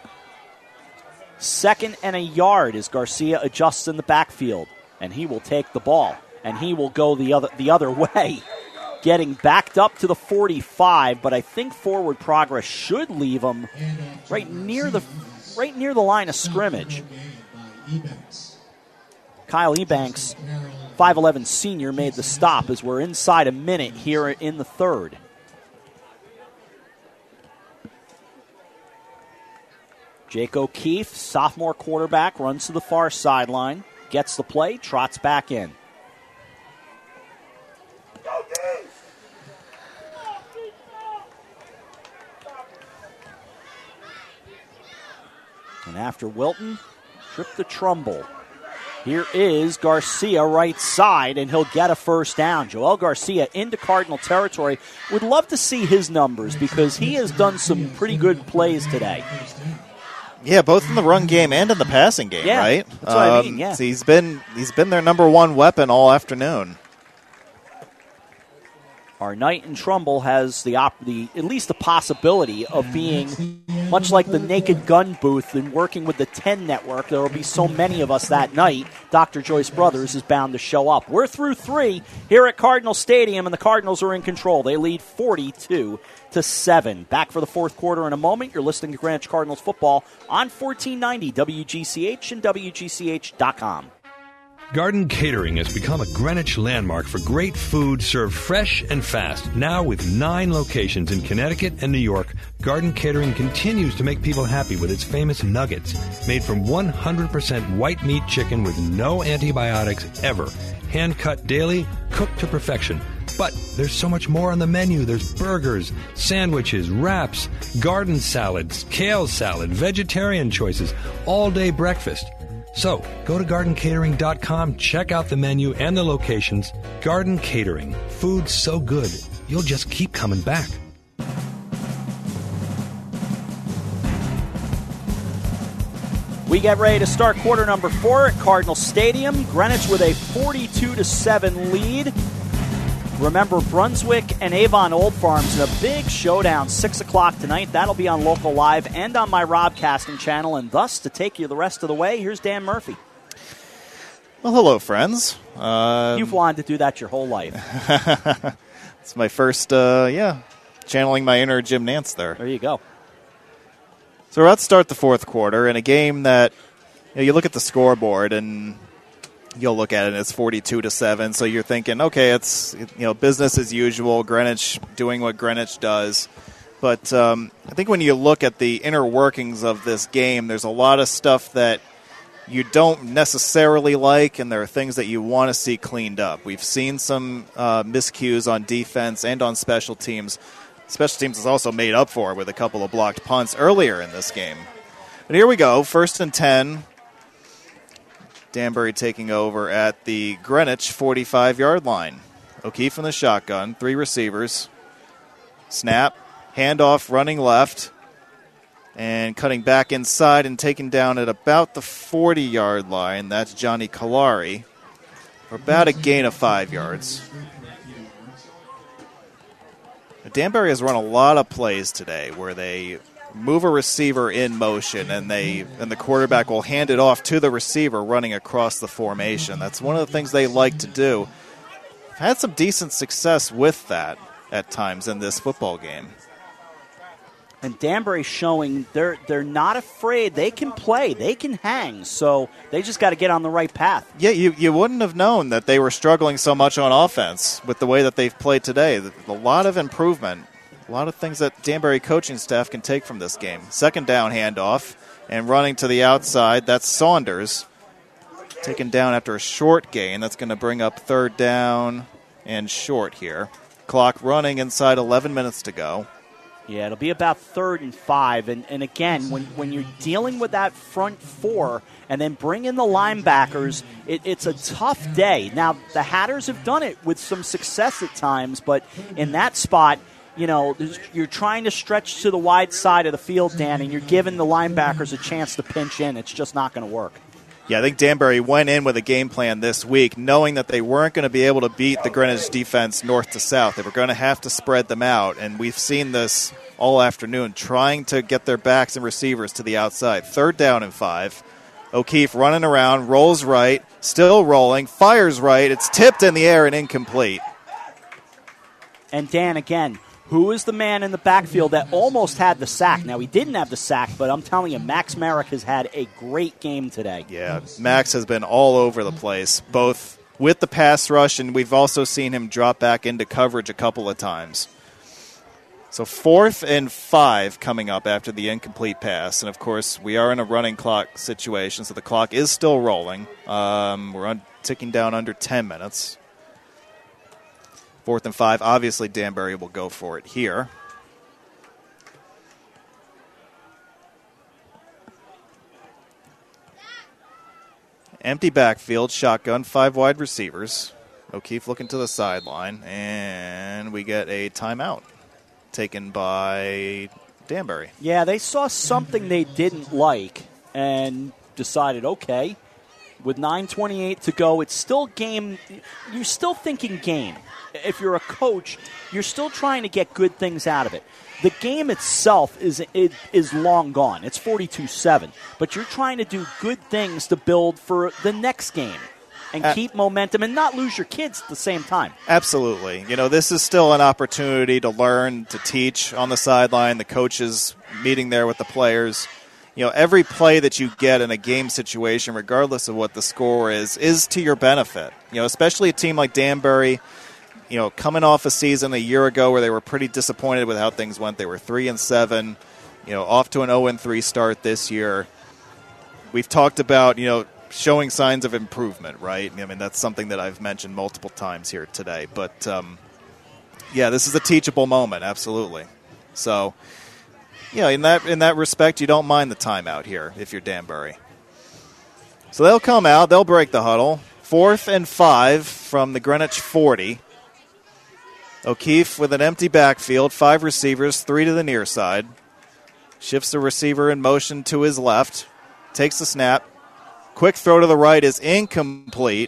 Second and a yard as Garcia adjusts in the backfield, and he will take the ball, and he will go the other the other way, getting backed up to the forty-five, but I think forward progress should leave him right near the right near the line of scrimmage. Kyle Ebanks, five eleven senior, made the stop as we're inside a minute here in the third. Jake O'Keefe, sophomore quarterback, runs to the far sideline, gets the play, trots back in. And after Wilton, trip to Trumbull. Here is Garcia right side, and he'll get a first down. Joel Garcia into Cardinal territory. Would love to see his numbers because he has done some pretty good plays today. Yeah, both in the run game and in the passing game, yeah, right? That's what um, I mean, yeah. So he's been he's been their number one weapon all afternoon. Our knight in Trumbull has the, op- the at least the possibility of being much like the Naked Gun booth and working with the ten Network. There will be so many of us that night. Doctor Joyce Brothers is bound to show up. We're through three here at Cardinal Stadium, and the Cardinals are in control. They lead forty-two to seven. Back for the fourth quarter in a moment. You're listening to Greenwich Cardinals football on fourteen ninety W G C H and W G C H dot com. Garden Catering has become a Greenwich landmark for great food served fresh and fast. Now with nine locations in Connecticut and New York, Garden Catering continues to make people happy with its famous nuggets, made from one hundred percent white meat chicken with no antibiotics ever. Hand-cut daily, cooked to perfection. But there's so much more on the menu. There's burgers, sandwiches, wraps, garden salads, kale salad, vegetarian choices, all-day breakfast. So, go to garden catering dot com, check out the menu and the locations. Garden Catering. Food so good, you'll just keep coming back. We get ready to start quarter number four at Cardinal Stadium. Greenwich with a forty-two to seven lead. Remember, Brunswick and Avon Old Farms in a big showdown, six o'clock tonight. That'll be on Local Live and on my Robcasting channel. And thus, to take you the rest of the way, here's Dan Murphy. Well, hello, friends. Uh, You've wanted to do that your whole life. It's my first, uh, yeah, channeling my inner Jim Nantz there. There you go. So we're about to start the fourth quarter in a game that, you know, you look at the scoreboard and you'll look at it and it's forty-two to seven. So you're thinking, okay, it's, you know, business as usual, Greenwich doing what Greenwich does. But um, I think when you look at the inner workings of this game, there's a lot of stuff that you don't necessarily like, and there are things that you want to see cleaned up. We've seen some uh, miscues on defense and on special teams. Special teams is also made up for with a couple of blocked punts earlier in this game. But here we go, first and ten. Danbury taking over at the Greenwich forty-five-yard line. O'Keefe in the shotgun, three receivers. Snap, handoff, running left, and cutting back inside and taken down at about the forty-yard line. That's Johnny Kalari for about a gain of five yards. Danbury has run a lot of plays today where they move a receiver in motion, and they and the quarterback will hand it off to the receiver running across the formation. That's one of the things they like to do. Had some decent success with that at times in this football game. And Danbury's showing they're they're not afraid. They can play. They can hang. So they just got to get on the right path. Yeah, you, you wouldn't have known that they were struggling so much on offense with the way that they've played today. A lot of improvement. A lot of things that Danbury coaching staff can take from this game. Second down handoff and running to the outside. That's Saunders. Taken down after a short gain. That's going to bring up third down and short here. Clock running inside eleven minutes to go. Yeah, it'll be about third and five. And, and again, when, when you're dealing with that front four and then bring in the linebackers, it, it's a tough day. Now, the Hatters have done it with some success at times, but in that spot, you know, you're trying to stretch to the wide side of the field, Dan, and you're giving the linebackers a chance to pinch in. It's just not going to work. Yeah, I think Danbury went in with a game plan this week knowing that they weren't going to be able to beat the Greenwich defense north to south. They were going to have to spread them out, and we've seen this all afternoon, trying to get their backs and receivers to the outside. Third down and five. O'Keefe running around, rolls right, still rolling, fires right. It's tipped in the air and incomplete. And Dan, again, who is the man in the backfield that almost had the sack? Now, he didn't have the sack, but I'm telling you, Max Merrick has had a great game today. Yeah, Max has been all over the place, both with the pass rush, and we've also seen him drop back into coverage a couple of times. So fourth and five coming up after the incomplete pass. And, of course, we are in a running clock situation, so the clock is still rolling. Um, we're on, ticking down under ten minutes. Fourth and five. Obviously, Danbury will go for it here. Empty backfield, shotgun, five wide receivers. O'Keefe looking to the sideline, and we get a timeout taken by Danbury. Yeah, they saw something they didn't like and decided, okay, with nine twenty-eight to go, it's still game. You're still thinking game. If you're a coach, you're still trying to get good things out of it. The game itself is it is long gone. It's forty-two seven. But you're trying to do good things to build for the next game and uh, keep momentum and not lose your kids at the same time. Absolutely. You know, this is still an opportunity to learn, to teach on the sideline, the coaches meeting there with the players. You know, every play that you get in a game situation, regardless of what the score is, is to your benefit. You know, especially a team like Danbury, you know, coming off a season a year ago where they were pretty disappointed with how things went. They were three and seven, you know, off to an oh and three start this year. We've talked about, you know, showing signs of improvement, right? I mean, that's something that I've mentioned multiple times here today. But, um, yeah, this is a teachable moment, absolutely. So, yeah, in that in that respect, you don't mind the timeout here if you're Danbury. So they'll come out. They'll break the huddle. Fourth and five from the Greenwich forty. O'Keefe with an empty backfield, five receivers, three to the near side. Shifts the receiver in motion to his left. Takes the snap. Quick throw to the right is incomplete.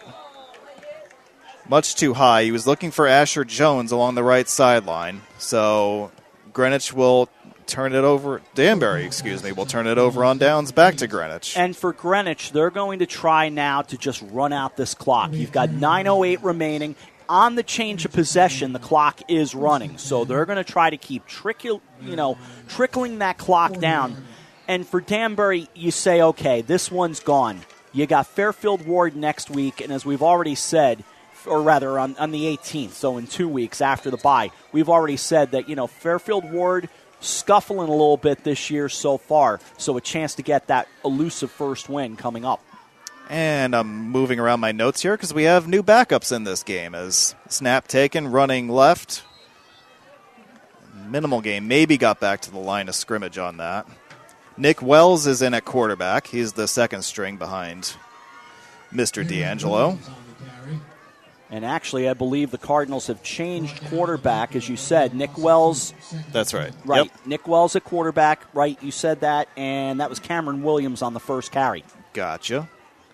Much too high. He was looking for Asher Jones along the right sideline. So Greenwich will turn it over. Danbury, excuse me, will turn it over on downs back to Greenwich. And for Greenwich, they're going to try now to just run out this clock. You've got nine oh eight remaining. On the change of possession, the clock is running. So they're going to try to keep trickle, you know, trickling that clock down. And for Danbury, you say, okay, this one's gone. You got Fairfield Ward next week, and as we've already said, or rather on, on the eighteenth, so in two weeks after the bye, we've already said that, you know, Fairfield Ward scuffling a little bit this year so far, so a chance to get that elusive first win coming up. And I'm moving around my notes here because we have new backups in this game as snap taken, running left. Minimal game. Maybe got back to the line of scrimmage on that. Nick Wells is in at quarterback. He's the second string behind Mister D'Angelo. And actually, I believe the Cardinals have changed quarterback, as you said. Nick Wells. That's right. Right. Yep. Nick Wells at quarterback. Right, you said that. And that was Cameron Williams on the first carry. Gotcha.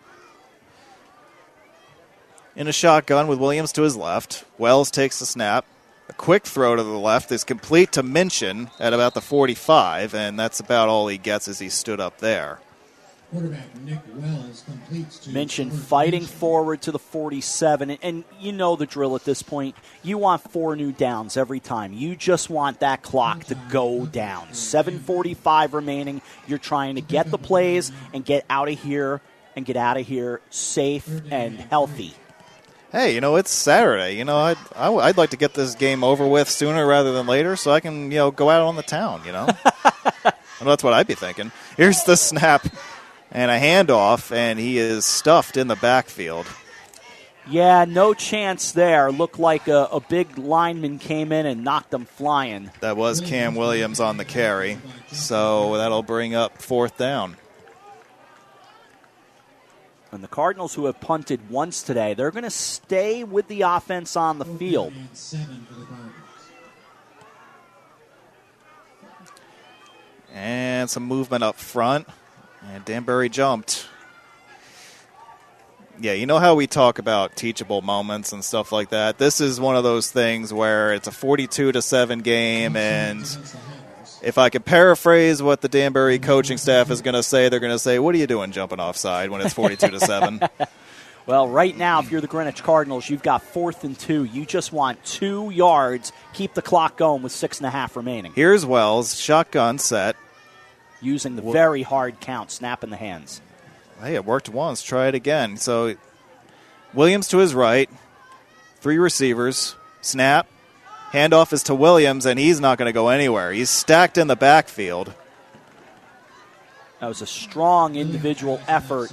In a shotgun with Williams to his left. Wells takes the snap. A quick throw to the left is complete to Minchin at about the forty-five, and that's about all he gets as he stood up there. Quarterback Nick Wells completes to Minchin fighting forward to the forty-seven, and, and you know the drill at this point. You want four new downs every time. You just want that clock to go down. seven forty-five remaining. You're trying to get the plays and get out of here and get out of here safe and healthy. Hey, you know, it's Saturday. You know, I'd, I'd like to get this game over with sooner rather than later so I can, you know, go out on the town, you know. Well, that's what I'd be thinking. Here's the snap and a handoff, and he is stuffed in the backfield. Yeah, no chance there. Looked like a, a big lineman came in and knocked him flying. That was Cam Williams on the carry, so that'll bring up fourth down. And the Cardinals, who have punted once today, they're going to stay with the offense on the field. And some movement up front. And Danbury jumped. Yeah, you know how we talk about teachable moments and stuff like that? This is one of those things where it's a forty-two to seven game, and if I could paraphrase what the Danbury coaching staff is going to say, they're going to say, what are you doing jumping offside when it's forty-two to seven? Well, right now, if you're the Greenwich Cardinals, you've got fourth and two. You just want two yards, keep the clock going with six and a half remaining. Here's Wells, shotgun set. Using the very hard count, snap in the hands. Hey, it worked once. Try it again. So Williams to his right, three receivers, snap. Handoff is to Williams, and he's not going to go anywhere. He's stacked in the backfield. That was a strong individual effort.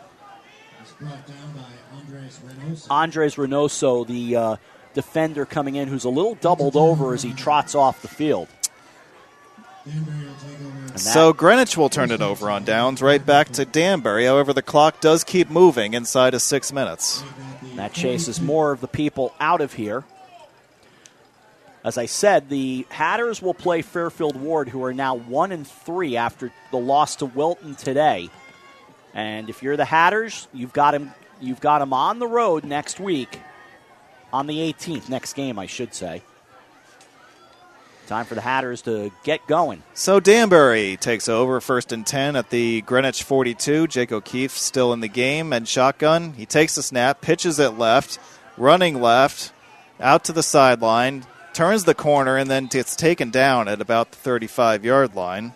Andres Reynoso, the uh, defender coming in, who's a little doubled over as he trots off the field. So Greenwich will turn it over on downs, right back to Danbury. However, the clock does keep moving inside of six minutes. That chases more of the people out of here. As I said, the Hatters will play Fairfield Ward, who are now one and three after the loss to Wilton today. And if you're the Hatters, you've got him. You've got him on the road next week, on the eighteenth. Next game, I should say. Time for the Hatters to get going. So Danbury takes over first and ten at the Greenwich forty-two. Jake O'Keefe still in the game and shotgun. He takes the snap, pitches it left, running left, out to the sideline, turns the corner, and then gets taken down at about the thirty-five-yard line.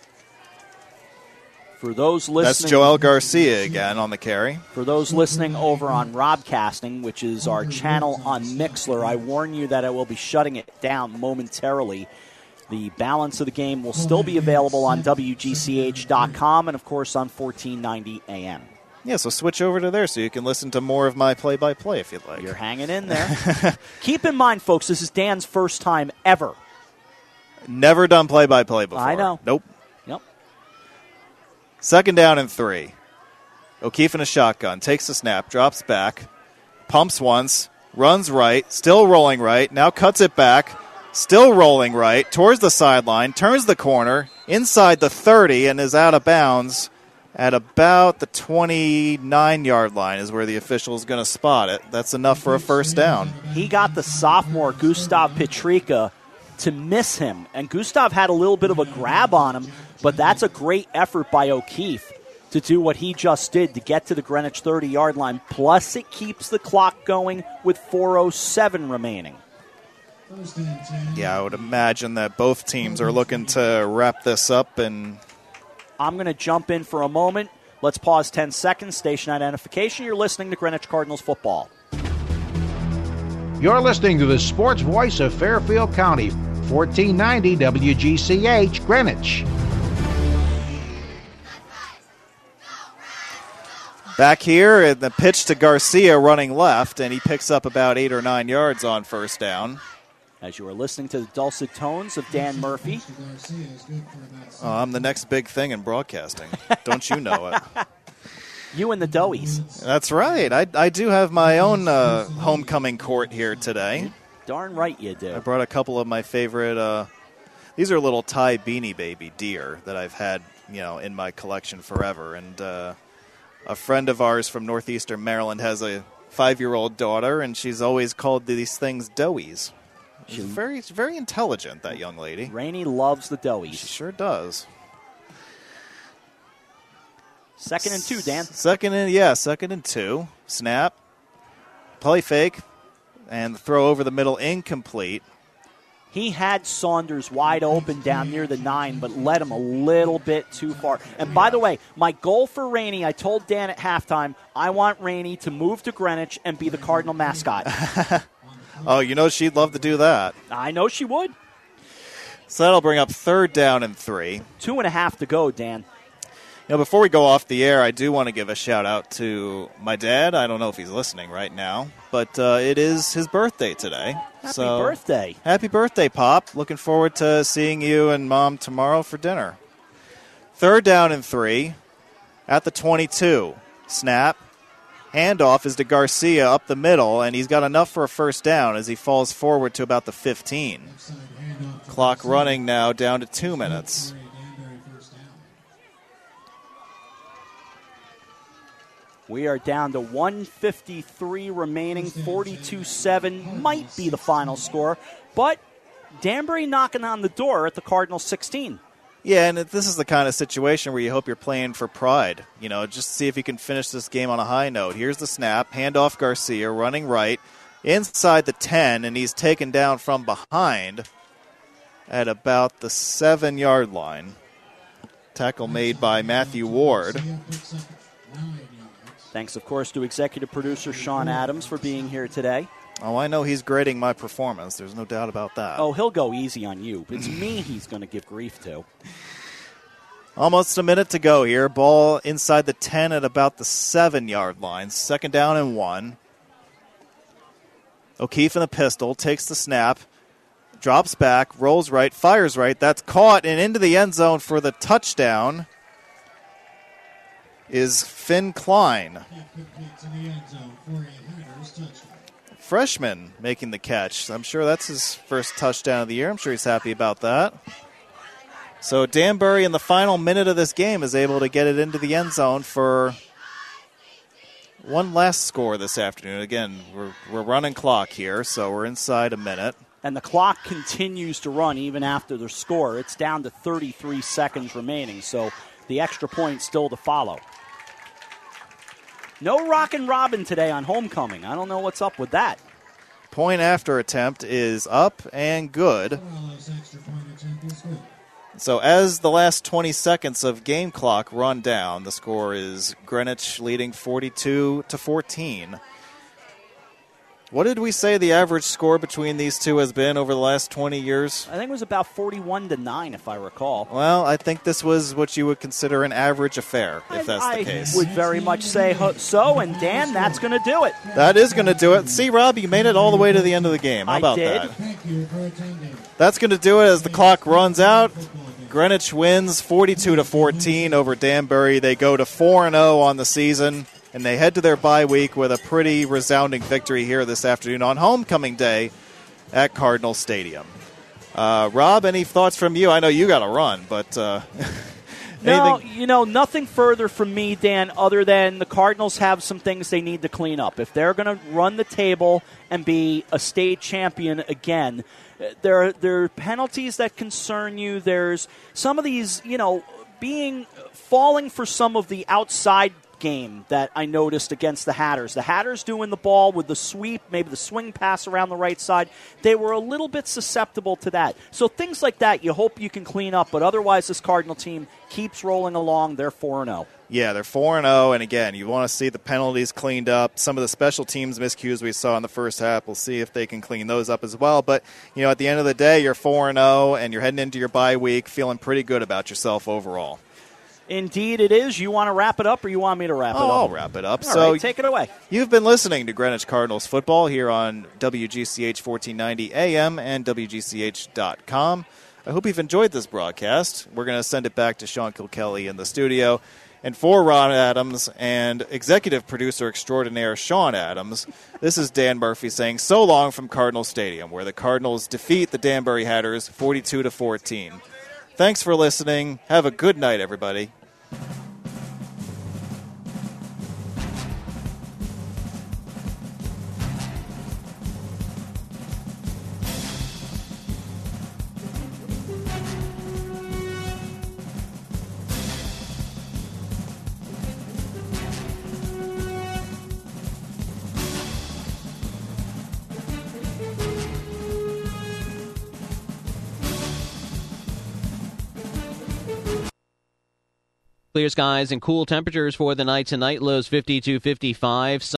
For those listening, that's Joel Garcia again on the carry. For those listening over on Robcasting, which is our channel on Mixler, I warn you that I will be shutting it down momentarily. The balance of the game will still be available on W G C H dot com and, of course, on fourteen ninety A M. Yeah, so switch over to there so you can listen to more of my play-by-play if you'd like. You're hanging in there. Keep in mind, folks, this is Dan's first time ever. Never done play-by-play before. I know. Nope. Yep. Second down and three. O'Keefe in a shotgun. Takes the snap. Drops back. Pumps once. Runs right. Still rolling right. Now cuts it back. Still rolling right. Towards the sideline. Turns the corner. Inside the thirty and is out of bounds at about the twenty-nine-yard line is where the official is going to spot it. That's enough for a first down. He got the sophomore, Gustav Petrika, to miss him. And Gustav had a little bit of a grab on him, but that's a great effort by O'Keefe to do what he just did to get to the Greenwich thirty-yard line. Plus, it keeps the clock going with four oh seven remaining. Yeah, I would imagine that both teams are looking to wrap this up. And I'm going to jump in for a moment. Let's pause ten seconds. Station identification. You're listening to Greenwich Cardinals football. You're listening to the sports voice of Fairfield County, fourteen ninety W G C H, Greenwich. Back here, the pitch to Garcia running left, and he picks up about eight or nine yards on first down. As you are listening to the dulcet tones of Dan Murphy. Oh, I'm the next big thing in broadcasting. Don't you know it? You and the Doughies. That's right. I, I do have my own uh, homecoming court here today. Darn right you do. I brought a couple of my favorite, uh, these are little Thai Beanie Baby deer that I've had, you know, in my collection forever. And uh, a friend of ours from northeastern Maryland has a five-year-old daughter, and she's always called these things Doughies. She's very, very intelligent, that young lady. Rainey loves the Doughies. She sure does. Second and two, Dan. Second and, yeah, second and two. Snap. Play fake. And the throw over the middle, incomplete. He had Saunders wide open down near the nine, but led him a little bit too far. And by the way, my goal for Rainey, I told Dan at halftime, I want Rainey to move to Greenwich and be the Cardinal mascot. Oh, you know she'd love to do that. I know she would. So that'll bring up third down and three. Two and a half to go, Dan. You know, before we go off the air, I do want to give a shout-out to my dad. I don't know if he's listening right now, but uh, it is his birthday today. Happy so, birthday. Happy birthday, Pop. Looking forward to seeing you and Mom tomorrow for dinner. Third down and three at the twenty-two. Snap. Handoff is to Garcia up the middle, and he's got enough for a first down as he falls forward to about the fifteen. Clock running now down to two minutes. We are down to one fifty-three remaining, forty-two seven might be the final score, but Danbury knocking on the door at the Cardinals sixteen. Yeah, and this is the kind of situation where you hope you're playing for pride. You know, just see if you can finish this game on a high note. Here's the snap, handoff Garcia, running right, inside the ten, and he's taken down from behind at about the seven-yard line. Tackle made by Matthew Ward. Thanks, of course, to executive producer Sean Adams for being here today. Oh, I know he's grading my performance. There's no doubt about that. Oh, he'll go easy on you. It's me he's going to give grief to. Almost a minute to go here. Ball inside the ten at about the seven-yard line. Second down and one. O'Keefe in the pistol. Takes the snap. drops back, rolls right, fires right. That's caught and into the end zone for the touchdown is Finn Klein. Freshman making the catch. I'm sure that's his first touchdown of the year. I'm sure he's happy about that. So Danbury in the final minute of this game is able to get it into the end zone for one last score this afternoon. Again, we're, we're running clock here, so we're inside a minute. And the clock continues to run even after the score. It's down to thirty-three seconds remaining, so the extra point still to follow. No Rockin' Robin today on homecoming. I don't know what's up with that. Point after attempt is up and good. So as the last twenty seconds of game clock run down, the score is Greenwich leading forty-two to fourteen. What did we say the average score between these two has been over the last twenty years? I think it was about forty-one to nine, if I recall. Well, I think this was what you would consider an average affair, if that's I the case. I would very much say so, and Dan, that's going to do it. That is going to do it. See, Rob, you made it all the way to the end of the game. How about I did. that? That's going to do it as the clock runs out. Greenwich wins forty-two to fourteen over Danbury. They go to four and oh on the season, and they head to their bye week with a pretty resounding victory here this afternoon on homecoming day at Cardinal Stadium. Uh, Rob, any thoughts from you? I know you got to run, but uh, no, you know, nothing further from me, Dan, other than the Cardinals have some things they need to clean up. If they're going to run the table and be a state champion again, there are, there are penalties that concern you. There's some of these, you know, being falling for some of the outside game that I noticed against the Hatters. The Hatters doing the ball with the sweep, maybe the swing pass around the right side. They were a little bit susceptible to that. So things like that you hope you can clean up, but otherwise this Cardinal team keeps rolling along. They're four and oh. Yeah, they're four and oh, and again, you want to see the penalties cleaned up. Some of the special teams miscues we saw in the first half, we'll see if they can clean those up as well. But, you know, at the end of the day, you're four and oh, and you're heading into your bye week feeling pretty good about yourself overall. Indeed it is. You want to wrap it up, or you want me to wrap oh, it up? I'll wrap it up. All so right, take it away. You've been listening to Greenwich Cardinals football here on W G C H fourteen ninety A M and W G C H dot com. I hope you've enjoyed this broadcast. We're going to send it back to Sean Kilkelly in the studio. And for Ron Adams and executive producer extraordinaire Sean Adams, this is Dan Murphy saying so long from Cardinal Stadium, where the Cardinals defeat the Danbury Hatters forty-two to fourteen. Thanks for listening. Have a good night, everybody. Clear skies and cool temperatures for the night tonight. Lows fifty to fifty-five.